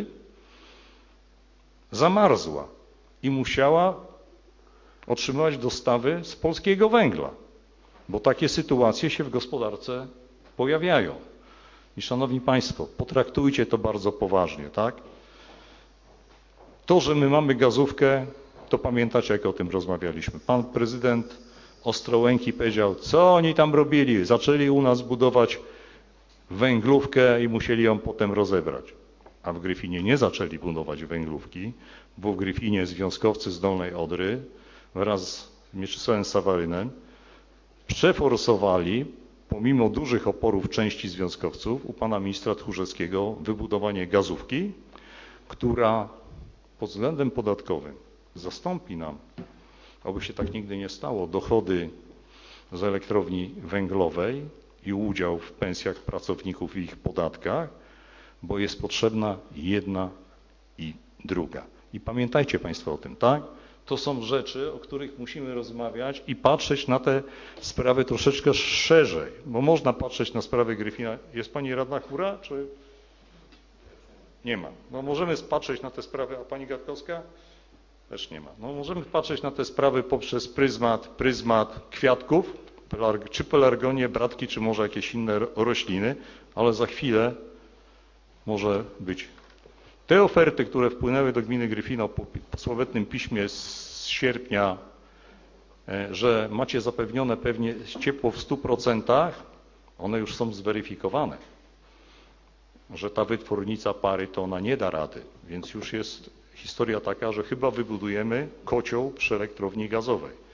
zamarzła i musiała otrzymywać dostawy z polskiego węgla, bo takie sytuacje się w gospodarce pojawiają. I szanowni państwo, potraktujcie to bardzo poważnie, tak? To, że my mamy gazówkę, to pamiętacie, jak o tym rozmawialiśmy. Pan prezydent Ostrołęki powiedział, co oni tam robili? Zaczęli u nas budować węglówkę i musieli ją potem rozebrać. A w Gryfinie nie zaczęli budować węglówki, bo w Gryfinie związkowcy z Dolnej Odry wraz z Mieczysławem Sawarynem przeforsowali, pomimo dużych oporów części związkowców, u pana ministra Tchórzewskiego wybudowanie gazówki, która pod względem podatkowym zastąpi nam, aby się tak nigdy nie stało, dochody z elektrowni węglowej i udział w pensjach pracowników i ich podatkach, bo jest potrzebna jedna i druga. I pamiętajcie państwo o tym, tak? To są rzeczy, o których musimy rozmawiać i patrzeć na te sprawy troszeczkę szerzej, bo można patrzeć na sprawy Gryfina. Jest pani radna Chmura, czy nie ma? No możemy patrzeć na te sprawy, a pani Gatkowska? Też nie ma. No możemy patrzeć na te sprawy poprzez pryzmat kwiatków, czy pelargonie, bratki, czy może jakieś inne rośliny, ale za chwilę może być. Te oferty, które wpłynęły do gminy Gryfino po sławetnym piśmie z sierpnia, że macie zapewnione pewnie ciepło w 100%, one już są zweryfikowane, że ta wytwórnica pary to ona nie da rady, więc już jest historia taka, że chyba wybudujemy kocioł przy elektrowni gazowej.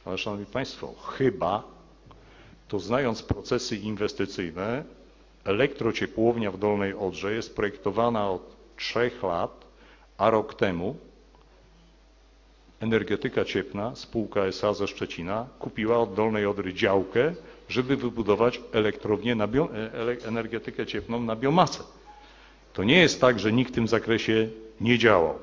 Ale szanowni państwo, chyba to znając procesy inwestycyjne, elektrociepłownia w Dolnej Odrze jest projektowana od 3 lat, a rok temu Energetyka Cieplna, spółka S.A. ze Szczecina, kupiła od Dolnej Odry działkę, żeby wybudować elektrownię na energetykę cieplną na biomasę. To nie jest tak, że nikt w tym zakresie nie działał.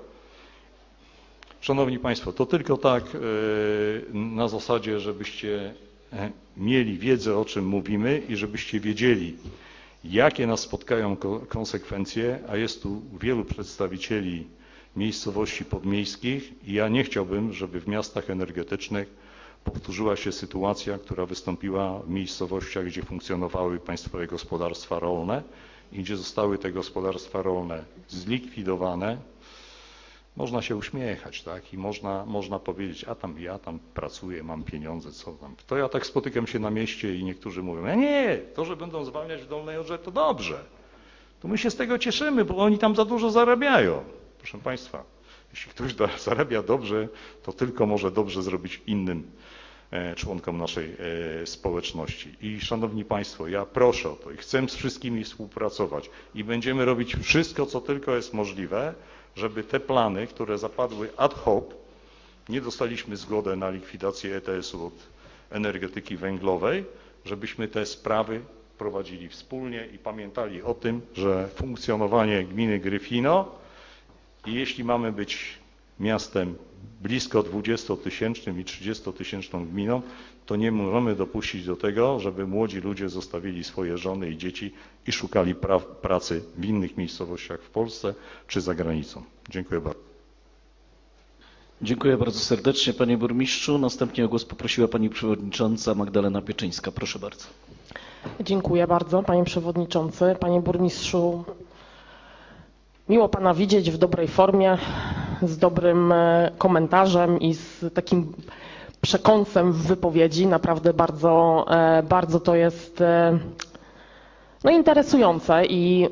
Szanowni państwo, to tylko tak na zasadzie, żebyście mieli wiedzę, o czym mówimy i żebyście wiedzieli, jakie nas spotkają konsekwencje, a jest tu wielu przedstawicieli miejscowości podmiejskich i ja nie chciałbym, żeby w miastach energetycznych powtórzyła się sytuacja, która wystąpiła w miejscowościach, gdzie funkcjonowały państwowe gospodarstwa rolne i gdzie zostały te gospodarstwa rolne zlikwidowane. Można się uśmiechać, tak? I można powiedzieć, ja tam pracuję, mam pieniądze, co tam. To ja tak spotykam się na mieście i niektórzy mówią, nie, to, że będą zwalniać w Dolnej Odrze, to dobrze. To my się z tego cieszymy, bo oni tam za dużo zarabiają. Proszę państwa, jeśli ktoś zarabia dobrze, to tylko może dobrze zrobić innym członkom naszej społeczności. I szanowni państwo, ja proszę o to i chcę z wszystkimi współpracować i będziemy robić wszystko, co tylko jest możliwe, żeby te plany, które zapadły ad hoc, nie dostaliśmy zgody na likwidację ETS-u od energetyki węglowej, żebyśmy te sprawy prowadzili wspólnie i pamiętali o tym, że funkcjonowanie gminy Gryfino i jeśli mamy być miastem blisko 20-tysięcznym i 30-tysięczną gminą, to nie możemy dopuścić do tego, żeby młodzi ludzie zostawili swoje żony i dzieci i szukali pracy w innych miejscowościach w Polsce czy za granicą. Dziękuję bardzo. Dziękuję bardzo serdecznie panie burmistrzu. Następnie o głos poprosiła pani przewodnicząca Magdalena Pieczyńska. Proszę bardzo. Dziękuję bardzo panie przewodniczący. Panie burmistrzu, miło pana widzieć w dobrej formie, z dobrym komentarzem i z takim przekąsem w wypowiedzi. Naprawdę bardzo to jest interesujące i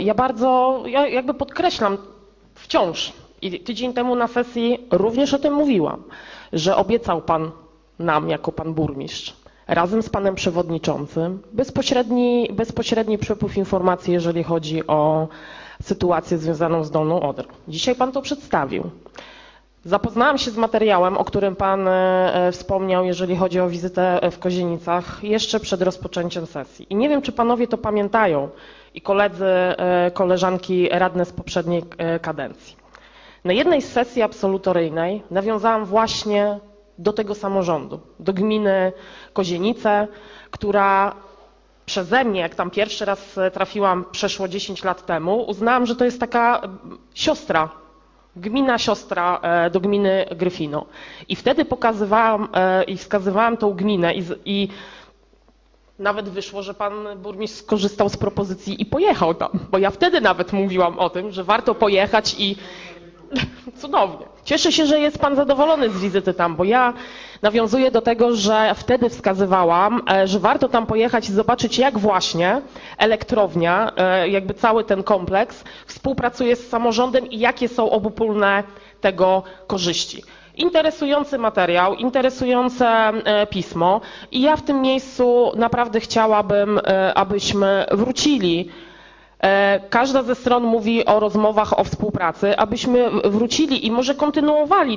ja jakby podkreślam wciąż i tydzień temu na sesji również o tym mówiłam, że obiecał pan nam jako pan burmistrz razem z panem przewodniczącym bezpośredni przepływ informacji, jeżeli chodzi o sytuację związaną z Dolną Odrą. Dzisiaj pan to przedstawił. Zapoznałam się z materiałem, o którym pan wspomniał, jeżeli chodzi o wizytę w Kozienicach, jeszcze przed rozpoczęciem sesji. I nie wiem, czy panowie to pamiętają i koleżanki radne z poprzedniej kadencji. Na jednej z sesji absolutoryjnej nawiązałam właśnie do tego samorządu, do gminy Kozienice, która przeze mnie, jak tam pierwszy raz trafiłam przeszło 10 lat temu, uznałam, że to jest taka gmina siostra do gminy Gryfino. I wtedy pokazywałam i wskazywałam tą gminę i nawet wyszło, że pan burmistrz skorzystał z propozycji i pojechał tam, bo ja wtedy nawet mówiłam o tym, że warto pojechać i cudownie. Cieszę się, że jest pan zadowolony z wizyty tam, bo ja nawiązuję do tego, że wtedy wskazywałam, że warto tam pojechać i zobaczyć, jak właśnie elektrownia, jakby cały ten kompleks współpracuje z samorządem i jakie są obopólne tego korzyści. Interesujący materiał, interesujące pismo i ja w tym miejscu naprawdę chciałabym, abyśmy wrócili. Każda ze stron mówi o rozmowach o współpracy, abyśmy wrócili i może kontynuowali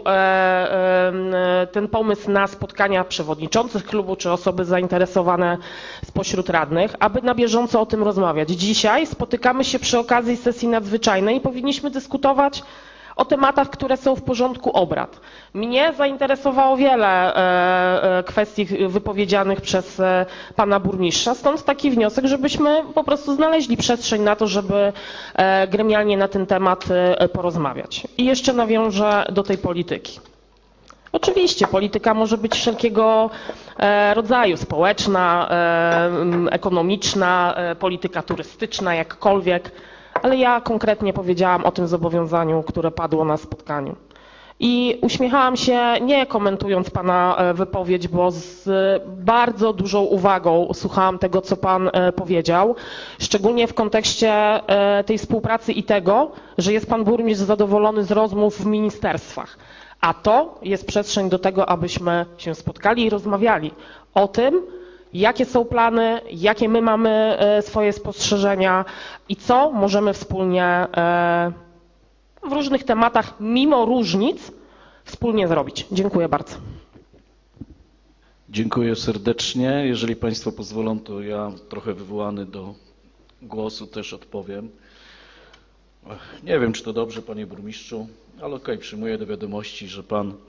ten pomysł na spotkania przewodniczących klubu czy osoby zainteresowane spośród radnych, aby na bieżąco o tym rozmawiać. Dzisiaj spotykamy się przy okazji sesji nadzwyczajnej i powinniśmy dyskutować o tematach, które są w porządku obrad. Mnie zainteresowało wiele kwestii wypowiedzianych przez pana burmistrza, stąd taki wniosek, żebyśmy po prostu znaleźli przestrzeń na to, żeby gremialnie na ten temat porozmawiać. I jeszcze nawiążę do tej polityki. Oczywiście polityka może być wszelkiego rodzaju, społeczna, ekonomiczna, polityka turystyczna, jakkolwiek. Ale ja konkretnie powiedziałam o tym zobowiązaniu, które padło na spotkaniu. I uśmiechałam się, nie komentując pana wypowiedź, bo z bardzo dużą uwagą słuchałam tego, co pan powiedział, szczególnie w kontekście tej współpracy i tego, że jest pan burmistrz zadowolony z rozmów w ministerstwach. A to jest przestrzeń do tego, abyśmy się spotkali i rozmawiali o tym, jakie są plany, jakie my mamy swoje spostrzeżenia i co możemy wspólnie w różnych tematach, mimo różnic, wspólnie zrobić. Dziękuję bardzo. Dziękuję serdecznie. Jeżeli Państwo pozwolą, to ja trochę wywołany do głosu też odpowiem. Nie wiem, czy to dobrze, Panie Burmistrzu, ale okej, przyjmuję do wiadomości, że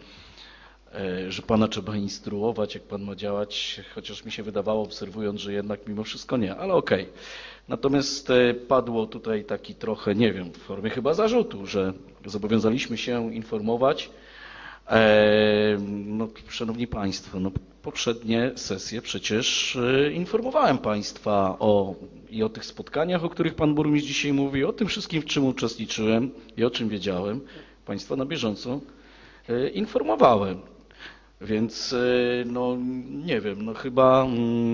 Pana trzeba instruować, jak Pan ma działać, chociaż mi się wydawało, obserwując, że jednak mimo wszystko nie, ale okej. Natomiast padło tutaj taki trochę, nie wiem, w formie chyba zarzutu, że zobowiązaliśmy się informować. No, Szanowni Państwo, no, poprzednie sesje przecież informowałem Państwa o tych spotkaniach, o których Pan Burmistrz dzisiaj mówi, o tym wszystkim, w czym uczestniczyłem i o czym wiedziałem. Państwa na bieżąco informowałem. Więc no nie wiem, no chyba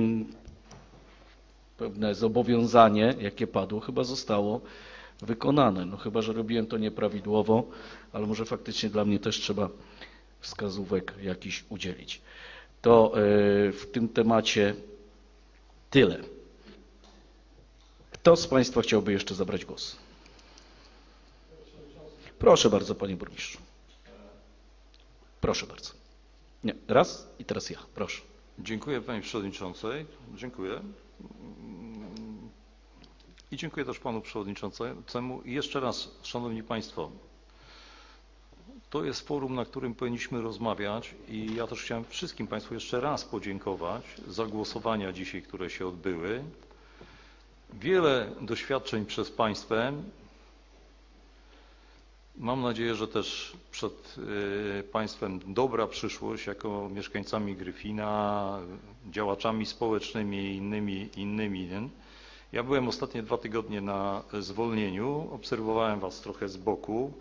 pewne zobowiązanie, jakie padło, chyba zostało wykonane. No chyba, że robiłem to nieprawidłowo, ale może faktycznie dla mnie też trzeba wskazówek jakichś udzielić. To w tym temacie tyle. Kto z Państwa chciałby jeszcze zabrać głos? Proszę bardzo, Panie Burmistrzu. Proszę bardzo. Nie, raz i teraz ja, proszę. Dziękuję Pani Przewodniczącej. Dziękuję. I dziękuję też Panu Przewodniczącemu. I jeszcze raz, Szanowni Państwo, to jest forum, na którym powinniśmy rozmawiać i ja też chciałem wszystkim Państwu jeszcze raz podziękować za głosowania dzisiaj, które się odbyły. Wiele doświadczeń przez Państwem. Mam nadzieję, że też przed Państwem dobra przyszłość jako mieszkańcami Gryfina, działaczami społecznymi i innymi. Ja byłem ostatnie 2 tygodnie na zwolnieniu, obserwowałem Was trochę z boku.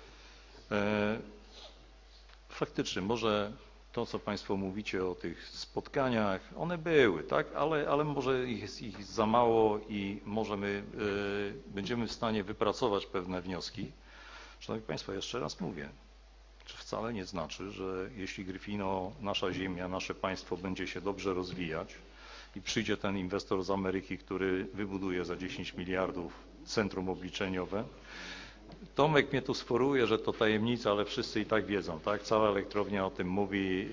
Faktycznie, może to, co Państwo mówicie o tych spotkaniach, one były, tak? Ale może jest ich za mało i może my będziemy w stanie wypracować pewne wnioski. Szanowni Państwo, jeszcze raz mówię, to wcale nie znaczy, że jeśli Gryfino, nasza ziemia, nasze państwo będzie się dobrze rozwijać i przyjdzie ten inwestor z Ameryki, który wybuduje za 10 miliardów centrum obliczeniowe. Tomek mnie tu sforuje, że to tajemnica, ale wszyscy i tak wiedzą, tak? Cała elektrownia o tym mówi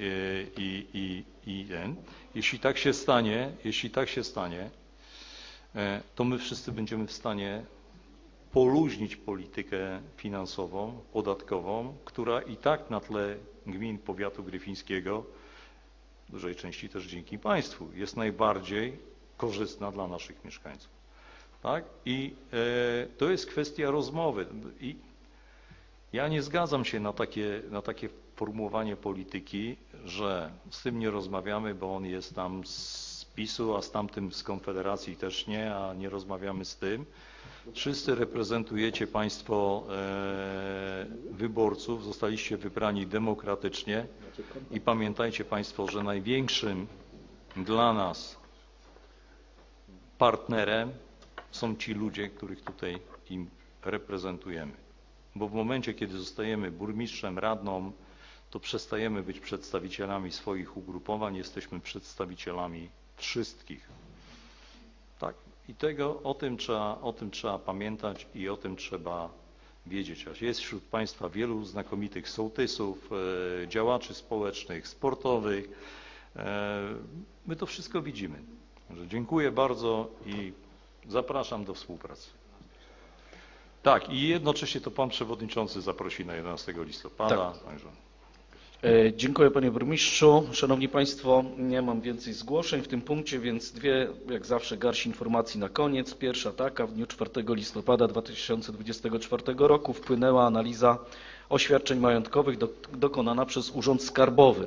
Jeśli tak się stanie, to my wszyscy będziemy w stanie poluźnić politykę finansową, podatkową, która i tak na tle gmin powiatu gryfińskiego, w dużej części też dzięki Państwu, jest najbardziej korzystna dla naszych mieszkańców. Tak? I to jest kwestia rozmowy. I ja nie zgadzam się na takie formułowanie polityki, że z tym nie rozmawiamy, bo on jest tam z PiS-u, a z tamtym z Konfederacji też nie, a nie rozmawiamy z tym. Wszyscy reprezentujecie Państwo wyborców, zostaliście wybrani demokratycznie i pamiętajcie Państwo, że największym dla nas partnerem są ci ludzie, których tutaj im reprezentujemy. Bo w momencie, kiedy zostajemy burmistrzem, radną, to przestajemy być przedstawicielami swoich ugrupowań, jesteśmy przedstawicielami wszystkich. Tak? I o tym trzeba pamiętać i o tym trzeba wiedzieć. Jest wśród Państwa wielu znakomitych sołtysów, działaczy społecznych, sportowych. My to wszystko widzimy. Dziękuję bardzo i zapraszam do współpracy. Tak, i jednocześnie to Pan Przewodniczący zaprosi na 11 listopada. Tak. Dziękuję Panie Burmistrzu. Szanowni Państwo, nie mam więcej zgłoszeń w tym punkcie, więc dwie, jak zawsze, garść informacji na koniec. Pierwsza taka, w dniu 4 listopada 2024 roku wpłynęła analiza oświadczeń majątkowych dokonana przez Urząd Skarbowy.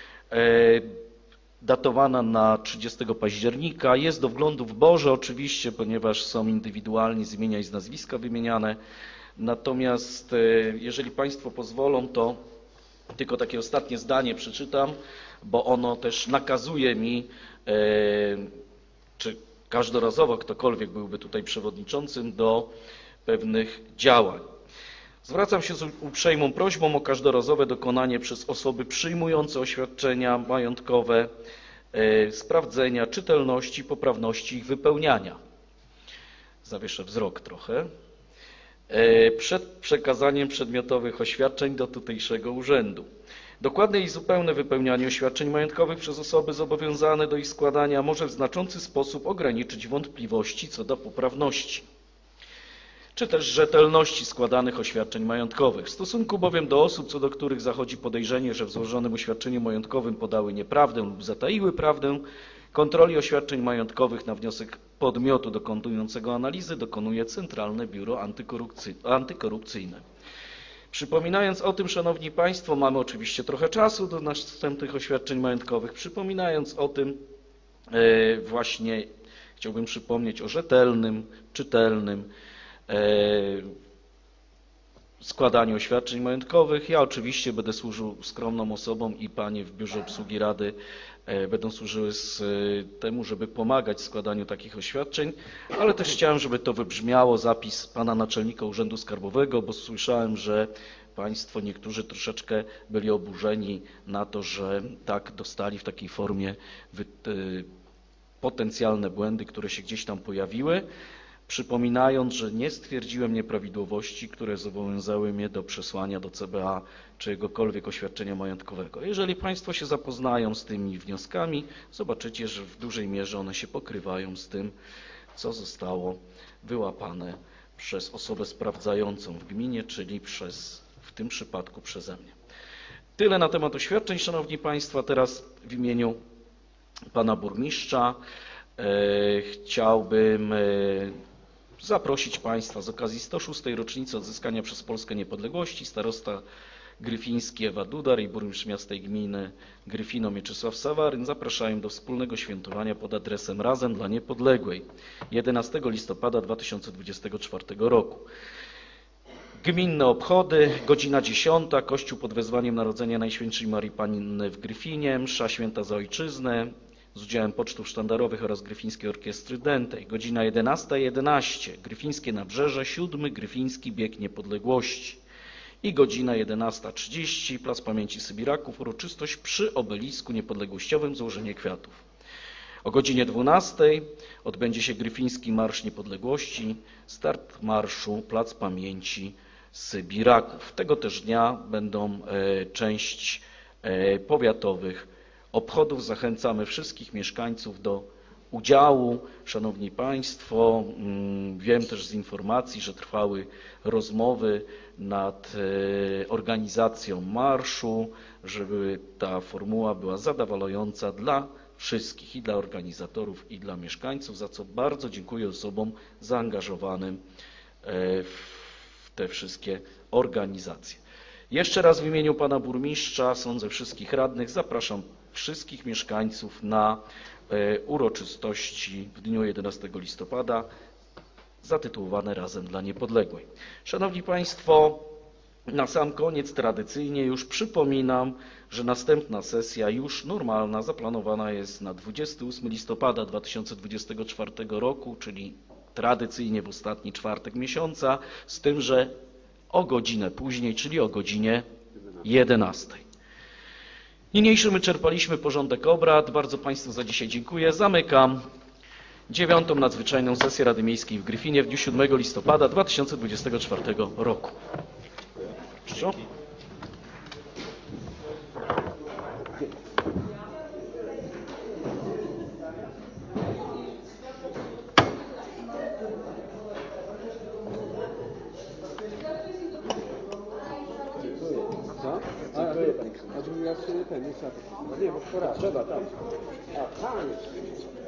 Datowana na 30 października. Jest do wglądu w borze oczywiście, ponieważ są indywidualnie z imienia i z nazwiska wymieniane. Natomiast jeżeli Państwo pozwolą, to tylko takie ostatnie zdanie przeczytam, bo ono też nakazuje mi, czy każdorazowo ktokolwiek byłby tutaj przewodniczącym, do pewnych działań. Zwracam się z uprzejmą prośbą o każdorazowe dokonanie przez osoby przyjmujące oświadczenia majątkowe sprawdzenia czytelności i poprawności ich wypełniania. Zawieszę wzrok trochę. Przed przekazaniem przedmiotowych oświadczeń do tutejszego urzędu. Dokładne i zupełne wypełnianie oświadczeń majątkowych przez osoby zobowiązane do ich składania może w znaczący sposób ograniczyć wątpliwości co do poprawności, czy też rzetelności składanych oświadczeń majątkowych. W stosunku bowiem do osób, co do których zachodzi podejrzenie, że w złożonym oświadczeniu majątkowym podały nieprawdę lub zataiły prawdę, kontroli oświadczeń majątkowych na wniosek podmiotu dokonującego analizy dokonuje Centralne Biuro Antykorupcyjne. Przypominając o tym, Szanowni Państwo, mamy oczywiście trochę czasu do następnych oświadczeń majątkowych. Przypominając o tym, właśnie chciałbym przypomnieć o rzetelnym, czytelnym składaniu oświadczeń majątkowych. Ja oczywiście będę służył skromną osobom i panie w Biurze Obsługi Rady będą służyły temu, żeby pomagać w składaniu takich oświadczeń, ale też chciałem, żeby to wybrzmiało, zapis pana naczelnika Urzędu Skarbowego, bo słyszałem, że państwo niektórzy troszeczkę byli oburzeni na to, że tak dostali w takiej formie potencjalne błędy, które się gdzieś tam pojawiły. Przypominając, że nie stwierdziłem nieprawidłowości, które zobowiązały mnie do przesłania do CBA czyjegokolwiek oświadczenia majątkowego. Jeżeli Państwo się zapoznają z tymi wnioskami, zobaczycie, że w dużej mierze one się pokrywają z tym, co zostało wyłapane przez osobę sprawdzającą w gminie, czyli w tym przypadku przeze mnie. Tyle na temat oświadczeń, Szanowni Państwo. Teraz w imieniu pana burmistrza chciałbym zaprosić Państwa z okazji 106. rocznicy odzyskania przez Polskę niepodległości. Starosta gryfiński Ewa Dudar i burmistrz miasta i gminy Gryfino Mieczysław Sawaryn zapraszają do wspólnego świętowania pod adresem Razem dla Niepodległej 11 listopada 2024 roku. Gminne obchody, godzina 10, kościół pod wezwaniem Narodzenia Najświętszej Marii Panny w Gryfinie, msza święta za ojczyznę z udziałem pocztów sztandarowych oraz Gryfińskiej Orkiestry Dętej. Godzina 11:11, Gryfińskie Nabrzeże, 7. Gryfiński Bieg Niepodległości. I godzina 11:30, Plac Pamięci Sybiraków, uroczystość przy obelisku niepodległościowym, złożenie kwiatów. O godzinie 12:00 odbędzie się Gryfiński Marsz Niepodległości, start marszu, Plac Pamięci Sybiraków. Tego też dnia będą część powiatowych obchodów. Zachęcamy wszystkich mieszkańców do udziału. Szanowni Państwo, wiem też z informacji, że trwały rozmowy nad organizacją marszu, żeby ta formuła była zadowalająca dla wszystkich, i dla organizatorów, i dla mieszkańców, za co bardzo dziękuję osobom zaangażowanym w te wszystkie organizacje. Jeszcze raz w imieniu pana burmistrza, sądzę wszystkich radnych, zapraszam wszystkich mieszkańców na uroczystości w dniu 11 listopada zatytułowane Razem dla Niepodległej. Szanowni Państwo, na sam koniec tradycyjnie już przypominam, że następna sesja już normalna zaplanowana jest na 28 listopada 2024 roku, czyli tradycyjnie w ostatni czwartek miesiąca, z tym, że o godzinę później, czyli o godzinie 11. Niniejszym wyczerpaliśmy porządek obrad. Bardzo Państwu za dzisiaj dziękuję. Zamykam 9. nadzwyczajną sesję Rady Miejskiej w Gryfinie w dniu 7 listopada 2024 roku. Proszę. A drugi raz ten, nie, bo trzeba tam. A, tam jest.